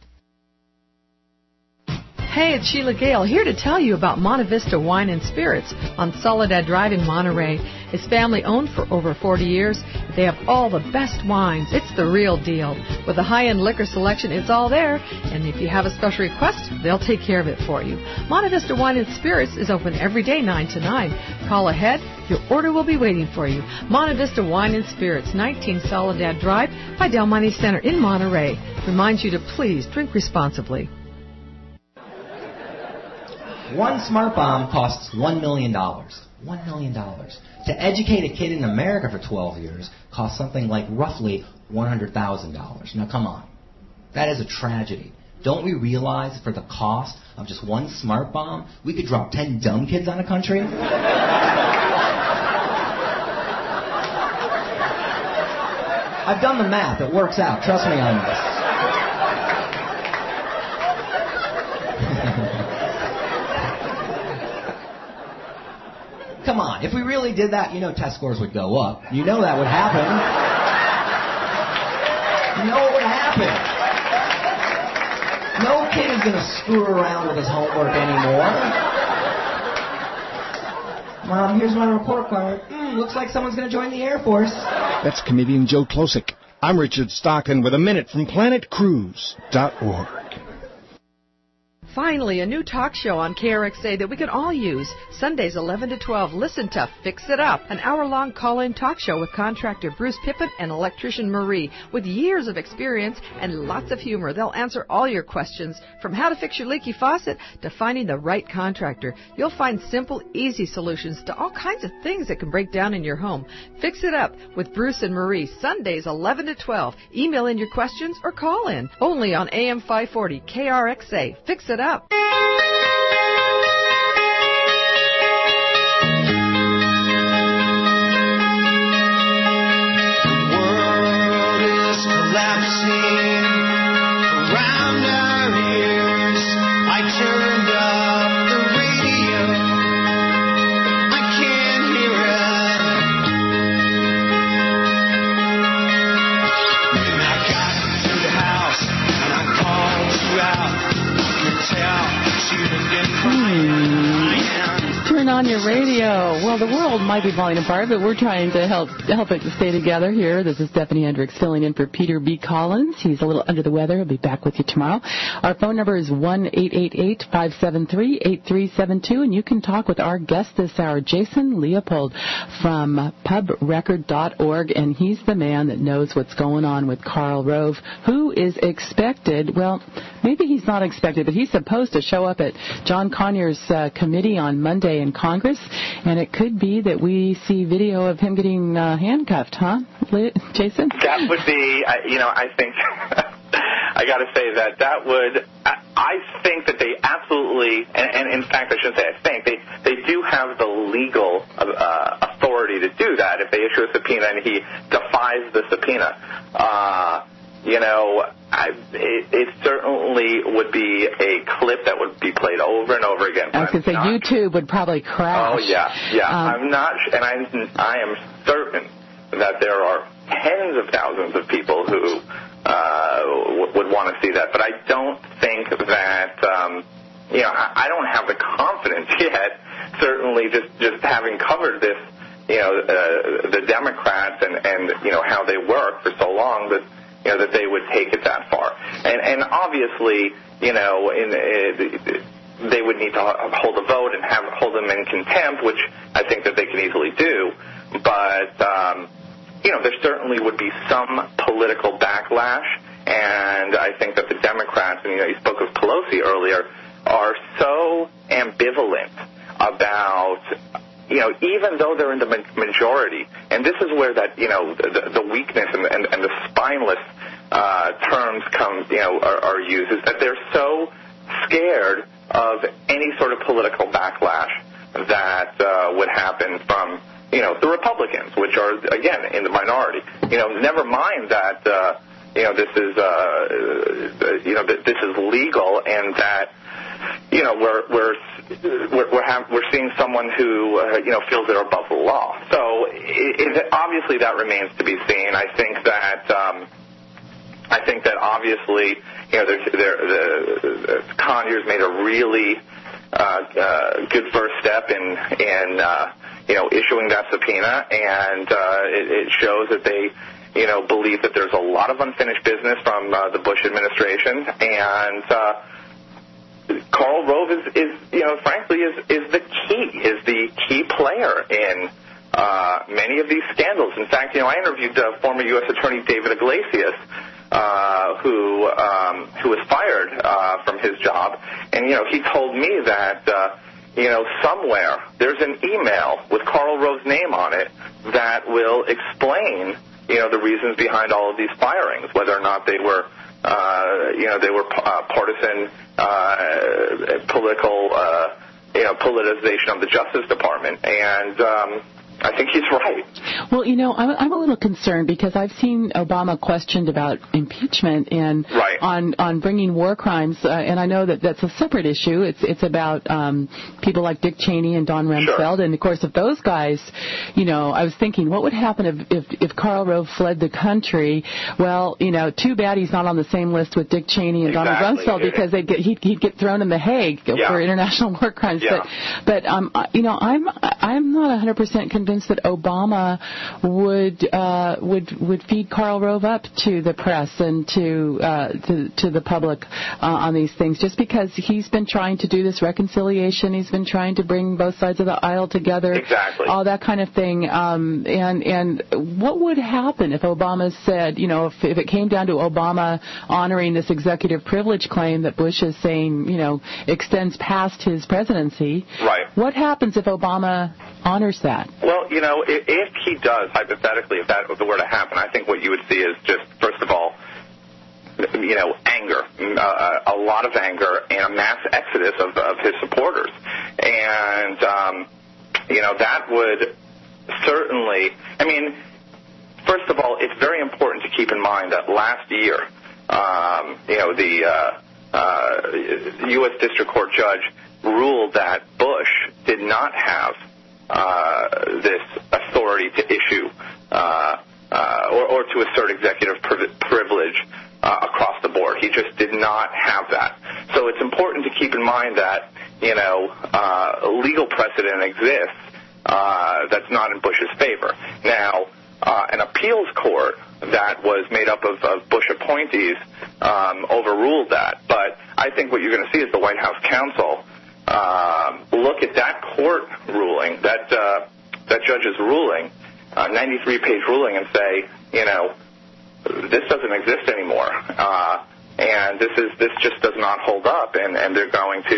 S15: Hey, it's Sheila Gale here to tell you about Monte Vista Wine and Spirits on Soledad Drive in Monterey. It's family-owned for over forty years. They have all the best wines. It's the real deal. With a high-end liquor selection, it's all there. And if you have a special request, they'll take care of it for you. Monte Vista Wine and Spirits is open every day, nine to nine. Call ahead. Your order will be waiting for you. Monte Vista Wine and Spirits, nineteen Soledad Drive by Del Monte Center in Monterey. Reminds you to please drink responsibly.
S3: One smart bomb costs one million dollars. one million dollars. To educate a kid in America for twelve years costs something like roughly one hundred thousand dollars. Now, come on. That is a tragedy. Don't we realize for the cost of just one smart bomb, we could drop ten dumb kids on a country? I've done the math. It works out. Trust me on this. Come on, if we really did that, you know test scores would go up. You know that would happen. You know what would happen. No kid is going to screw around with his homework anymore. Mom, here's my report card. Mm, looks like someone's going to join the Air Force.
S5: That's comedian Joe Klosik. I'm Richard Stockton with a minute from planet cruise dot org.
S15: Finally, a new talk show on K R X A that we can all use. Sundays eleven to twelve. Listen to Fix It Up, an hour-long call-in talk show with contractor Bruce Pippin and electrician Marie. With years of experience and lots of humor, they'll answer all your questions, from how to fix your leaky faucet to finding the right contractor. You'll find simple, easy solutions to all kinds of things that can break down in your home. Fix It Up with Bruce and Marie, Sundays eleven to twelve. Email in your questions or call in. Only on A M five forty K R X A. Fix It Up. Up.
S22: On your radio. Well, the world might be falling apart, but we're trying to help help it stay together here. This is Stephanie Hendricks filling in for Peter B. Collins. He's a little under the weather. He'll be back with you tomorrow. Our phone number is one eight eight eight, five seven three, eight three seven two, and you can talk with our guest this hour, Jason Leopold from pub record dot org, and he's the man that knows what's going on with Karl Rove, who is expected, well, maybe he's not expected, but he's supposed to show up at John Conyers' uh, committee on Monday in Congress, and it could be that we see video of him getting uh, handcuffed, huh, Jason?
S2: That would be, you know, I think, I got to say that that would, I think that they absolutely, and, and in fact, I shouldn't say I think, they, they do have the legal uh, authority to do that if they issue a subpoena and he defies the subpoena. Uh, You know, I, it, it certainly would be a clip that would be played over and over again.
S22: I was going to say, not, YouTube would probably crash.
S2: Oh, yeah, yeah.
S22: Um,
S2: I'm not, and I'm, I am certain that there are tens of thousands of people who uh, w- would want to see that. But I don't think that, um, you know, I, I don't have the confidence yet, certainly just, just having covered this, you know, uh, the Democrats and, and, you know, how they work for so long that, you know, that they would take it that far. And, and obviously, you know, in, uh, they would need to hold a vote and have hold them in contempt, which I think that they can easily do. But, um, you know, there certainly would be some political backlash, and I think that the Democrats, and, you know, you spoke of Pelosi earlier, are so ambivalent about, you know, even though they're in the majority, and this is where that, you know, the, the weakness and, and, and the spineless uh, terms come, you know, are, are used, is that they're so scared of any sort of political backlash that uh, would happen from, you know, the Republicans, which are, again, in the minority. You know, never mind that, uh, you know, this is, uh, you know, this is legal, and that, you know, we're we're we're we're, have, we're seeing someone who uh, you know feels they're above the law. So it, it, obviously that remains to be seen. I think that um, I think that obviously you know there, there, the, the Conyers made a really uh, uh, good first step in in uh, you know issuing that subpoena, and uh, it, it shows that they you know believe that there's a lot of unfinished business from uh, the Bush administration, and uh, Karl Rove is, is, you know, frankly, is, is the key, is the key player in uh, many of these scandals. In fact, you know, I interviewed uh, former U S Attorney David Iglesias, uh, who um, who was fired uh, from his job, and, you know, he told me that, uh, you know, somewhere there's an email with Karl Rove's name on it that will explain, you know, the reasons behind all of these firings, whether or not they were Uh, you know, they were uh, partisan, uh, political, uh, you know, politicization of the Justice Department. And um, I think he's right.
S22: Well, you know, I'm, I'm a little concerned because I've seen Obama questioned about impeachment and
S2: right.
S22: on on bringing war crimes, uh, and I know that that's a separate issue. It's it's about um, people like Dick Cheney and Don Rumsfeld, sure. and of course, if those guys, you know, I was thinking, what would happen if if, if Karl Rove fled the country? Well, you know, too bad he's not on the same list with Dick Cheney and
S2: exactly.
S22: Donald Rumsfeld because they'd get, he'd, he'd get thrown in the Hague
S2: yeah.
S22: for international war crimes.
S2: Yeah.
S22: But but um, you know, I'm I'm not one hundred percent convinced that Obama would uh, would would feed Karl Rove up to the press and to uh, to, to the public uh, on these things, just because he's been trying to do this reconciliation, he's been trying to bring both sides of the aisle together,
S2: exactly,
S22: all that kind of thing. Um, and and what would happen if Obama said, you know, if, if it came down to Obama honoring this executive privilege claim that Bush is saying, you know, extends past his presidency?
S2: Right.
S22: What happens if Obama honors that?
S2: Well, you know, if, if he does, hypothetically, if that were to happen, I think what you would see is just, first of all, you know, anger, uh, a lot of anger, and a mass exodus of, of his supporters. And, um, you know, that would certainly, I mean, first of all, it's very important to keep in mind that last year, um, you know, the uh, uh, U S District Court judge ruled that Bush did not have Uh, this authority to issue uh, uh, or, or to assert executive priv- privilege uh, across the board. He just did not have that. So it's important to keep in mind that, you know, uh, legal precedent exists uh, that's not in Bush's favor. Now, uh, an appeals court that was made up of, of Bush appointees um, overruled that. But I think what you're going to see is the White House counsel Uh, look at that court ruling, that uh, that judge's ruling, uh, ninety-three page ruling, and say, you know, this doesn't exist anymore, uh, and this is this just does not hold up, and, and they're going to,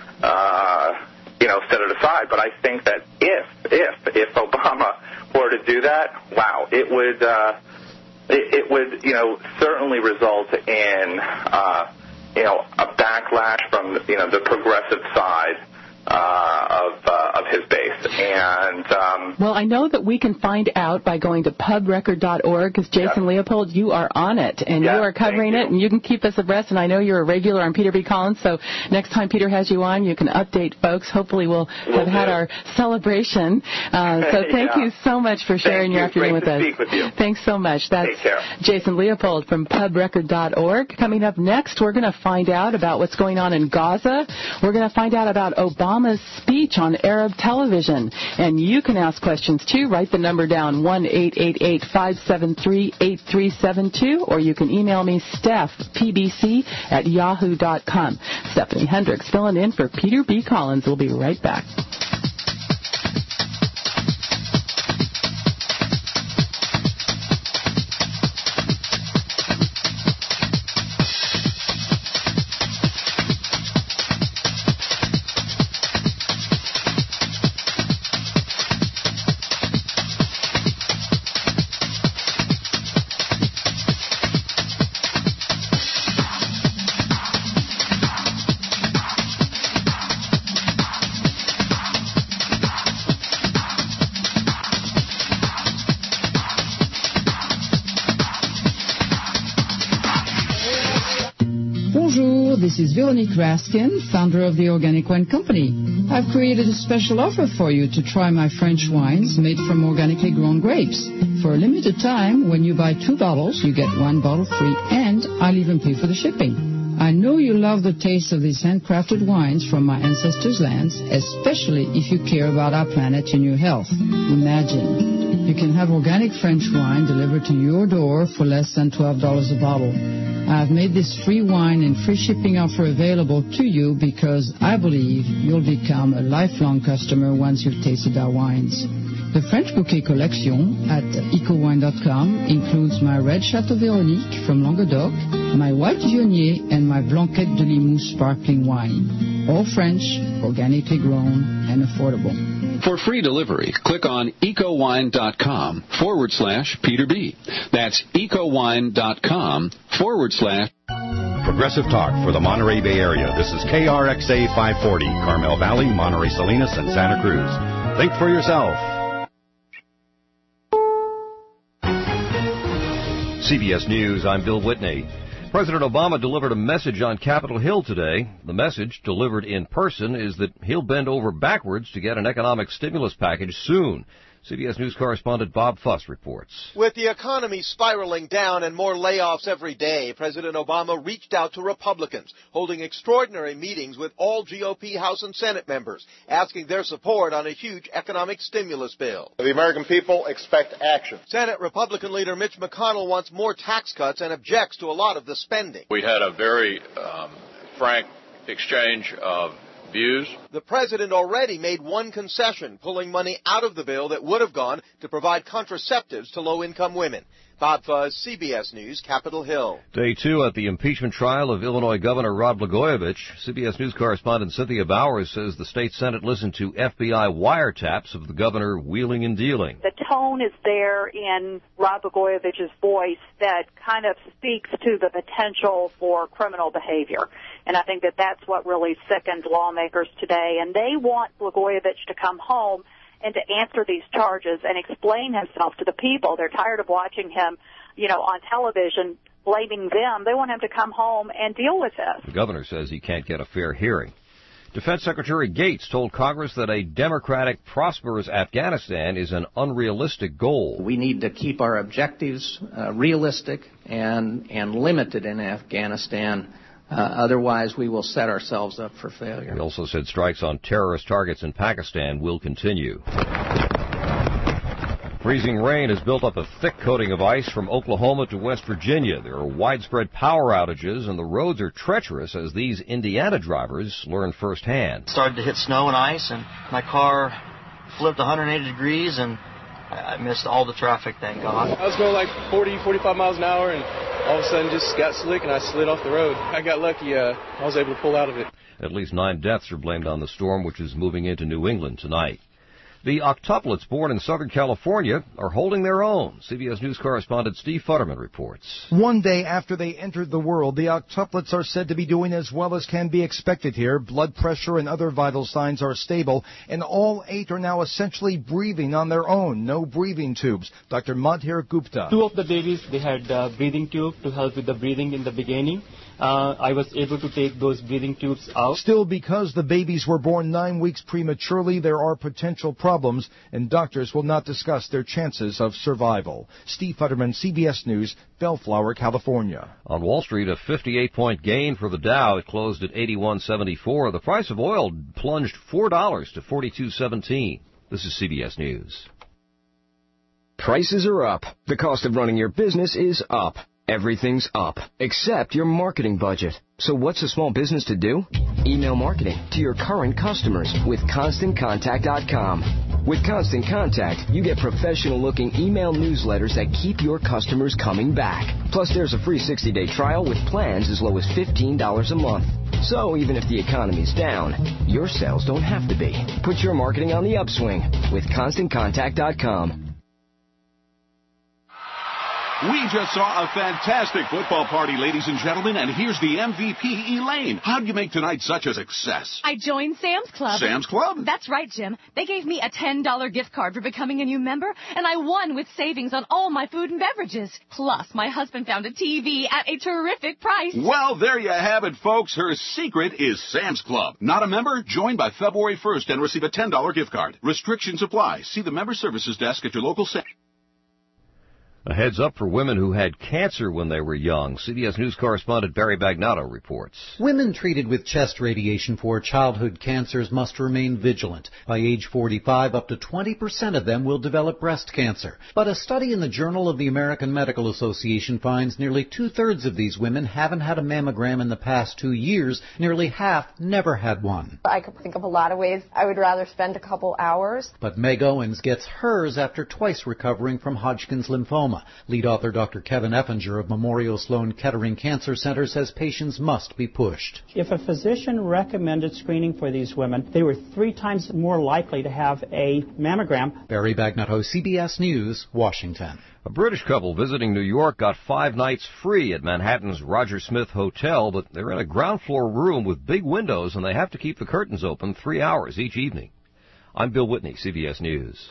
S2: uh, you know, set it aside. But I think that if if if Obama were to do that, wow, it would uh, it, it would you know certainly result in. Uh, you know, a backlash from, you know, the progressive side uh, of uh, of his base. And um,
S22: well, I know that we can find out by going to pub record dot org, because Jason
S2: yeah.
S22: Leopold, you are on it, and
S2: yeah,
S22: you are covering
S2: you.
S22: it, and you can keep us abreast. And I know you're a regular on Peter B. Collins, so next time Peter has you on, you can update folks. Hopefully we'll, we'll have do. had our celebration. Uh, so thank yeah. you so much for sharing
S2: thank
S22: your
S2: you.
S22: afternoon
S2: Great
S22: with
S2: to
S22: us.
S2: Speak with you.
S22: Thanks so much. That's
S2: Take care.
S22: Jason Leopold from pub record dot org. Coming up next, we're going to find out about what's going on in Gaza. We're going to find out about Obama's speech on Arab television. And you can ask questions, too. Write the number down, one eight eight eight, five seven three, eight three seven two, or you can email me, Steph, P B C, at yahoo dot com. Stephanie Hendricks filling in for Peter B. Collins. We'll be right back.
S6: this is Veronique Raskin, founder of the Organic Wine Company. I've created a special offer for you to try my French wines made from organically grown grapes. For a limited time, when you buy two bottles, you get one bottle free, and I'll even pay for the shipping. I know you love the taste of these handcrafted wines from my ancestors' lands, especially if you care about our planet and your health. Imagine, you can have organic French wine delivered to your door for less than twelve dollars a bottle. I have made this free wine and free shipping offer available to you because I believe you'll become a lifelong customer once you've tasted our wines. The French Bouquet Collection at eco wine dot com includes my red Chateau Véronique from Languedoc, my white Viognier, and my Blanquette de Limoux sparkling wine. All French, organically grown, and affordable.
S7: For free delivery, click on ecowine.com forward slash Peter B. That's ecowine.com forward slash.
S4: Progressive Talk for the Monterey Bay Area. This is K R X A five forty, Carmel Valley, Monterey Salinas, and Santa Cruz. Think for yourself. C B S News, I'm Bill Whitney. President Obama delivered a message on Capitol Hill today. The message, delivered in person, is that he'll bend over backwards to get an economic stimulus package soon. C B S News correspondent Bob Fuss reports.
S8: With the economy spiraling down and more layoffs every day, President Obama reached out to Republicans, holding extraordinary meetings with all G O P House and Senate members, asking their support on a huge economic stimulus bill.
S9: The American people expect action.
S8: Senate Republican leader Mitch McConnell wants more tax cuts and objects to a lot of the spending.
S10: We had a very um, frank exchange of views.
S8: The president already made one concession, pulling money out of the bill that would have gone to provide contraceptives to low-income women. Bob Fuzz, C B S News, Capitol Hill.
S4: Day two at the impeachment trial of Illinois Governor Rod Blagojevich. C B S News correspondent Cynthia Bowers says the state Senate listened to F B I wiretaps of the governor wheeling and dealing.
S11: The tone is there in Rod Blagojevich's voice that kind of speaks to the potential for criminal behavior. And I think that that's what really sickened lawmakers today. And they want Blagojevich to come home and to answer these charges and explain himself to the people. They're tired of watching him, you know, on television, blaming them. They want him to come home and deal with this.
S4: The governor says he can't get a fair hearing. Defense Secretary Gates told Congress that a democratic, prosperous Afghanistan is an unrealistic goal.
S12: We need to keep our objectives uh, realistic and, and limited in Afghanistan. Uh, otherwise, we will set ourselves up for failure.
S4: He also said strikes on terrorist targets in Pakistan will continue. Freezing rain has built up a thick coating of ice from Oklahoma to West Virginia. There are widespread power outages, and the roads are treacherous as these Indiana drivers learn firsthand.
S13: Started to hit snow and ice, and my car flipped one hundred eighty degrees, and I missed all the traffic, thank God.
S14: I was going like forty, forty-five miles an hour, and all of a sudden just got slick and I slid off the road. I got lucky. Uh, I was able to pull out of it.
S4: At least nine deaths are blamed on the storm, which is moving into New England tonight. The octuplets born in Southern California are holding their own. C B S News correspondent Steve Futterman reports.
S19: One day after they entered the world, the octuplets are said to be doing as well as can be expected here. Blood pressure and other vital signs are stable, and all eight are now essentially breathing on their own. No breathing tubes. Doctor Madhir Gupta.
S31: Two of the babies, they had a breathing tube to help with the breathing in the beginning. Uh, I was able to take those breathing tubes out.
S19: Still, because the babies were born nine weeks prematurely, there are potential problems, and doctors will not discuss their chances of survival. Steve Futterman, C B S News, Bellflower, California.
S4: On Wall Street, a fifty-eight point gain for the Dow. It closed at eighty-one seventy-four. The price of oil plunged four dollars to forty-two seventeen. This is C B S News.
S32: Prices are up. The cost of running your business is up. Everything's up, except your marketing budget. So what's a small business to do? Email marketing to your current customers with Constant Contact dot com. With Constant Contact, you get professional-looking email newsletters that keep your customers coming back. Plus, there's a free sixty day trial with plans as low as fifteen dollars a month. So even if the economy's down, your sales don't have to be. Put your marketing on the upswing with Constant Contact dot com.
S1: We just saw a fantastic football party, ladies and gentlemen, and here's the M V P, Elaine. How'd you make tonight such a success?
S18: I joined Sam's Club.
S1: Sam's Club?
S18: That's right, Jim. They gave me a ten dollar gift card for becoming a new member, and I won with savings on all my food and beverages. Plus, my husband found a T V at a terrific price.
S1: Well, there you have it, folks. Her secret is Sam's Club. Not a member? Join by February first and receive a ten dollar gift card. Restrictions apply. See the member services desk at your local Sam's.
S4: A heads up for women who had cancer when they were young. C B S News correspondent Barry Bagnato reports.
S20: Women treated with chest radiation for childhood cancers must remain vigilant. By age forty-five, up to twenty percent of them will develop breast cancer. But a study in the Journal of the American Medical Association finds nearly two-thirds of these women haven't had a mammogram in the past two years. Nearly half never had one.
S21: I could think of a lot of ways I would rather spend a couple hours.
S20: But Meg Owens gets hers after twice recovering from Hodgkin's lymphoma. Lead author Doctor Kevin Effinger of Memorial Sloan Kettering Cancer Center says patients must be pushed.
S23: If a physician recommended screening for these women, they were three times more likely to have a mammogram.
S20: Barry Bagnato, C B S News, Washington.
S4: A British couple visiting New York got five nights free at Manhattan's Roger Smith Hotel, but they're in a ground floor room with big windows, and they have to keep the curtains open three hours each evening. I'm Bill Whitney, C B S News.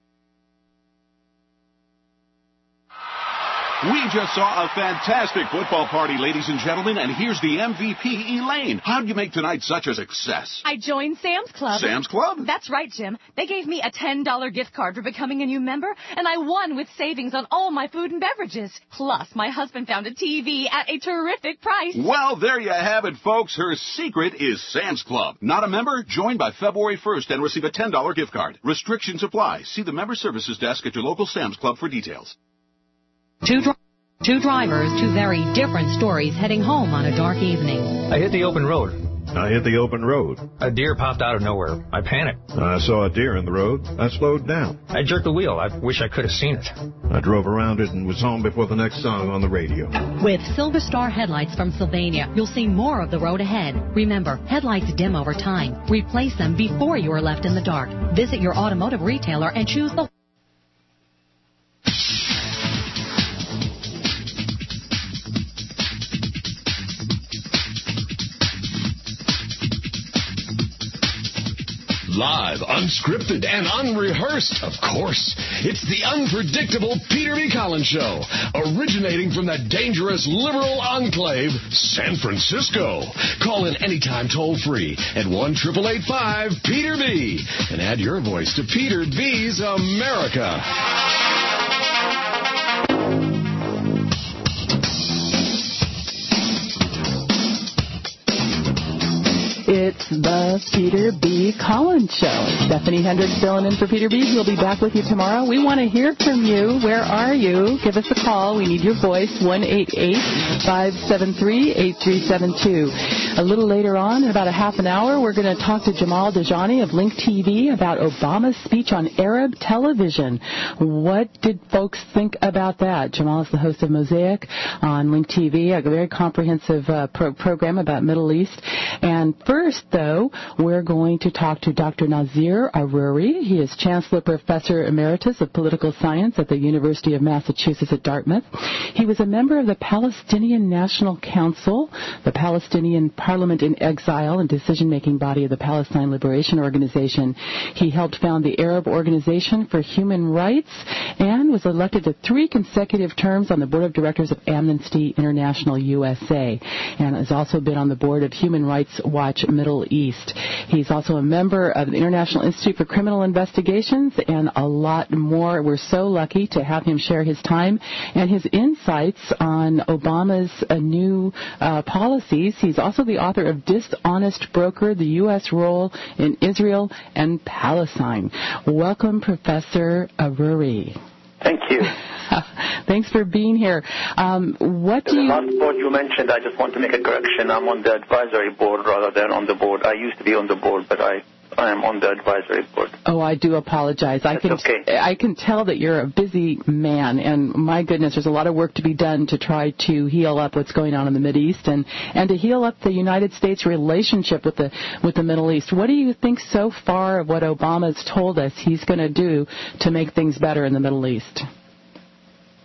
S1: We just saw a fantastic football party, ladies and gentlemen, and here's the M V P, Elaine. How'd you make tonight such a success?
S18: I joined Sam's Club.
S1: Sam's Club?
S18: That's right, Jim. They gave me a ten dollar gift card for becoming a new member, and I won with savings on all my food and beverages. Plus, my husband found a T V at a terrific price.
S1: Well, there you have it, folks. Her secret is Sam's Club. Not a member? Join by February first and receive a ten dollar gift card. Restrictions apply. See the member services desk at your local Sam's Club for details.
S24: Two, dri- two drivers, two very different stories heading home on a dark evening.
S25: I hit the open road.
S26: I hit the open road.
S25: A deer popped out of nowhere. I panicked.
S26: I saw a deer in the road. I slowed down.
S25: I jerked the wheel. I wish I could have seen it.
S26: I drove around it and was home before the next song on the radio.
S24: With Silver Star headlights from Sylvania, you'll see more of the road ahead. Remember, headlights dim over time. Replace them before you are left in the dark. Visit your automotive retailer and choose the...
S27: Live, unscripted, and unrehearsed, of course. It's the unpredictable Peter B. Collins Show, originating from the dangerous liberal enclave, San Francisco. Call in anytime toll-free at one eight eight eight five Peter B. and add your voice to Peter B's America.
S22: It's the Peter B. Collins Show. Stephanie Hendricks filling in for Peter B. We'll be back with you tomorrow. We want to hear from you. Where are you? Give us a call. We need your voice. one eight eight five seven three eight three seven two. A little later on, in about a half an hour, we're going to talk to Jamal Dajani of Link T V about Obama's speech on Arab television. What did folks think about that? Jamal is the host of Mosaic on Link T V, a very comprehensive uh, pro- program about Middle East. And first, though, we're going to talk to Doctor Nazir Aruri. He is Chancellor Professor Emeritus of Political Science at the University of Massachusetts at Dartmouth. He was a member of the Palestinian National Council, the Palestinian Parliament in Exile and decision-making body of the Palestine Liberation Organization. He helped found the Arab Organization for Human Rights and was elected to three consecutive terms on the board of directors of Amnesty International U S A, and has also been on the board of Human Rights Watch Middle East. He's also a member of the International Institute for Criminal Investigations and a lot more. We're so lucky to have him share his time and his insights on Obama's uh, new uh, policies. He's also the author of Dishonest Broker, the U S Role in Israel and Palestine. Welcome, Professor Aruri.
S28: Thank you.
S22: Thanks for being here. Um, what do
S28: the
S22: you...
S28: last board you mentioned, I just want to make a correction. I'm on the advisory board rather than on the board. I used to be on the board, but I, I am on the advisory board.
S22: Oh, I do apologize. I
S28: That's
S22: can
S28: okay.
S22: I can tell that you're a busy man, and my goodness, there's a lot of work to be done to try to heal up what's going on in the Mideast and, and to heal up the United States relationship with the with the Middle East. What do you think so far of what Obama's told us he's going to do to make things better in the Middle East?
S28: Well,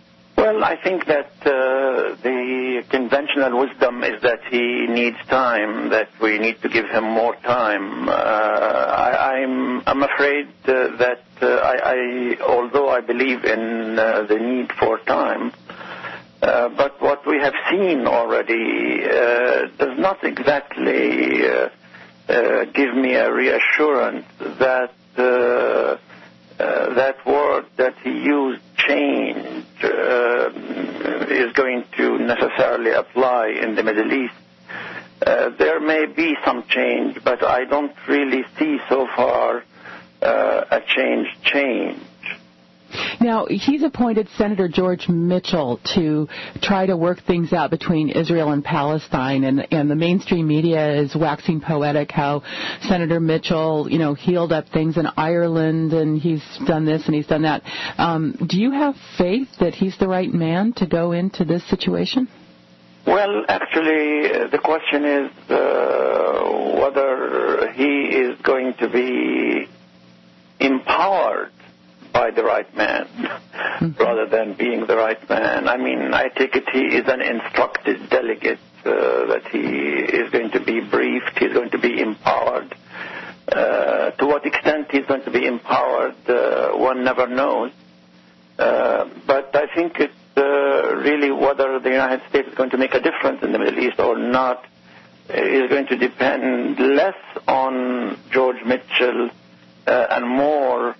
S28: Well, I think that uh, the conventional wisdom is that he needs time, that we need to give him more time. Uh, I, I'm, I'm afraid uh, that uh, I, I, although I believe in uh, the need for time, uh, but what we have seen already uh, does not exactly uh, uh, give me a reassurance that uh, uh, that word that he used, change, uh, is going to necessarily apply in the Middle East. Uh, there may be some change, but I don't really see so far uh, a change change.
S22: Now, he's appointed Senator George Mitchell to try to work things out between Israel and Palestine, and, and the mainstream media is waxing poetic how Senator Mitchell, you know, healed up things in Ireland, and he's done this and he's done that. Um, do you have faith that he's the right man to go into this situation?
S28: Well, actually, uh, the question is uh, whether he is going to be empowered by the right man rather than being the right man. I mean, I take it he is an instructed delegate, uh, that he is going to be briefed, he's going to be empowered. Uh, to what extent he's going to be empowered, uh, one never knows. Uh, but I think it's uh, really whether the United States is going to make a difference in the Middle East or not is going to depend less on George Mitchell uh, and more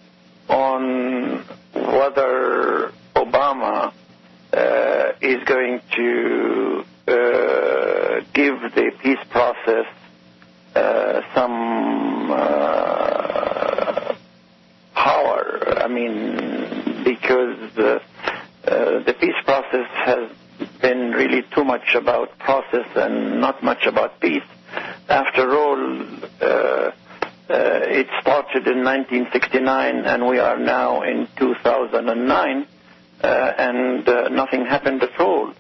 S28: on whether Obama uh, is going to uh, give the peace process uh, some uh, power. I mean, because uh, uh, the peace process has been really too much about process and not much about peace. After all, uh, Uh, it started in nineteen sixty-nine, and we are now in two thousand nine, uh, and uh, nothing happened at all.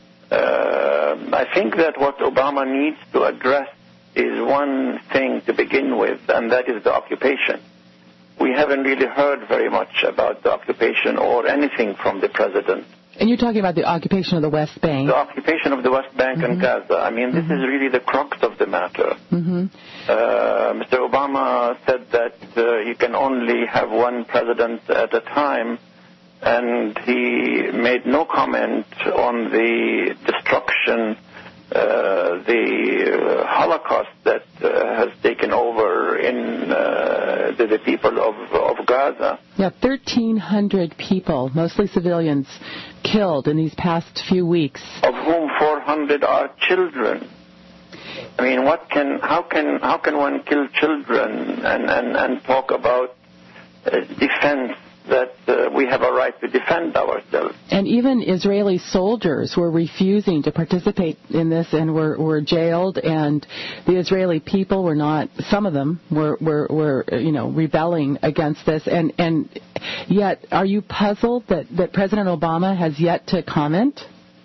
S28: Uh, I think that what Obama needs to address is one thing to begin with, and that is the occupation. We haven't really heard very much about the occupation or anything from the president.
S22: And you're talking about the occupation of the West Bank.
S28: The occupation of the West Bank mm-hmm. and Gaza. I mean, this mm-hmm. is really the crux of the matter. Mm-hmm. Uh, Mister Obama said that uh, you can only have one president at a time, and he made no comment on the destruction, uh, the uh, Holocaust that uh, has taken over in uh, the, the people of, of Gaza.
S22: Yeah, thirteen hundred people, mostly civilians, killed in these past few weeks.
S28: Of whom four hundred are children. I mean, what can, how can, how can one kill children and, and, and talk about uh, defense, that uh, we have a right to defend ourselves?
S22: And even Israeli soldiers were refusing to participate in this and were, were jailed, and the Israeli people were not, some of them were, were, were you know, rebelling against this. And, and yet, are you puzzled that, that President Obama has yet to comment?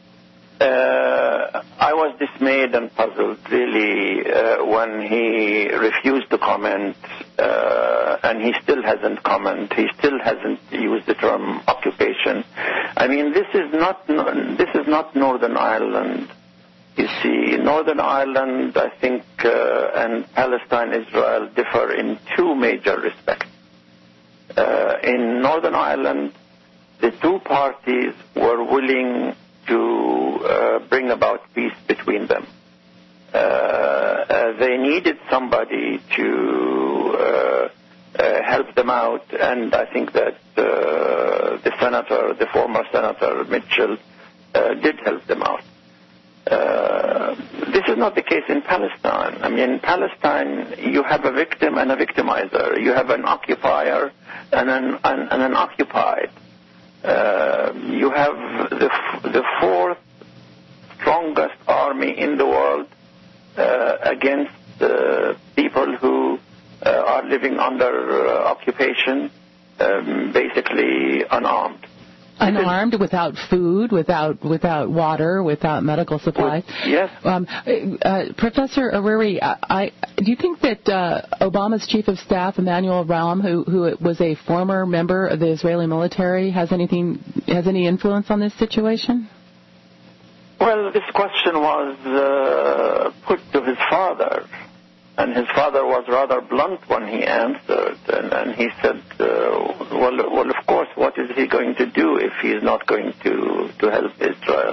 S28: Uh, I was dismayed and puzzled, really, uh, when he refused to comment, uh, and he still hasn't commented. He still hasn't used the term occupation. I mean, this is not this is not Northern Ireland. You see, Northern Ireland, I think, uh, and Palestine, Israel differ in two major respects. Uh, in Northern Ireland, the two parties were willing to uh, bring about peace between them. Uh, uh, they needed somebody to uh, uh, help them out, and I think that uh, the senator, the former Senator Mitchell, uh, did help them out. Uh, this is not the case in Palestine. I mean, in Palestine, you have a victim and a victimizer. You have an occupier and an, an, and an occupied. Uh, you have the, the fourth strongest army in the world uh, against uh, people who uh, are living under uh, occupation, um, basically unarmed.
S22: unarmed, without food, without without water, without medical supplies.
S28: Yes.
S22: Um, uh, Professor Aruri, I, I, do you think that uh, Obama's chief of staff, Emmanuel Rahm, who who was a former member of the Israeli military, has anything has any influence on this situation?
S28: Well, this question was uh, put to his father, and his father was rather blunt when he answered, and, and he said, uh, well, well, of course, what is he going to do if he is not going to, to help Israel?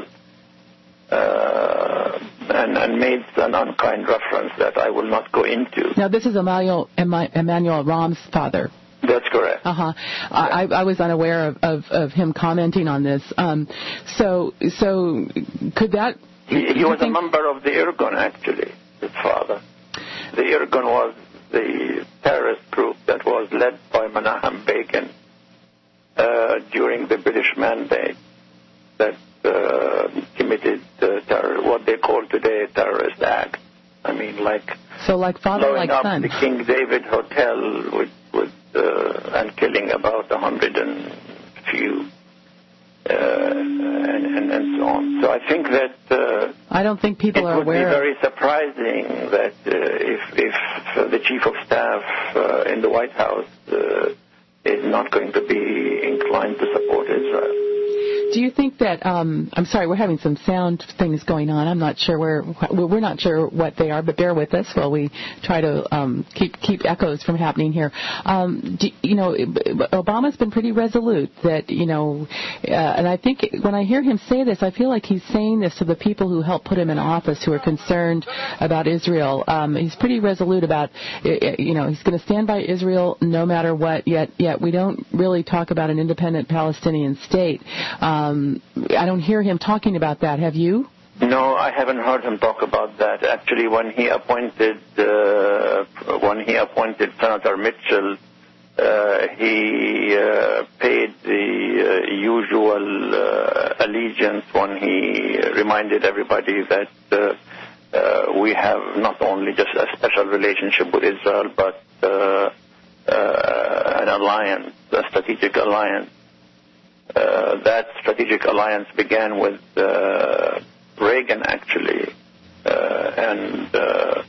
S28: Uh, and, and made an unkind reference that I will not go into.
S22: Now, this is Emmanuel, Emmanuel Rahm's father.
S28: That's correct.
S22: Uh-huh. I, I was unaware of, of, of him commenting on this. Um, so, so could that...
S28: He, he was think... a member of the Irgun, actually, his father. The Irgun was the terrorist group that was led by Menachem Begin uh, during the British mandate that uh, committed uh, terror, what they call today a terrorist act. I mean, like...
S22: So like father,
S28: blowing
S22: like
S28: up
S22: son.
S28: the King David Hotel with, with uh, and killing about a hundred and few, uh, and, and, and so on. So I think that uh,
S22: I don't think people
S28: it
S22: are
S28: would
S22: aware.
S28: be very surprising that uh, if if uh, the chief of staff uh, in the White House uh, is not going to be inclined to support Israel.
S22: Do you think that, um, I'm sorry, we're having some sound things going on. I'm not sure where, we're not sure what they are, but bear with us while we try to um, keep keep echoes from happening here. Um, do, you know, Obama's been pretty resolute that, you know, uh, and I think when I hear him say this, I feel like he's saying this to the people who helped put him in office who are concerned about Israel. Um, he's pretty resolute about, you know, he's going to stand by Israel no matter what, yet, yet we don't really talk about an independent Palestinian state. Um, Um, I don't hear him talking about that. Have you?
S28: No, I haven't heard him talk about that. Actually, when he appointed uh, when he appointed Senator Mitchell, uh, he uh, paid the uh, usual uh, allegiance when he reminded everybody that uh, uh, we have not only just a special relationship with Israel, but uh, uh, an alliance, a strategic alliance. Uh, that strategic alliance began with uh, Reagan, actually, uh, and uh,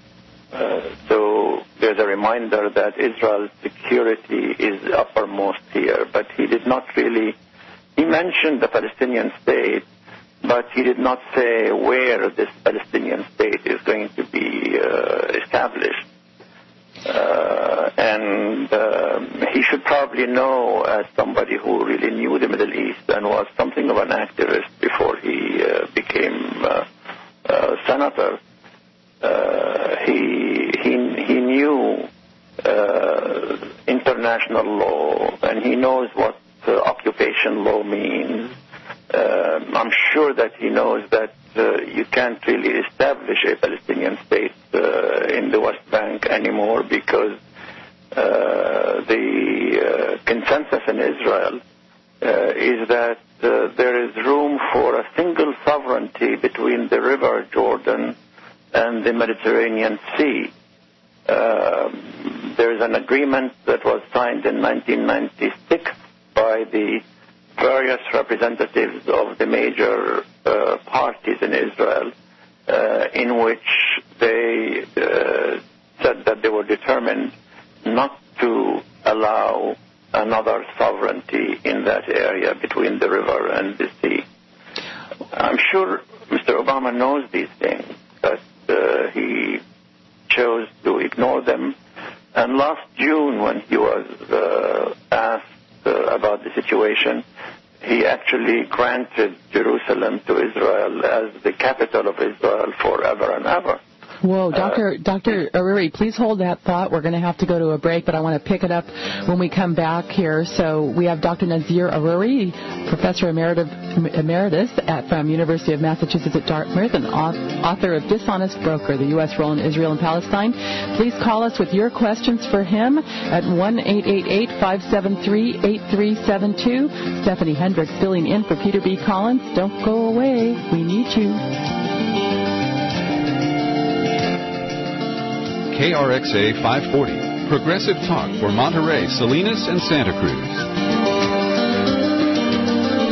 S28: uh, so there's a reminder that Israel's security is uppermost here. But he did not really, he mentioned the Palestinian state, but he did not say where this Palestinian state is going to be uh, established. Uh, and um, he should probably know, as somebody who really knew the Middle East and was something of an activist before he uh, became uh, uh, senator, uh, he, he, he knew uh, international law, and he knows what uh, occupation law means. Uh, I'm sure that he knows that Uh, you can't really establish a Palestinian state uh, in the West Bank anymore because uh, the uh, consensus in Israel uh, is that uh, there is room for a single sovereignty between the River Jordan and the Mediterranean Sea. Uh, there is an agreement that was signed in nineteen ninety-six by the various representatives of the major uh, parties in Israel, uh, in which they uh, said that they were determined not to allow another sovereignty in that area between the river and the sea. I'm sure Mister Obama knows these things, but uh, he chose to ignore them. And last June, when he was uh, asked uh, about the situation, he actually granted Jerusalem to Israel as the capital of Israel forever and ever.
S22: Whoa, Doctor Uh, Doctor Aruri, please hold that thought. We're going to have to go to a break, but I want to pick it up when we come back here. So we have Doctor Nazir Aruri, Professor Emeritus, Emeritus at, from University of Massachusetts at Dartmouth, and author of Dishonest Broker, the U S Role in Israel and Palestine. Please call us with your questions for him at one eight eight eight, five seven three, eight three seven two. Stephanie Hendricks filling in for Peter B. Collins. Don't go away. We need you.
S2: K R X A five forty, Progressive Talk for Monterey, Salinas, and Santa Cruz.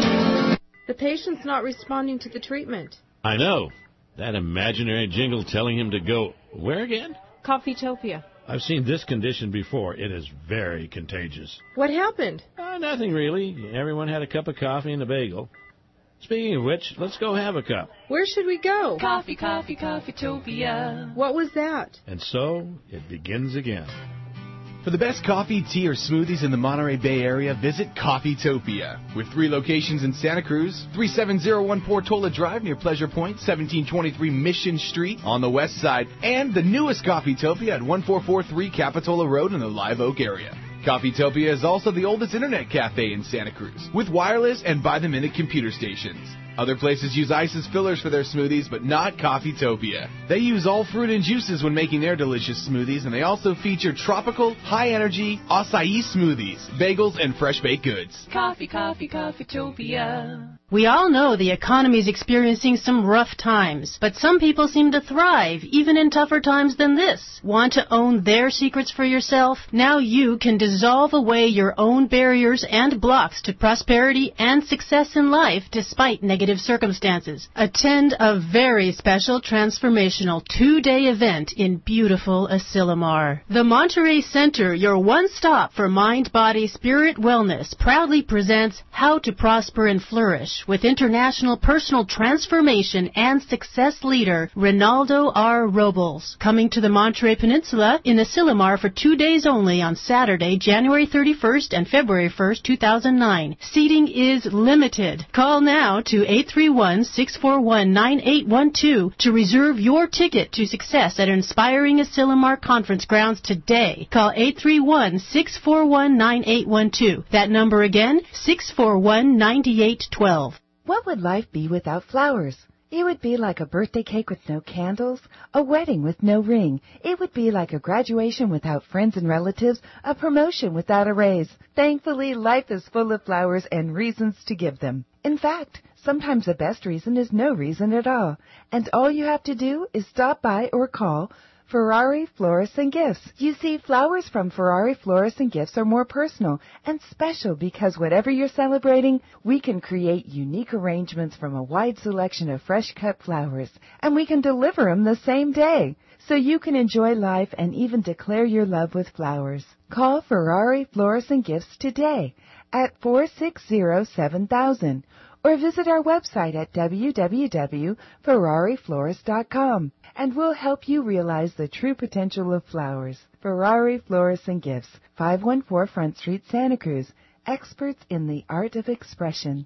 S3: The patient's not responding to the treatment.
S5: I know. That imaginary jingle telling him to go where again?
S3: Coffeetopia.
S5: I've seen this condition before. It is very contagious.
S3: What happened?
S5: Uh, nothing really. Everyone had a cup of coffee and a bagel. Speaking of which, let's go have a cup.
S3: Where should we go?
S18: Coffee, coffee, Coffeetopia.
S3: What was that?
S5: And so, it begins again.
S6: For the best coffee, tea, or smoothies in the Monterey Bay Area, visit Coffeetopia. With three locations in Santa Cruz, three seven zero one Portola Drive near Pleasure Point, seventeen twenty-three Mission Street on the west side, and the newest Coffeetopia at one four four three Capitola Road in the Live Oak area. Coffeetopia is also the oldest internet cafe in Santa Cruz, with wireless and by-the-minute computer stations. Other places use ice as fillers for their smoothies, but not Coffeetopia. They use all fruit and juices when making their delicious smoothies, and they also feature tropical, high-energy acai smoothies, bagels, and fresh baked goods.
S18: Coffee, coffee, Coffeetopia.
S7: We all know the economy is experiencing some rough times, but some people seem to thrive even in tougher times than this. Want to own their secrets for yourself? Now you can dissolve away your own barriers and blocks to prosperity and success in life despite negative circumstances. Attend a very special transformational two-day event in beautiful Asilomar. The Monterey Center, your one stop for mind, body, spirit wellness, proudly presents How to Prosper and Flourish with international personal transformation and success leader Ronaldo R. Robles. Coming to the Monterey Peninsula in Asilomar for two days only on Saturday, January thirty-first and February first, two thousand nine. Seating is limited. Call now to eight three one, six four one, nine eight one two to reserve your ticket to success at Inspiring Asilomar Conference Grounds today. Call eight three one, six four one, nine eight one two. That number again, six four one, nine eight one two.
S8: What would life be without flowers? It would be like a birthday cake with no candles, a wedding with no ring. It would be like a graduation without friends and relatives, a promotion without a raise. Thankfully, life is full of flowers and reasons to give them. In fact, sometimes the best reason is no reason at all. And all you have to do is stop by or call Ferrari Florists and Gifts. You see, flowers from Ferrari Florists and Gifts are more personal and special because whatever you're celebrating, we can create unique arrangements from a wide selection of fresh-cut flowers, and we can deliver them the same day, so you can enjoy life and even declare your love with flowers. Call Ferrari Florists and Gifts today at four six zero, seven thousand or visit our website at w w w dot ferrari florist dot com, and we'll help you realize the true potential of flowers. Ferrari Florists and Gifts, five one four Front Street, Santa Cruz. Experts in the art of expression.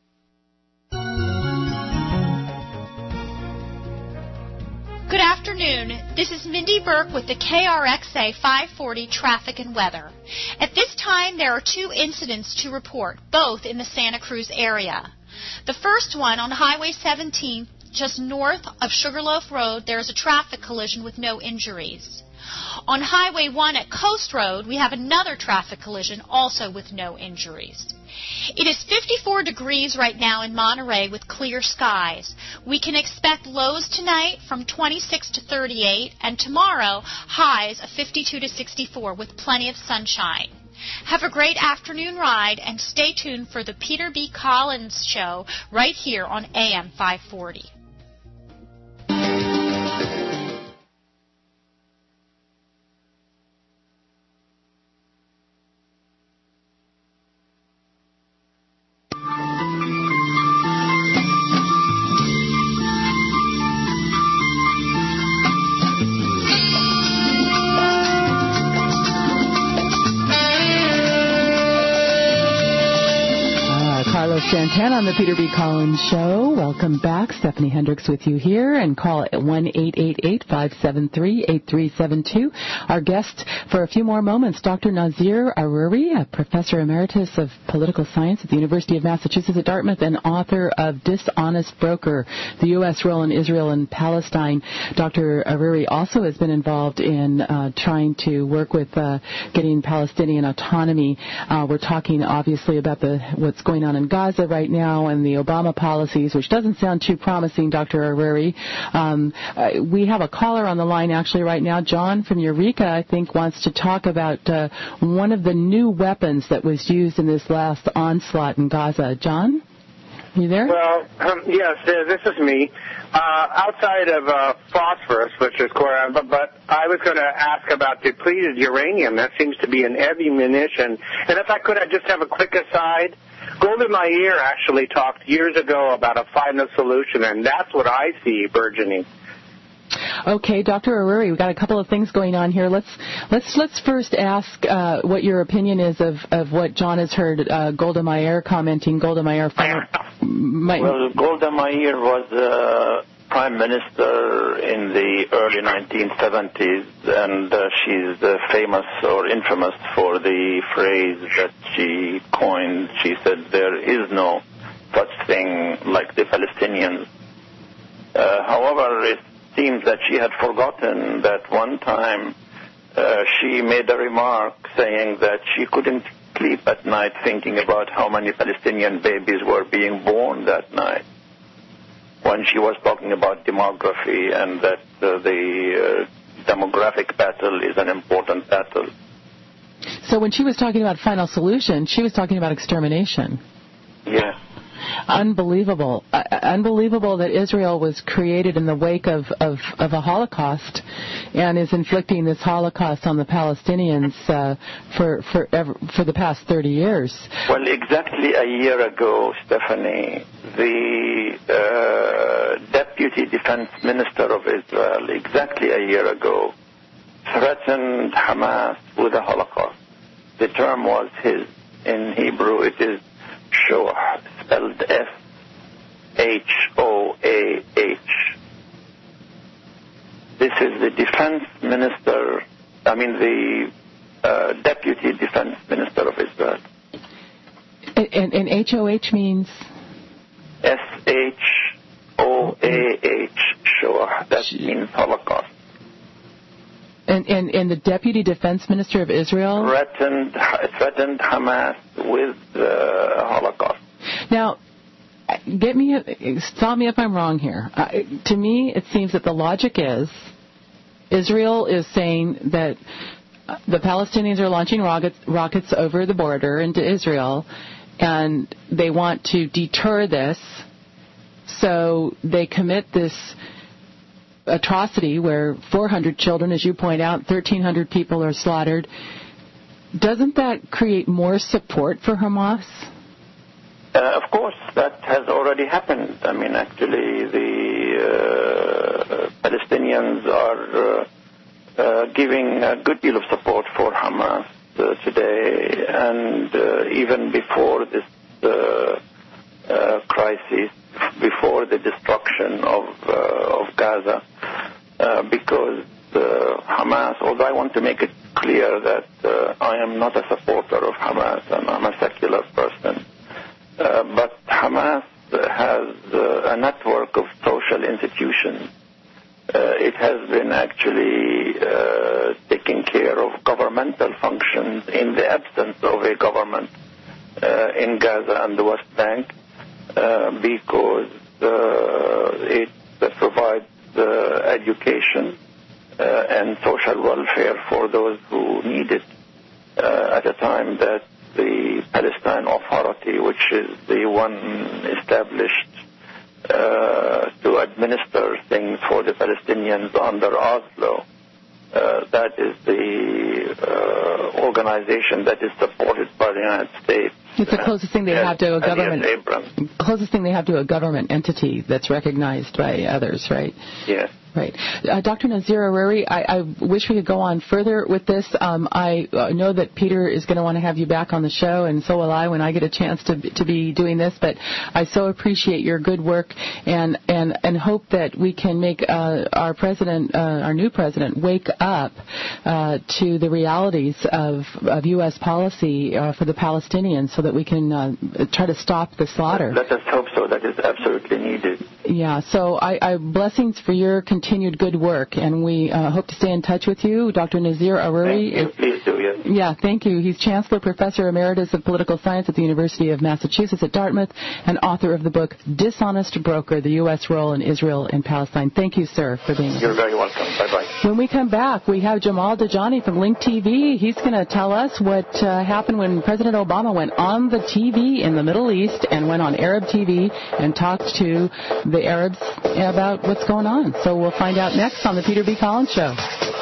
S9: Good afternoon. This is Mindy Burke with the K R X A five forty Traffic and Weather. At this time, there are two incidents to report, both in the Santa Cruz area. The first one on Highway seventeen, just north of Sugarloaf Road, there is a traffic collision with no injuries. On Highway one at Coast Road, we have another traffic collision, also with no injuries. It is fifty-four degrees right now in Monterey with clear skies. We can expect lows tonight from twenty-six to thirty-eight, and tomorrow highs of fifty-two to sixty-four with plenty of sunshine. Have a great afternoon ride, and stay tuned for the Peter B. Collins Show right here on A M five forty.
S22: Santana on the Peter B. Collins Show. Welcome back. Stephanie Hendricks with you here, and call at one eight eight eight, five seven three, eight three seven two. Our guest for a few more moments, Doctor Nazir Aruri, a professor emeritus of political science at the University of Massachusetts at Dartmouth and author of Dishonest Broker, the U S Role in Israel and Palestine. Doctor Aruri also has been involved in uh, trying to work with uh, getting Palestinian autonomy. Uh, we're talking obviously about the what's going on in Gaza right now and the Obama policies, which doesn't sound too promising, Doctor Aruri. Um, uh, we have a caller on the line actually right now. John from Eureka, I think, wants to talk about uh, one of the new weapons that was used in this last onslaught in Gaza. John? You there?
S10: Well, um, yes, uh, this is me. Uh, outside of uh, phosphorus, which is chlorine, but, but I was going to ask about depleted uranium. That seems to be an heavy munition. And if I could, I'd just have a quick aside. Golda Meir actually talked years ago about a final solution, and that's what I see burgeoning.
S22: Okay, Doctor Aruri, we've got a couple of things going on here. Let's let's let's first ask uh, what your opinion is of, of what John has heard uh, Golda Meir commenting. Golda Meir. Final, might,
S28: well, Golda Meir was uh, prime minister in the early nineteen seventies, and uh, she's uh, famous or infamous for the phrase that she coined. She said, "There is no such thing like the Palestinians." Uh, however, it seems that she had forgotten that one time uh, she made a remark saying that she couldn't sleep at night thinking about how many Palestinian babies were being born that night, when she was talking about demography and that uh, the uh, demographic battle is an important battle.
S22: So when she was talking about final solution, she was talking about extermination.
S28: Yeah.
S22: Unbelievable. Uh, unbelievable that Israel was created in the wake of, of, of a Holocaust and is inflicting this Holocaust on the Palestinians uh, for, for, ever, for the past thirty years.
S28: Well, exactly a year ago, Stephanie, the uh, Deputy Defense Minister of Israel, exactly a year ago, threatened Hamas with a Holocaust. The term was his. In Hebrew, it is Shoah, spelled F H O A H. This is the defense minister, I mean the uh, deputy defense minister of Israel.
S22: And, and H O H means?
S28: S H O A H, Shoah. That means Holocaust.
S22: And, and, and the deputy defense minister of Israel?
S28: Threatened, threatened Hamas with the uh, Holocaust.
S22: Now, get me, stop me if I'm wrong here. Uh, to me, it seems that the logic is Israel is saying that the Palestinians are launching rockets, rockets over the border into Israel, and they want to deter this, so they commit this atrocity where four hundred children, as you point out, thirteen hundred people are slaughtered. Doesn't that create more support for Hamas?
S28: Uh, of course, that has already happened. I mean, actually, the uh, Palestinians are uh, uh, giving a good deal of support for Hamas uh, today, and uh, even before this uh, uh, crisis, before the destruction of uh, of Gaza, uh, because uh, Hamas, although I want to make it clear that uh, I am not a supporter of Hamas and I'm a secular person, uh, but Hamas has uh, a network of social institutions. Uh, it has been actually uh, taking care of governmental functions in the absence of a government uh, in Gaza and the West Bank. Uh, because uh, it uh, provides uh, education uh, and social welfare for those who need it uh, at a time that the Palestine Authority, which is the one established uh, to administer things for the Palestinians under Oslo, uh, that is the uh, organization that is supported by the United States.
S22: It's the closest thing they
S28: yes,
S22: have to a government.
S28: Yes,
S22: closest thing they have to a government entity that's recognized by others, right?
S28: Yes.
S22: Right. Uh, Doctor Nazir Aruri, I, I wish we could go on further with this. Um, I uh, know that Peter is going to want to have you back on the show, and so will I when I get a chance to to be doing this. But I so appreciate your good work and and, and hope that we can make uh, our president, uh, our new president, wake up uh, to the realities of, of U S policy uh, for the Palestinians so that we can uh, try to stop the slaughter.
S28: Let us hope so. That is absolutely needed.
S22: Yeah, so I, I blessings for your continued good work, and we uh, hope to stay in touch with you. Doctor Nazir Aruri.
S28: Thank you. Please do, yes.
S22: Yeah, thank you. He's Chancellor Professor Emeritus of Political Science at the University of Massachusetts at Dartmouth and author of the book Dishonest Broker, the U S Role in Israel and Palestine. Thank you, sir, for being here.
S28: You're very welcome. Bye-bye.
S22: When we come back, we have Jamal Dajani from Link T V. He's going to tell us what uh, happened when President Obama went on the T V in the Middle East and went on Arab T V and talked to the Arabs about what's going on. So we'll find out next on the Peter B. Collins Show.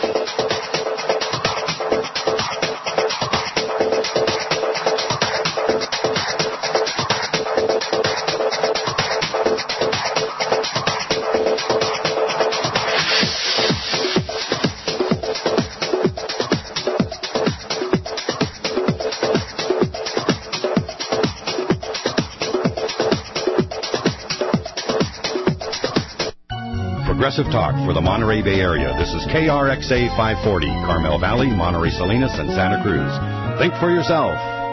S11: Progressive Talk for the Monterey Bay Area. This is K R X A five forty, Carmel Valley, Monterey Salinas, and Santa Cruz. Think for yourself.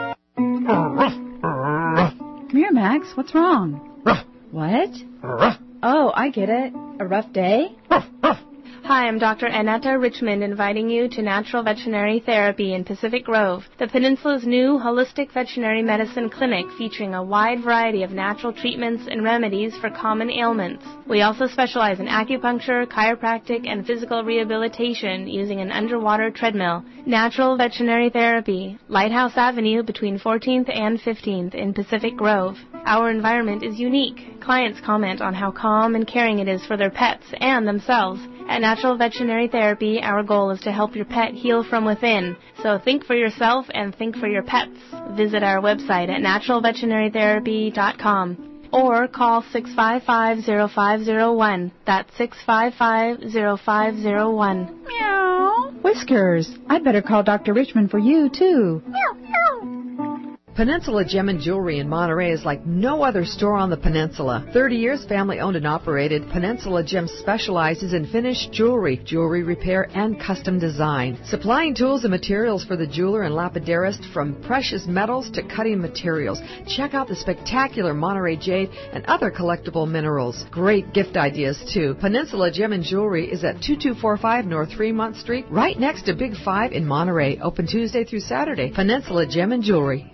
S12: Come here, Max. What's wrong? What? Oh, I get it. A rough day?
S13: Hi, I'm Doctor Annetta Richmond, inviting you to Natural Veterinary Therapy in Pacific Grove, the Peninsula's new holistic veterinary medicine clinic featuring a wide variety of natural treatments and remedies for common ailments. We also specialize in acupuncture, chiropractic, and physical rehabilitation using an underwater treadmill. Natural Veterinary Therapy, Lighthouse Avenue between fourteenth and fifteenth in Pacific Grove. Our environment is unique. Clients comment on how calm and caring it is for their pets and themselves. At Natural Veterinary Therapy, our goal is to help your pet heal from within. So think for yourself and think for your pets. Visit our website at natural veterinary therapy dot com or call six five five, zero five zero one. That's six five five, zero five zero one.
S12: Meow. Whiskers, I'd better call Doctor Richmond for you, too.
S13: Meow, meow.
S14: Peninsula Gem and Jewelry in Monterey is like no other store on the peninsula. thirty years family owned and operated, Peninsula Gem specializes in finished jewelry, jewelry repair, and custom design. Supplying tools and materials for the jeweler and lapidarist, from precious metals to cutting materials. Check out the spectacular Monterey jade and other collectible minerals. Great gift ideas, too. Peninsula Gem and Jewelry is at two two four five North Fremont Street, right next to Big Five in Monterey. Open Tuesday through Saturday. Peninsula Gem and Jewelry.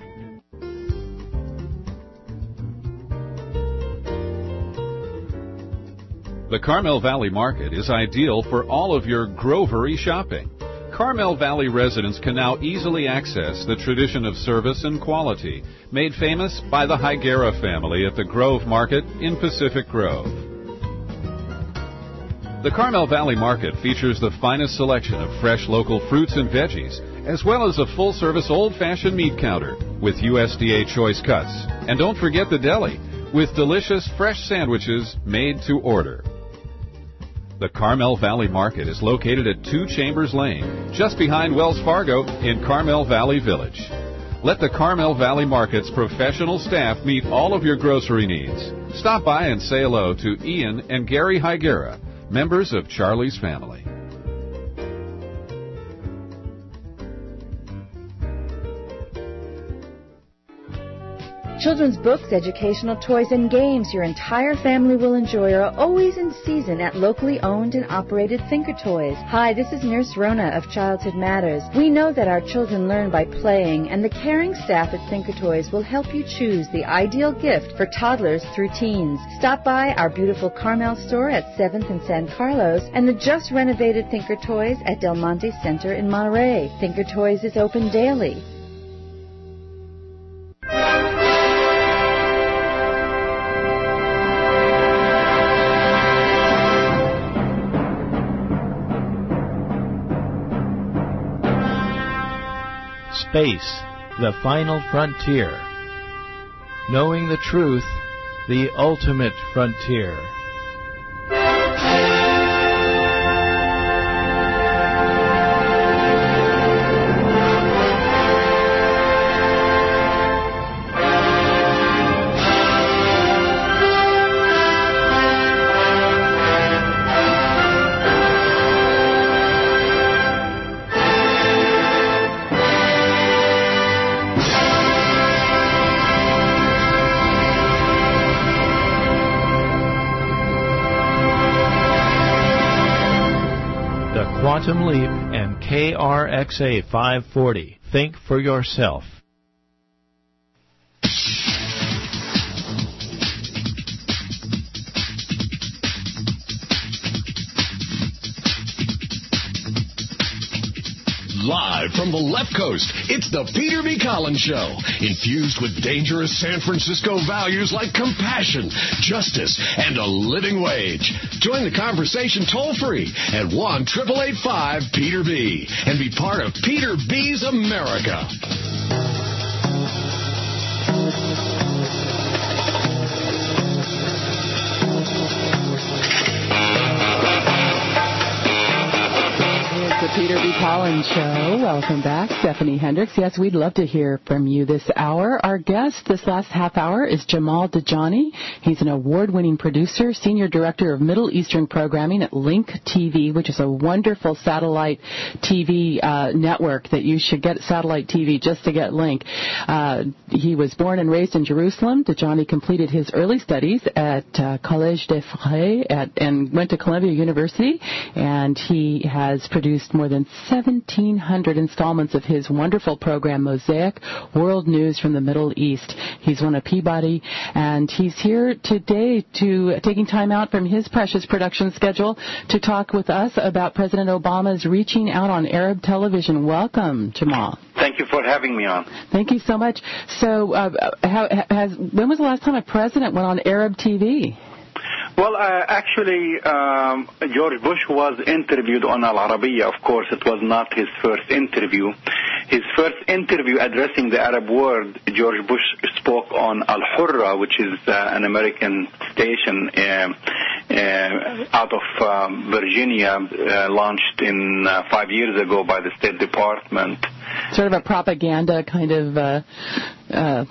S1: The Carmel Valley Market is ideal for all of your grovery shopping. Carmel Valley residents can now easily access the tradition of service and quality, made famous by the Higuera family at the Grove Market in Pacific Grove. The Carmel Valley Market features the finest selection of fresh local fruits and veggies, as well as a full-service old-fashioned meat counter with U S D A choice cuts. And don't forget the deli, with delicious fresh sandwiches made to order. The Carmel Valley Market is located at Two Chambers Lane, just behind Wells Fargo in Carmel Valley Village. Let the Carmel Valley Market's professional staff meet all of your grocery needs. Stop by and say hello to Ian and Gary Higuera, members of Charlie's family.
S15: Children's books, educational toys, and games your entire family will enjoy are always in season at locally owned and operated Thinker Toys. Hi, this is Nurse Rona of Childhood Matters. We know that our children learn by playing, and the caring staff at Thinker Toys will help you choose the ideal gift for toddlers through teens. Stop by our beautiful Carmel store at seventh and San Carlos and the just renovated Thinker Toys at Del Monte Center in Monterey. Thinker Toys is open daily.
S5: Space, the final frontier. Knowing the truth, the ultimate frontier. Quantum Leap and K R X A five forty. Think for yourself.
S27: Live from the left coast, it's the Peter B. Collins Show, infused with dangerous San Francisco values like compassion, justice, and a living wage. Join the conversation toll-free at one eight eight eight five Peter B. and be part of Peter B's America.
S22: The Peter B. Collins Show. Welcome back, Stephanie Hendricks. Yes, we'd love to hear from you this hour. Our guest this last half hour is Jamal Dajani. He's an award-winning producer, senior director of Middle Eastern programming at Link T V, which is a wonderful satellite T V uh, network that you should get satellite T V just to get Link. Uh, he was born and raised in Jerusalem. Dajani completed his early studies at uh, Collège des Frères at, and went to Columbia University, and he has produced more than seventeen hundred installments of his wonderful program, Mosaic, World News from the Middle East. He's won a Peabody, and he's here today to taking time out from his precious production schedule to talk with us about President Obama's reaching out on Arab television. Welcome, Jamal.
S4: Thank you for having me on.
S22: Thank you so much. So, uh, how, has, when was the last time a president went on Arab T V?
S4: Well, uh, actually, um, George Bush was interviewed on Al Arabiya. Of course, it was not his first interview. His first interview addressing the Arab world, George Bush spoke on Al Hurra, which is uh, an American station uh, uh, out of um, Virginia, uh, launched in uh, five years ago by the State Department.
S22: Sort of a propaganda kind of uh, uh,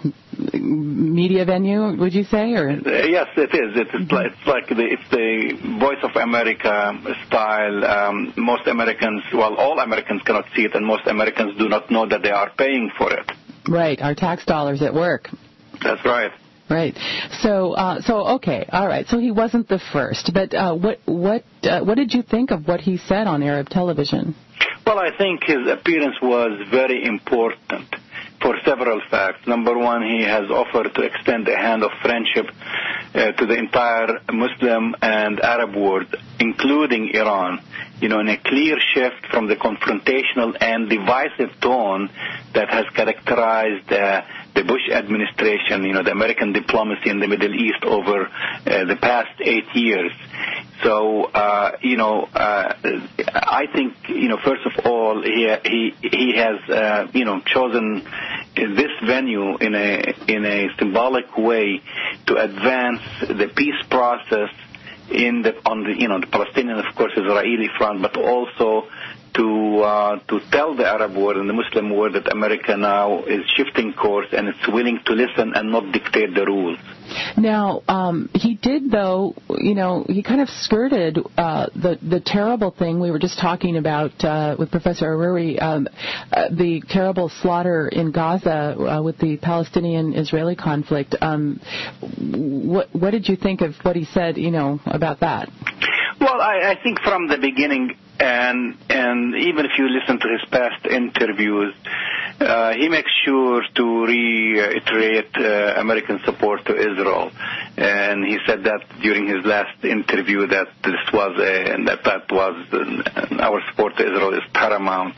S22: media venue, would you say? Or
S4: uh, yes, it is. It's, mm-hmm. like, it's like the, it's the Voice of America style. Um, most Americans, well, all Americans cannot see it, and most Americans do not know that they are paying for it.
S22: Right, our tax dollars at work.
S4: That's right.
S22: Right. So, uh, so okay, all right. So he wasn't the first, but uh, what what uh, what did you think of what he said on Arab television?
S4: Well, I think his appearance was very important for several facts. Number one, he has offered to extend a hand of friendship uh, to the entire Muslim and Arab world, including Iran, you know, in a clear shift from the confrontational and divisive tone that has characterized uh, the Bush administration, you know, the American diplomacy in the Middle East over uh, the past eight years. So, uh, you know, uh, I think, you know, first of all, he he he has, uh, you know, chosen this venue in a in a symbolic way to advance the peace process in the on the you know the Palestinian, of course, Israeli front, but also to uh, to tell the Arab world and the Muslim world that America now is shifting course and it's willing to listen and not dictate the rules.
S22: Now, um, he did, though, you know, he kind of skirted uh, the the terrible thing we were just talking about uh, with Professor Aruri, um, uh, the terrible slaughter in Gaza uh, with the Palestinian-Israeli conflict. Um, what what did you think of what he said, you know, about that?
S4: Well, I, I think from the beginning, and and even if you listen to his past interviews, uh, he makes sure to reiterate uh, American support to Israel. And he said that during his last interview that this was a, and that that was uh, our support to Israel is paramount.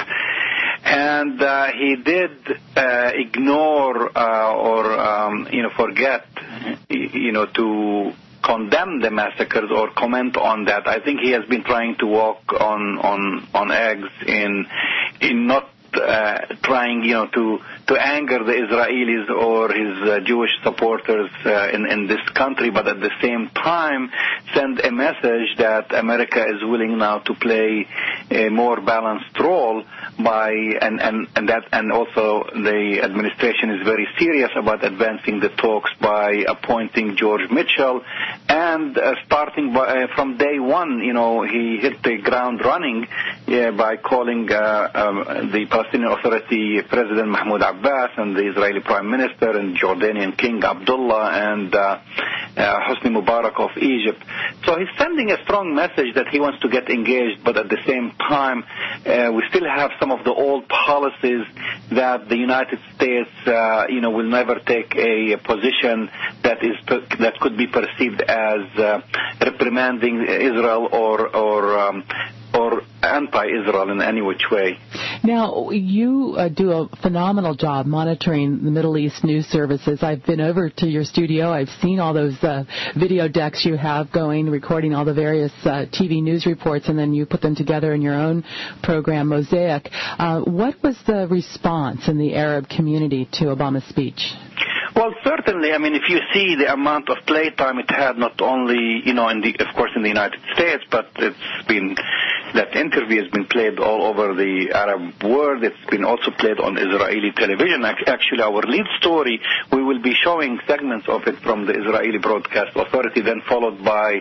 S4: And uh, he did uh, ignore uh, or um, you know forget you know to condemn the massacres or comment on that. I think he has been trying to walk on on on eggs in in not uh, trying, you know, to to anger the Israelis or his uh, Jewish supporters uh, in in this country, but at the same time send a message that America is willing now to play a more balanced role by and and and that and also the administration is very serious about advancing the talks by appointing George Mitchell, and uh, starting by, uh, from day one, you know, he hit the ground running yeah, by calling uh, um, the Palestinian Authority President Mahmoud Abbas and the Israeli Prime Minister and Jordanian King Abdullah and uh, uh, Hosni Mubarak of Egypt. So he's sending a strong message that he wants to get engaged, but at the same time, uh, we still have some of the old policies that the United States, uh, you know, will never take a, a position that is that could be perceived as uh, reprimanding Israel or or um, or anti-Israel in any which way.
S22: Now, you uh, do a phenomenal job monitoring the Middle East news services. I've been over to your studio. I've seen all those uh, video decks you have going, recording all the various uh, T V news reports, and then you put them together in your own program, Mosaic. Uh, what was the response in the Arab community to Obama's speech?
S4: Well, certainly. I mean, if you see the amount of playtime it had, not only, you know, in the, of course, in the United States, but it's been, that interview has been played all over the Arab world. It's been also played on Israeli television. Actually, our lead story, we will be showing segments of it from the Israeli Broadcast Authority, then followed by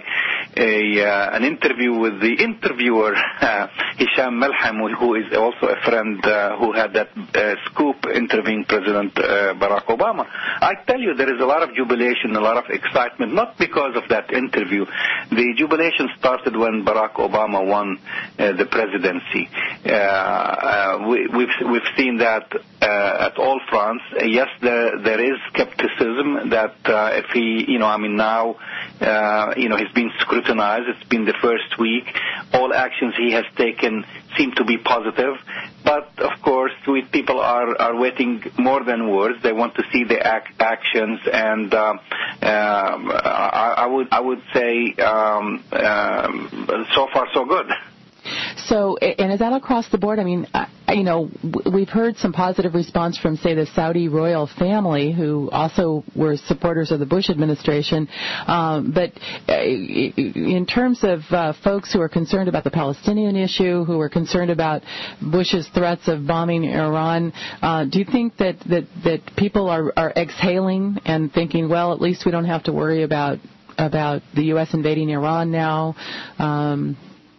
S4: a uh, an interview with the interviewer, uh, Hisham Melham, who is also a friend uh, who had that uh, scoop interviewing President uh, Barack Obama. I tell you, there is a lot of jubilation, a lot of excitement, not because of that interview. The jubilation started when Barack Obama won uh, the presidency. Uh, uh, we, we've we've seen that uh, at all fronts. Uh, yes, there there is skepticism that uh, if he, you know, I mean now, uh, you know, he's been scrutinized. It's been the first week. All actions he has taken seem to be positive. But, of course, we, people are, are waiting more than words. They want to see the ac- actions, and um, uh, I, I would I would say um, um, so far so good.
S22: So, and is that across the board? I mean, you know, we've heard some positive response from, say, the Saudi royal family, who also were supporters of the Bush administration. Um, but in terms of uh, folks who are concerned about the Palestinian issue, who are concerned about Bush's threats of bombing Iran, uh, do you think that, that, that people are, are exhaling and thinking, well, at least we don't have to worry about about the U S invading Iran now? Um,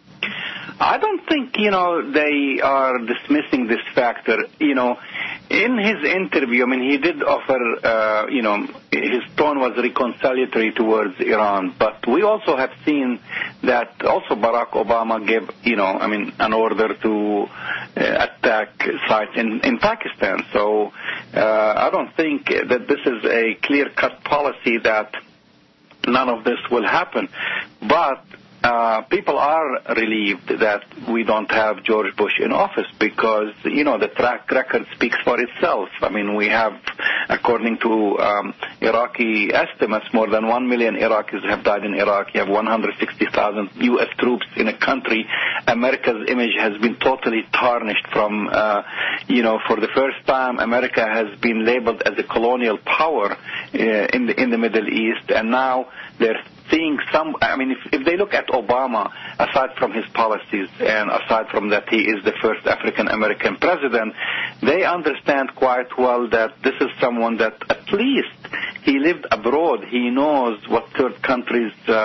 S4: I don't think, you know, they are dismissing this factor. You know, in his interview, I mean, he did offer, uh, you know, his tone was reconciliatory towards Iran. But we also have seen that also Barack Obama gave, you know, I mean, an order to uh, attack sites in, in Pakistan. So uh, I don't think that this is a clear-cut policy that none of this will happen. But Uh, people are relieved that we don't have George Bush in office because, you know, the track record speaks for itself. I mean, we have, according to um, Iraqi estimates, more than one million Iraqis have died in Iraq. You have one hundred sixty thousand U S troops in a country. America's image has been totally tarnished from, uh, you know, for the first time, America has been labeled as a colonial power uh, in the in the Middle East, and now they're seeing some, I mean, if, if they look at Obama, aside from his policies and aside from that he is the first African-American president, they understand quite well that this is someone that at least he lived abroad. He knows what third countries, uh,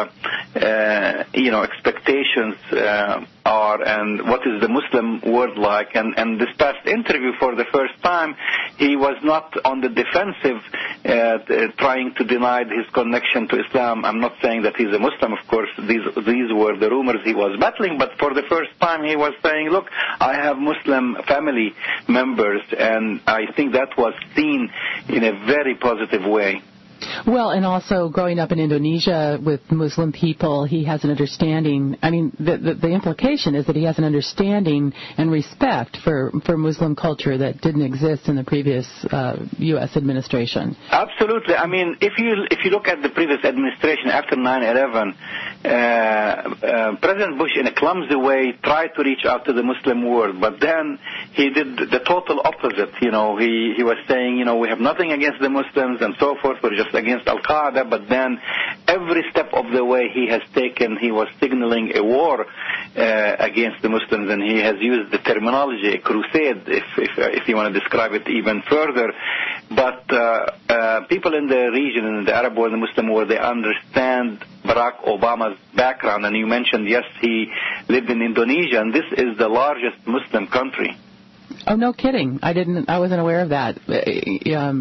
S4: uh, you know, expectations uh, are and what is the Muslim world like. And, and this past interview, for the first time, he was not on the defensive uh, trying to deny his connection to Islam. I'm not saying that he's a Muslim, of course. These these were the rumors he was battling, but for the first time he was saying, look, I have Muslim family members, and I think that was seen in a very positive way.
S22: Well, and also growing up in Indonesia with Muslim people, he has an understanding. I mean, the, the, the implication is that he has an understanding and respect for, for Muslim culture that didn't exist in the previous uh, U S administration.
S4: Absolutely. I mean, if you if you look at the previous administration after nine eleven, uh, uh, President Bush, in a clumsy way, tried to reach out to the Muslim world, but then he did the total opposite. You know, he, he was saying, you know, we have nothing against the Muslims and so forth. We're just against Al-Qaeda, but then every step of the way he has taken, he was signaling a war uh, against the Muslims, and he has used the terminology, a crusade, if if, if you want to describe it even further. But uh, uh, people in the region, in the Arab world, the Muslim world, they understand Barack Obama's background, and you mentioned, yes, he lived in Indonesia, and this is the largest Muslim country.
S22: Oh, no kidding. I didn't, I wasn't aware of that. Um,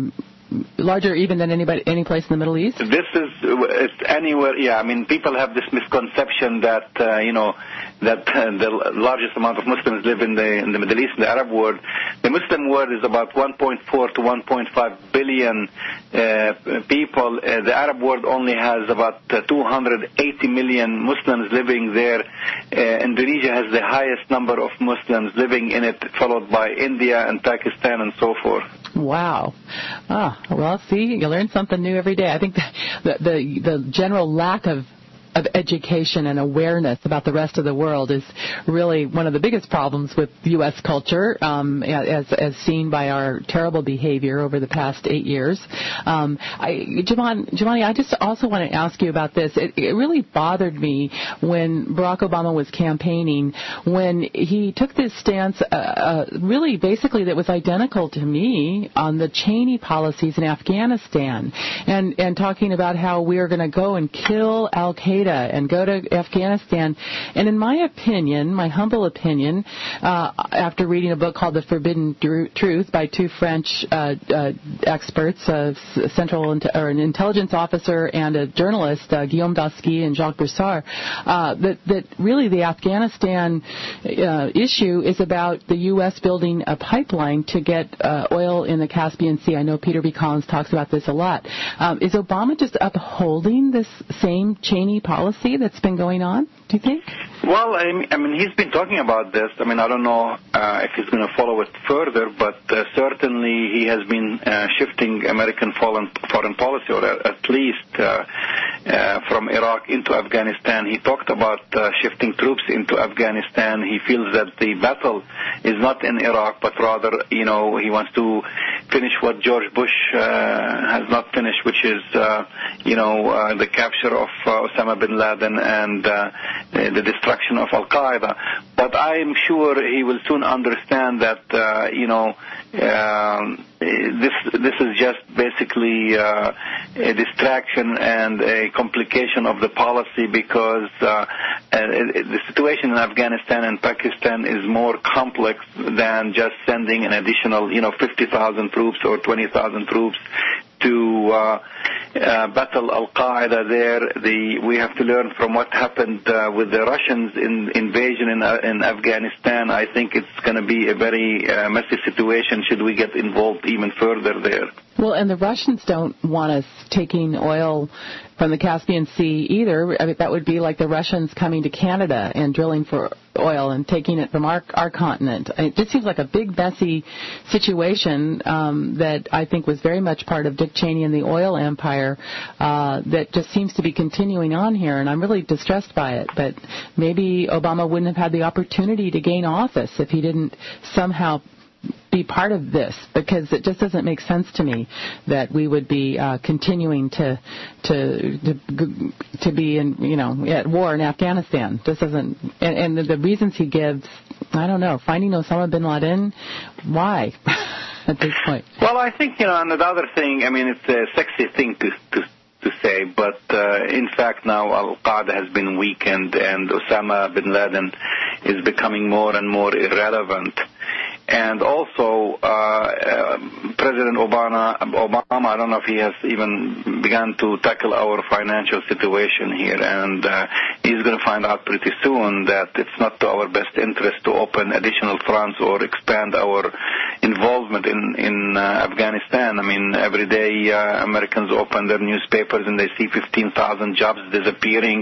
S22: larger even than anybody any place in the Middle East?
S4: This is it's anywhere. Yeah, I mean, people have this misconception that uh, you know that uh, the largest amount of Muslims live in the in the Middle East, in the Arab world. The Muslim world is about one point four to one point five billion uh, people. Uh, the Arab world only has about uh, two hundred eighty million Muslims living there. Uh, Indonesia has the highest number of Muslims living in it, followed by India and Pakistan and so forth.
S22: Wow. Ah, well, see, you learn something new every day. I think the the, the general lack of of education and awareness about the rest of the world is really one of the biggest problems with U S culture, um, as, as seen by our terrible behavior over the past eight years. Um, I, Jamani, Jamani, I just also want to ask you about this. It, it really bothered me when Barack Obama was campaigning, when he took this stance, uh, uh, really basically that was identical to me on the Cheney policies in Afghanistan, and, and talking about how we are going to go and kill al-Qaeda and go to Afghanistan. And in my opinion, my humble opinion, uh, after reading a book called The Forbidden Truth by two French uh, uh, experts, a central or an intelligence officer and a journalist, uh, Guillaume Dasky and Jacques Broussard, uh, that, that really the Afghanistan uh, issue is about the U S building a pipeline to get uh, oil in the Caspian Sea. I know Peter B. Collins talks about this a lot. Um, is Obama just upholding this same Cheney policy that's been going on, do you think?
S4: Well, I mean, he's been talking about this. I mean, I don't know uh, if he's going to follow it further, but uh, certainly he has been uh, shifting American foreign, foreign policy, or at least uh, uh, from Iraq into Afghanistan. He talked about uh, shifting troops into Afghanistan. He feels that the battle is not in Iraq, but rather, you know, he wants to finish what George Bush uh, has not finished, which is, uh, you know, uh, the capture of uh, Osama bin Laden and uh, the destruction of Al-Qaeda. But I'm sure he will soon understand that, uh, you know, um, this this is just basically uh, a distraction and a complication of the policy, because uh, the situation in Afghanistan and Pakistan is more complex than just sending an additional, you know, fifty thousand troops or twenty thousand troops to uh, uh, battle Al-Qaeda there. The, we have to learn from what happened uh, with the Russians in invasion in, uh, in Afghanistan. I think it's going to be a very uh, messy situation should we get involved even further there.
S22: Well, and the Russians don't want us taking oil from the Caspian Sea either. I mean, that would be like the Russians coming to Canada and drilling for oil and taking it from our our continent. It just seems like a big, messy situation um, that I think was very much part of Dick Cheney and the oil empire uh, that just seems to be continuing on here, and I'm really distressed by it. But maybe Obama wouldn't have had the opportunity to gain office if he didn't somehow be part of this, because it just doesn't make sense to me that we would be uh, continuing to to to to be in you know at war in Afghanistan. This doesn't, and, and the reasons he gives, I don't know. Finding Osama bin Laden, why at this point?
S4: Well, I think you know, and another thing. I mean, it's a sexy thing to to. to say, but uh, in fact now Al-Qaeda has been weakened and Osama bin Laden is becoming more and more irrelevant. And also, uh, uh, President Obama, Obama, I don't know if he has even begun to tackle our financial situation here, and uh, he's going to find out pretty soon that it's not to our best interest to open additional fronts or expand our involvement in, in uh, Afghanistan. I mean, every day uh, Americans open their newspapers and they see fifteen thousand jobs disappearing,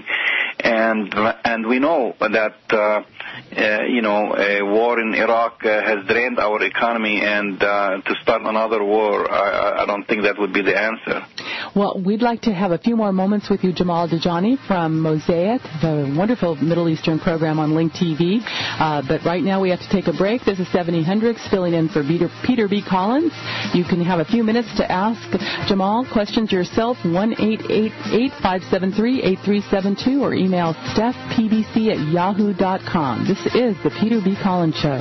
S4: and and we know that, uh, uh, you know, a war in Iraq uh, has drained our economy, and uh, to start another war, I, I don't think that would be the answer.
S22: Well, we'd like to have a few more moments with you, Jamal Dajani from Mosaic, the wonderful Middle Eastern program on Link T V. Uh, but right now we have to take a break. This is Stephanie Hendricks filling in for Peter, Peter B. Collins. You can have a few minutes to ask Jamal questions yourself, one eight eight eight, five seven three, eight three seven two, or email stephpbc at yahoo dot com. This is the Peter B. Collins Show.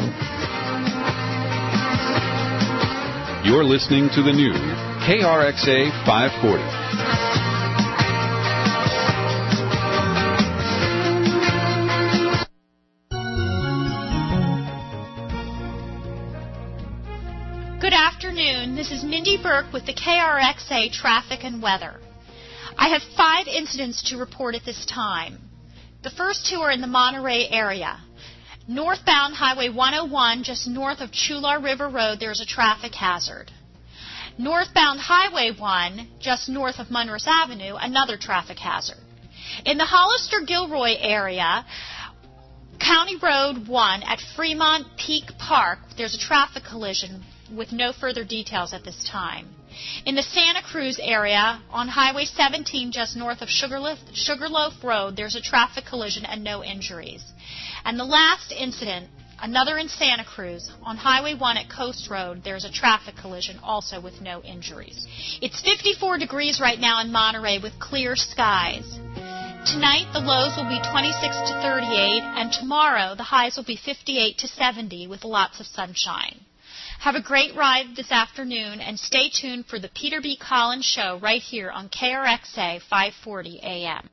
S1: You're listening to the new K R X A five forty.
S9: Good afternoon. afternoon. This is Mindy Burke with the K R X A Traffic and Weather. I have five incidents to report at this time. The first two are in the Monterey area. Northbound Highway one oh one, just north of Chular River Road, there's a traffic hazard. Northbound Highway one, just north of Munros Avenue, another traffic hazard. In the Hollister-Gilroy area, County Road one at Fremont Peak Park, there's a traffic collision with no further details at this time. In the Santa Cruz area, on Highway seventeen, just north of Sugarloaf, Sugarloaf Road, there's a traffic collision and no injuries. And the last incident, another in Santa Cruz, on Highway one at Coast Road, there's a traffic collision also with no injuries. It's fifty-four degrees right now in Monterey with clear skies. Tonight, the lows will be twenty-six to thirty-eight, and tomorrow, the highs will be fifty-eight to seventy with lots of sunshine. Have a great ride this afternoon, and stay tuned for the Peter B. Collins Show right here on K R X A five forty A M.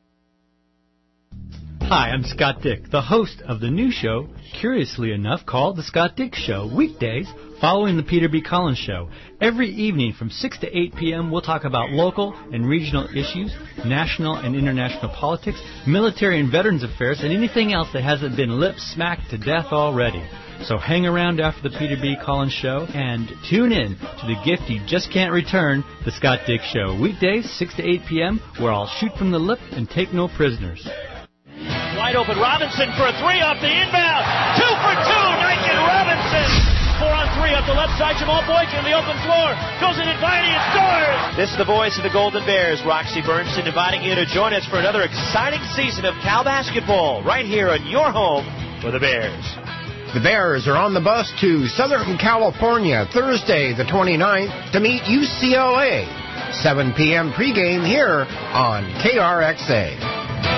S16: Hi, I'm Scott Dick, the host of the new show, curiously enough, called The Scott Dick Show, weekdays following the Peter B. Collins Show. Every evening from six to eight p.m., we'll talk about local and regional issues, national and international politics, military and veterans affairs, and anything else that hasn't been lip-smacked to death already. So hang around after the Peter B. Collins Show and tune in to the gift you just can't return, The Scott Dick Show, weekdays six to eight p.m., where I'll shoot from the lip and take no prisoners.
S5: Wide open, Robinson for a three off the inbound. Two for two, Nike Robinson. Four on three up the left side. Jamal Boykin on the open floor. Goes in inviting and scores.
S17: This is the voice of the Golden Bears, Roxy Bernstein, inviting you to join us for another exciting season of Cal basketball right here on your home for the Bears.
S19: The Bears are on the bus to Southern California Thursday the twenty-ninth to meet U C L A. seven p.m. pregame here on K R X A.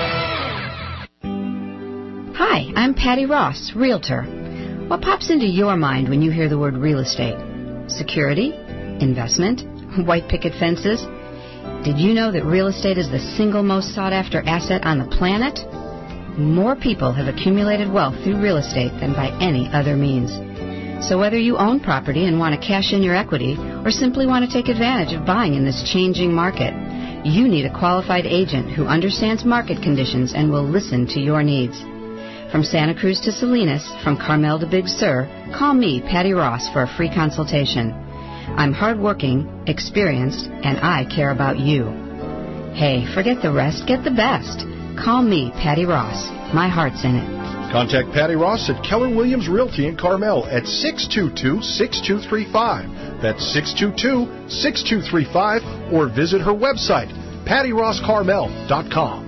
S20: Hi, I'm Patty Ross, Realtor. What pops into your mind when you hear the word real estate? Security? Investment? White picket fences? Did you know that real estate is the single most sought-after asset on the planet? More people have accumulated wealth through real estate than by any other means. So whether you own property and want to cash in your equity or simply want to take advantage of buying in this changing market, you need a qualified agent who understands market conditions and will listen to your needs. From Santa Cruz to Salinas, from Carmel to Big Sur, call me, Patty Ross, for a free consultation. I'm hardworking, experienced, and I care about you. Hey, forget the rest, get the best. Call me, Patty Ross. My heart's in it.
S21: Contact Patty Ross at Keller Williams Realty in Carmel at six two two, six two three five. That's six two two, six two three five, or visit her website, patty ross carmel dot com.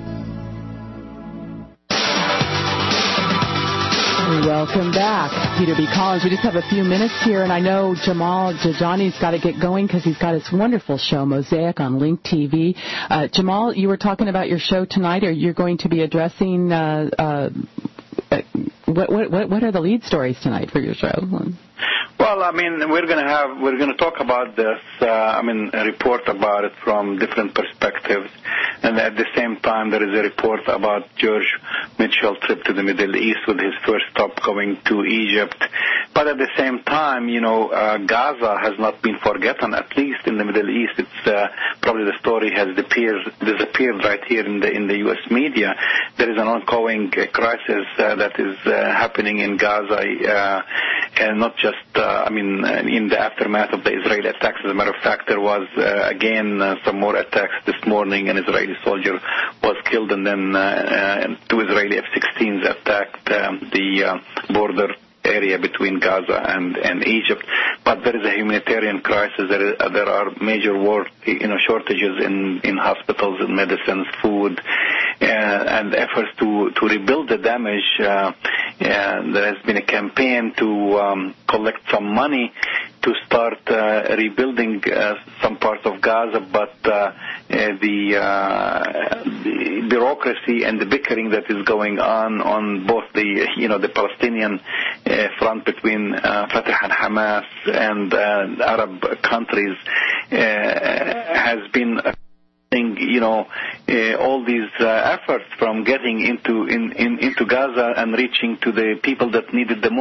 S22: Welcome back, Peter B. Collins. We just have a few minutes here, and I know Jamal Jajani's got to get going because he's got his wonderful show, Mosaic, on Link T V. Uh, Jamal, you were talking about your show tonight, or you're going to be addressing uh, uh, what, what what are the lead stories tonight for your show?
S4: Well, I mean, we're going to have we're going to talk about this. Uh, I mean, a report about it from different perspectives, and at the same time, there is a report about George Mitchell's trip to the Middle East with his first stop going to Egypt. But at the same time, you know, uh, Gaza has not been forgotten. At least in the Middle East, it's uh, probably the story has disappeared, disappeared right here in the in the U S media. There is an ongoing uh, crisis uh, that is uh, happening in Gaza, uh, and not just. Uh, I mean, in the aftermath of the Israeli attacks, as a matter of fact, there was, uh, again, uh, some more attacks this morning. An Israeli soldier was killed, and then uh, uh, two Israeli F sixteens attacked um, the uh, border area between Gaza and, and Egypt. But there is a humanitarian crisis. There, is, uh, there are major war, you know, shortages in, in hospitals, in medicines, food, uh, and efforts to, to rebuild the damage. Uh, and there has been a campaign to um, collect some money to start uh, rebuilding uh, some parts of Gaza, but uh, uh, the, uh, the bureaucracy and the bickering that is going on on both the, you know, the Palestinian uh, front between uh, Fatah and Hamas and uh, Arab countries uh, has been you know, uh, all these uh, efforts from getting into in, in, into Gaza and reaching to the people that need it the most.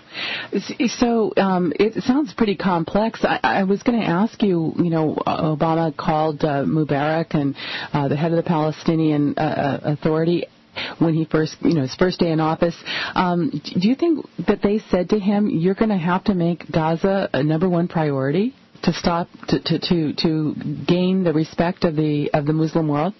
S22: So um, it sounds pretty complex. I, I was going to ask you, you know, Obama called uh, Mubarak and uh, the head of the Palestinian uh, Authority when he first, you know, his first day in office. Um, do you think that they said to him, you're going to have to make Gaza a number one priority to stop, to, to, to, to gain the respect of the of the Muslim world?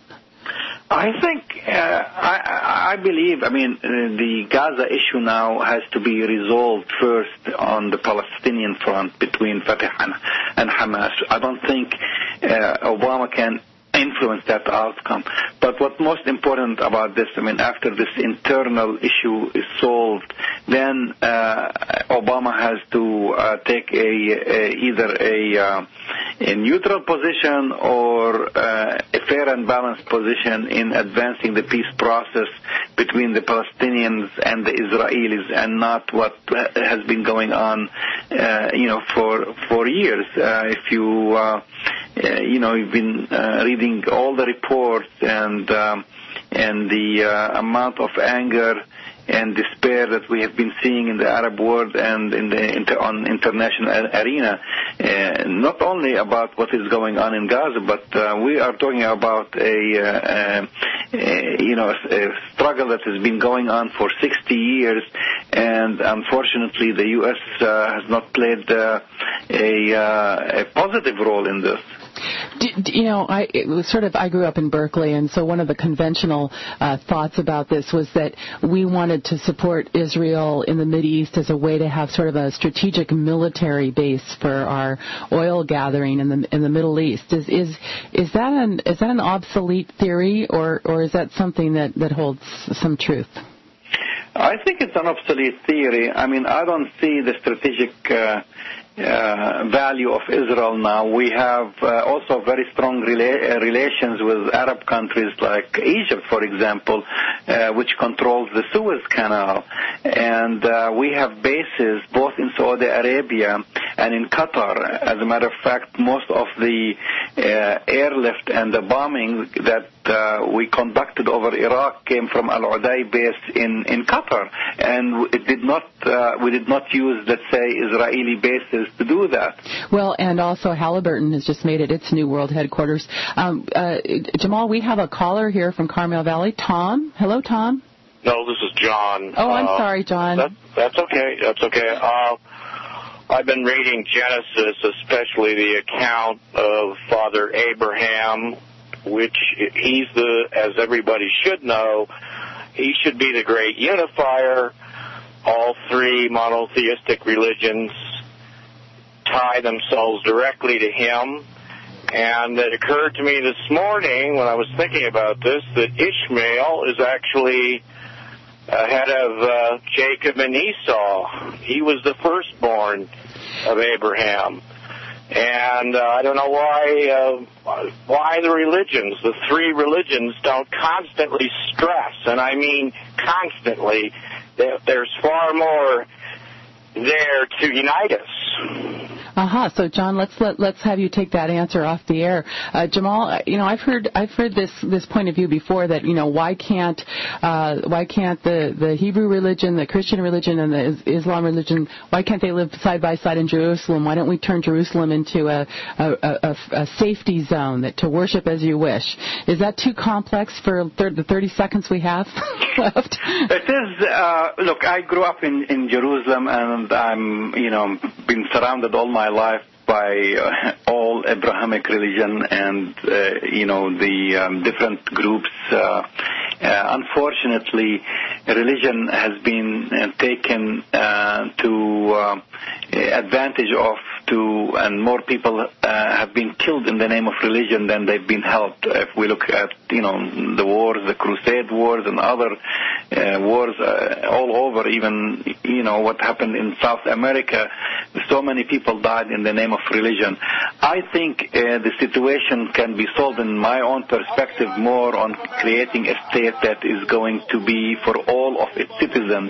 S4: I think, uh, I, I believe, I mean, uh, the Gaza issue now has to be resolved first on the Palestinian front between Fatah and, and Hamas. I don't think uh, Obama can influence that outcome. But what's most important about this, I mean, after this internal issue is solved, then uh, Obama has to uh, take a, a either a, uh, a neutral position or uh, a fair and balanced position in advancing the peace process between the Palestinians and the Israelis, and not what has been going on, uh, you know, for for years. Uh, if you uh, uh, you know, you've been uh, reading all the reports and um, and the uh, amount of anger and despair that we have been seeing in the Arab world and in the inter- on international arena, uh, not only about what is going on in Gaza, but uh, we are talking about a, uh, a you know a struggle that has been going on for sixty years, and unfortunately the U S uh, has not played uh, a, uh, a positive role in this.
S22: You know, I it was sort of I grew up in Berkeley, and so one of the conventional uh, thoughts about this was that we wanted to support Israel in the Mideast as a way to have sort of a strategic military base for our oil gathering in the in the Middle East. Is is is that an is that an obsolete theory, or or is that something that, that holds some truth?
S4: I think it's an obsolete theory. I mean, I don't see the strategic uh, uh, value of Israel now. We have uh, also very strong rela- uh, relations with Arab countries like Egypt, for example, uh, which controls the Suez Canal. And uh, we have bases both in Saudi Arabia and in Qatar. As a matter of fact, most of the uh, airlift and the bombing that uh, we conducted over Iraq came from Al Uday base in, in Qatar. And it did not, uh, we did not use, let's say, Israeli bases to do that.
S22: Well, and also Halliburton has just made it its new world headquarters. Um, uh, Jamal, we have a caller here from Carmel Valley. Tom. Hello, Tom.
S2: No, this is John.
S22: Oh, I'm
S2: uh,
S22: sorry, John.
S2: That, that's okay. That's okay. Uh, I've been reading Genesis, especially the account of Father Abraham, which he's the, as everybody should know, he should be the great unifier. All three monotheistic religions tie themselves directly to him. And it occurred to me this morning when I was thinking about this that Ishmael is actually ahead of uh, Jacob and Esau. He was the firstborn of Abraham. And uh, I don't know why uh, why the religions, the three religions, don't constantly stress, and I mean constantly, that there's far more there to unite us.
S22: Uh-huh. So, John, let's let, let's have you take that answer off the air. Uh, Jamal, you know, I've heard I've heard this this point of view before, that, you know, why can't uh, why can't the, the Hebrew religion, the Christian religion, and the Islam religion, why can't they live side by side in Jerusalem? Why don't we turn Jerusalem into a a, a, a safety zone that to worship as you wish? Is that too complex for thir- the thirty seconds we have left?
S4: It is. Uh, look, I grew up in, in Jerusalem, and I'm, you know, been surrounded all my life by uh, all Abrahamic religion and, uh, you know, the um, different groups. Uh, uh, unfortunately, religion has been uh, taken uh, to uh, advantage of, to, and more people uh, have been killed in the name of religion than they've been helped. If we look at, you know, the wars, the Crusade wars and other uh, wars uh, all over, even, you know, what happened in South America, so many people died in the name of religion. I think uh, the situation can be solved, in my own perspective, more on creating a state that is going to be for all of its citizens,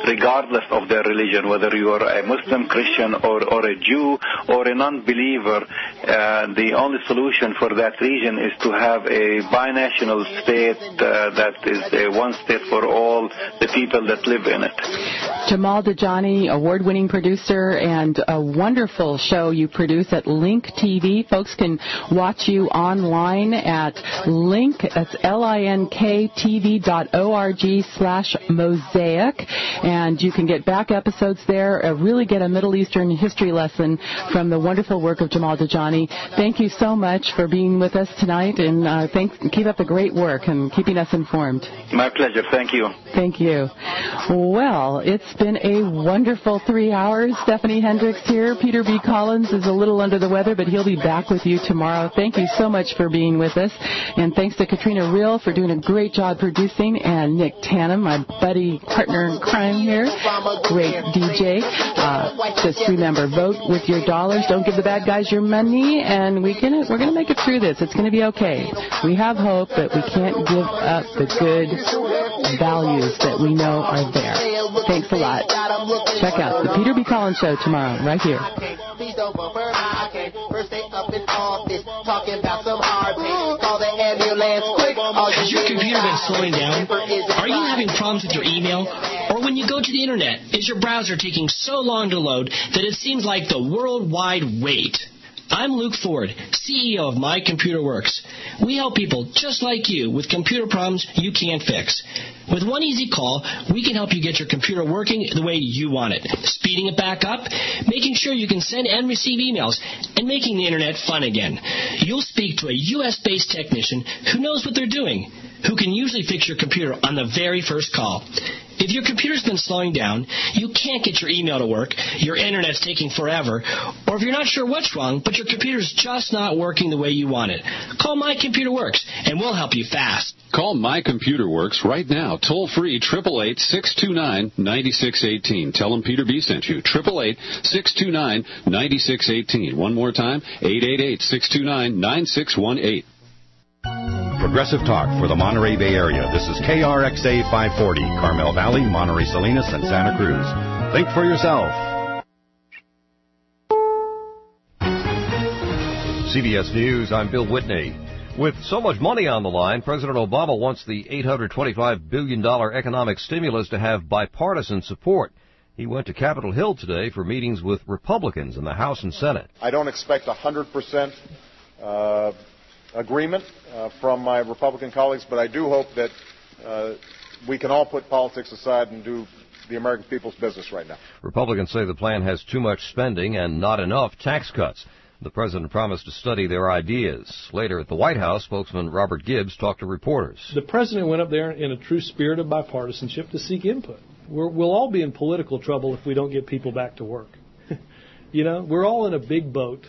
S4: regardless of their religion, whether you are a Muslim, Christian, or, or a Jew, or a non-believer. Uh, the only solution for that region is to have a binational state uh, that is a one state for all the people that live in it.
S22: Jamal Dajani, award-winning producer, and a wonderful show you produce at Link T V. Folks can watch you online at Link, that's L I N K T V dot org slash mosaic, and you can get back episodes there, uh, really get a Middle Eastern history lesson from the wonderful work of Jamal Dajani. Thank you so much for being with us tonight, and uh, thank, keep up the great work and keeping us informed.
S4: My pleasure. Thank you.
S22: Thank you. Well, it's been a wonderful three hours. Stephanie Hendricks here. Peter B. Collins is a little under the weather, but he'll be back with you tomorrow. Thank you so much for being with us. And thanks to Katrina Reel for doing a great job producing, and Nick Tannum, my buddy, partner in crime here, great D J. Uh, just remember, vote with your dollars. Don't give the bad guys your money, and we can, we're going to make it through this. It's going to be okay. We have hope, but we can't give up the good values that we know are there. Thanks a lot. Check out the Peter B. Collins Show tomorrow, right here.
S3: Has your computer been slowing down? Are you having problems with your email? Or when you go to the internet, is your browser taking so long to load that it seems like the worldwide wait? I'm Luke Ford, C E O of My Computer Works. We help people just like you with computer problems you can't fix. With one easy call, we can help you get your computer working the way you want it, speeding it back up, making sure you can send and receive emails, and making the internet fun again. You'll speak to a U S-based technician who knows what they're doing, who can usually fix your computer on the very first call. If your computer's been slowing down, you can't get your email to work, your internet's taking forever, or if you're not sure what's wrong, but your computer's just not working the way you want it, call My Computer Works, and we'll help you fast.
S1: Call My Computer Works right now, toll free, eight eight eight, six two nine, nine six one eight. Tell them Peter B. sent you, eight eight eight, six two nine, nine six one eight. One more time, eight eight eight, six two nine, nine six one eight.
S11: Progressive Talk for the Monterey Bay Area. This is K R X A five forty, Carmel Valley, Monterey Salinas, and Santa Cruz. Think for yourself.
S6: C B S News, I'm Bill Whitney. With so much money on the line, President Obama wants the eight hundred twenty-five billion dollars economic stimulus to have bipartisan support. He went to Capitol Hill today for meetings with Republicans in the House and Senate.
S7: I don't expect one hundred percent uh, agreement uh, from my Republican colleagues, but I do hope that uh, we can all put politics aside and do the American people's business right now.
S6: Republicans say the plan has too much spending and not enough tax cuts. The president promised to study their ideas. Later at the White House, spokesman Robert Gibbs talked to reporters.
S18: The president went up there in a true spirit of bipartisanship to seek input. We're, we'll all be in political trouble if we don't get people back to work. You know, we're all in a big boat,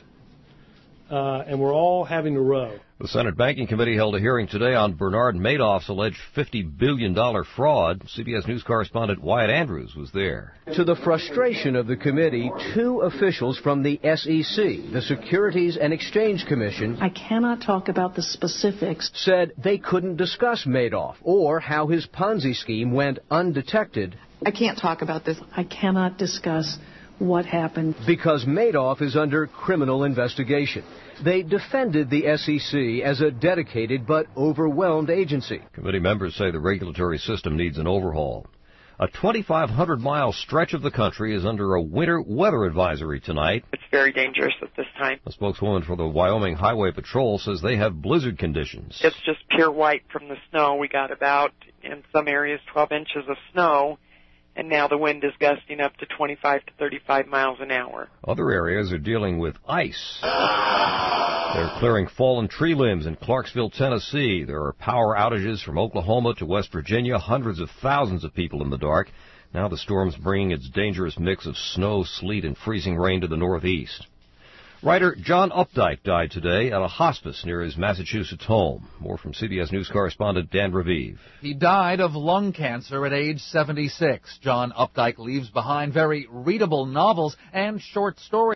S18: uh, and we're all having to row.
S6: The Senate Banking Committee held a hearing today on Bernard Madoff's alleged fifty billion dollars fraud. C B S News correspondent Wyatt Andrews was there.
S23: To the frustration of the committee, two officials from the S E C, the Securities and Exchange Commission,
S24: I cannot talk about the specifics,
S23: said they couldn't discuss Madoff or how his Ponzi scheme went undetected.
S24: I can't talk about this. I cannot discuss what happened.
S23: Because Madoff is under criminal investigation. They defended the S E C as a dedicated but overwhelmed agency.
S6: Committee members say the regulatory system needs an overhaul. A twenty-five hundred mile stretch of the country is under a winter weather advisory tonight.
S25: It's very dangerous at this time.
S6: A spokeswoman for the Wyoming Highway Patrol says they have blizzard conditions.
S25: It's just pure white from the snow. We got about, in some areas, twelve inches of snow. And now the wind is gusting up to twenty-five to thirty-five miles an hour.
S6: Other areas are dealing with ice. They're clearing fallen tree limbs in Clarksville, Tennessee. There are power outages from Oklahoma to West Virginia. Hundreds of thousands of people in the dark. Now the storm's bringing its dangerous mix of snow, sleet, and freezing rain to the northeast. Writer John Updike died today at a hospice near his Massachusetts home. More from C B S News correspondent Dan Raviv.
S26: He died of lung cancer at age seventy-six. John Updike leaves behind very readable novels and short stories.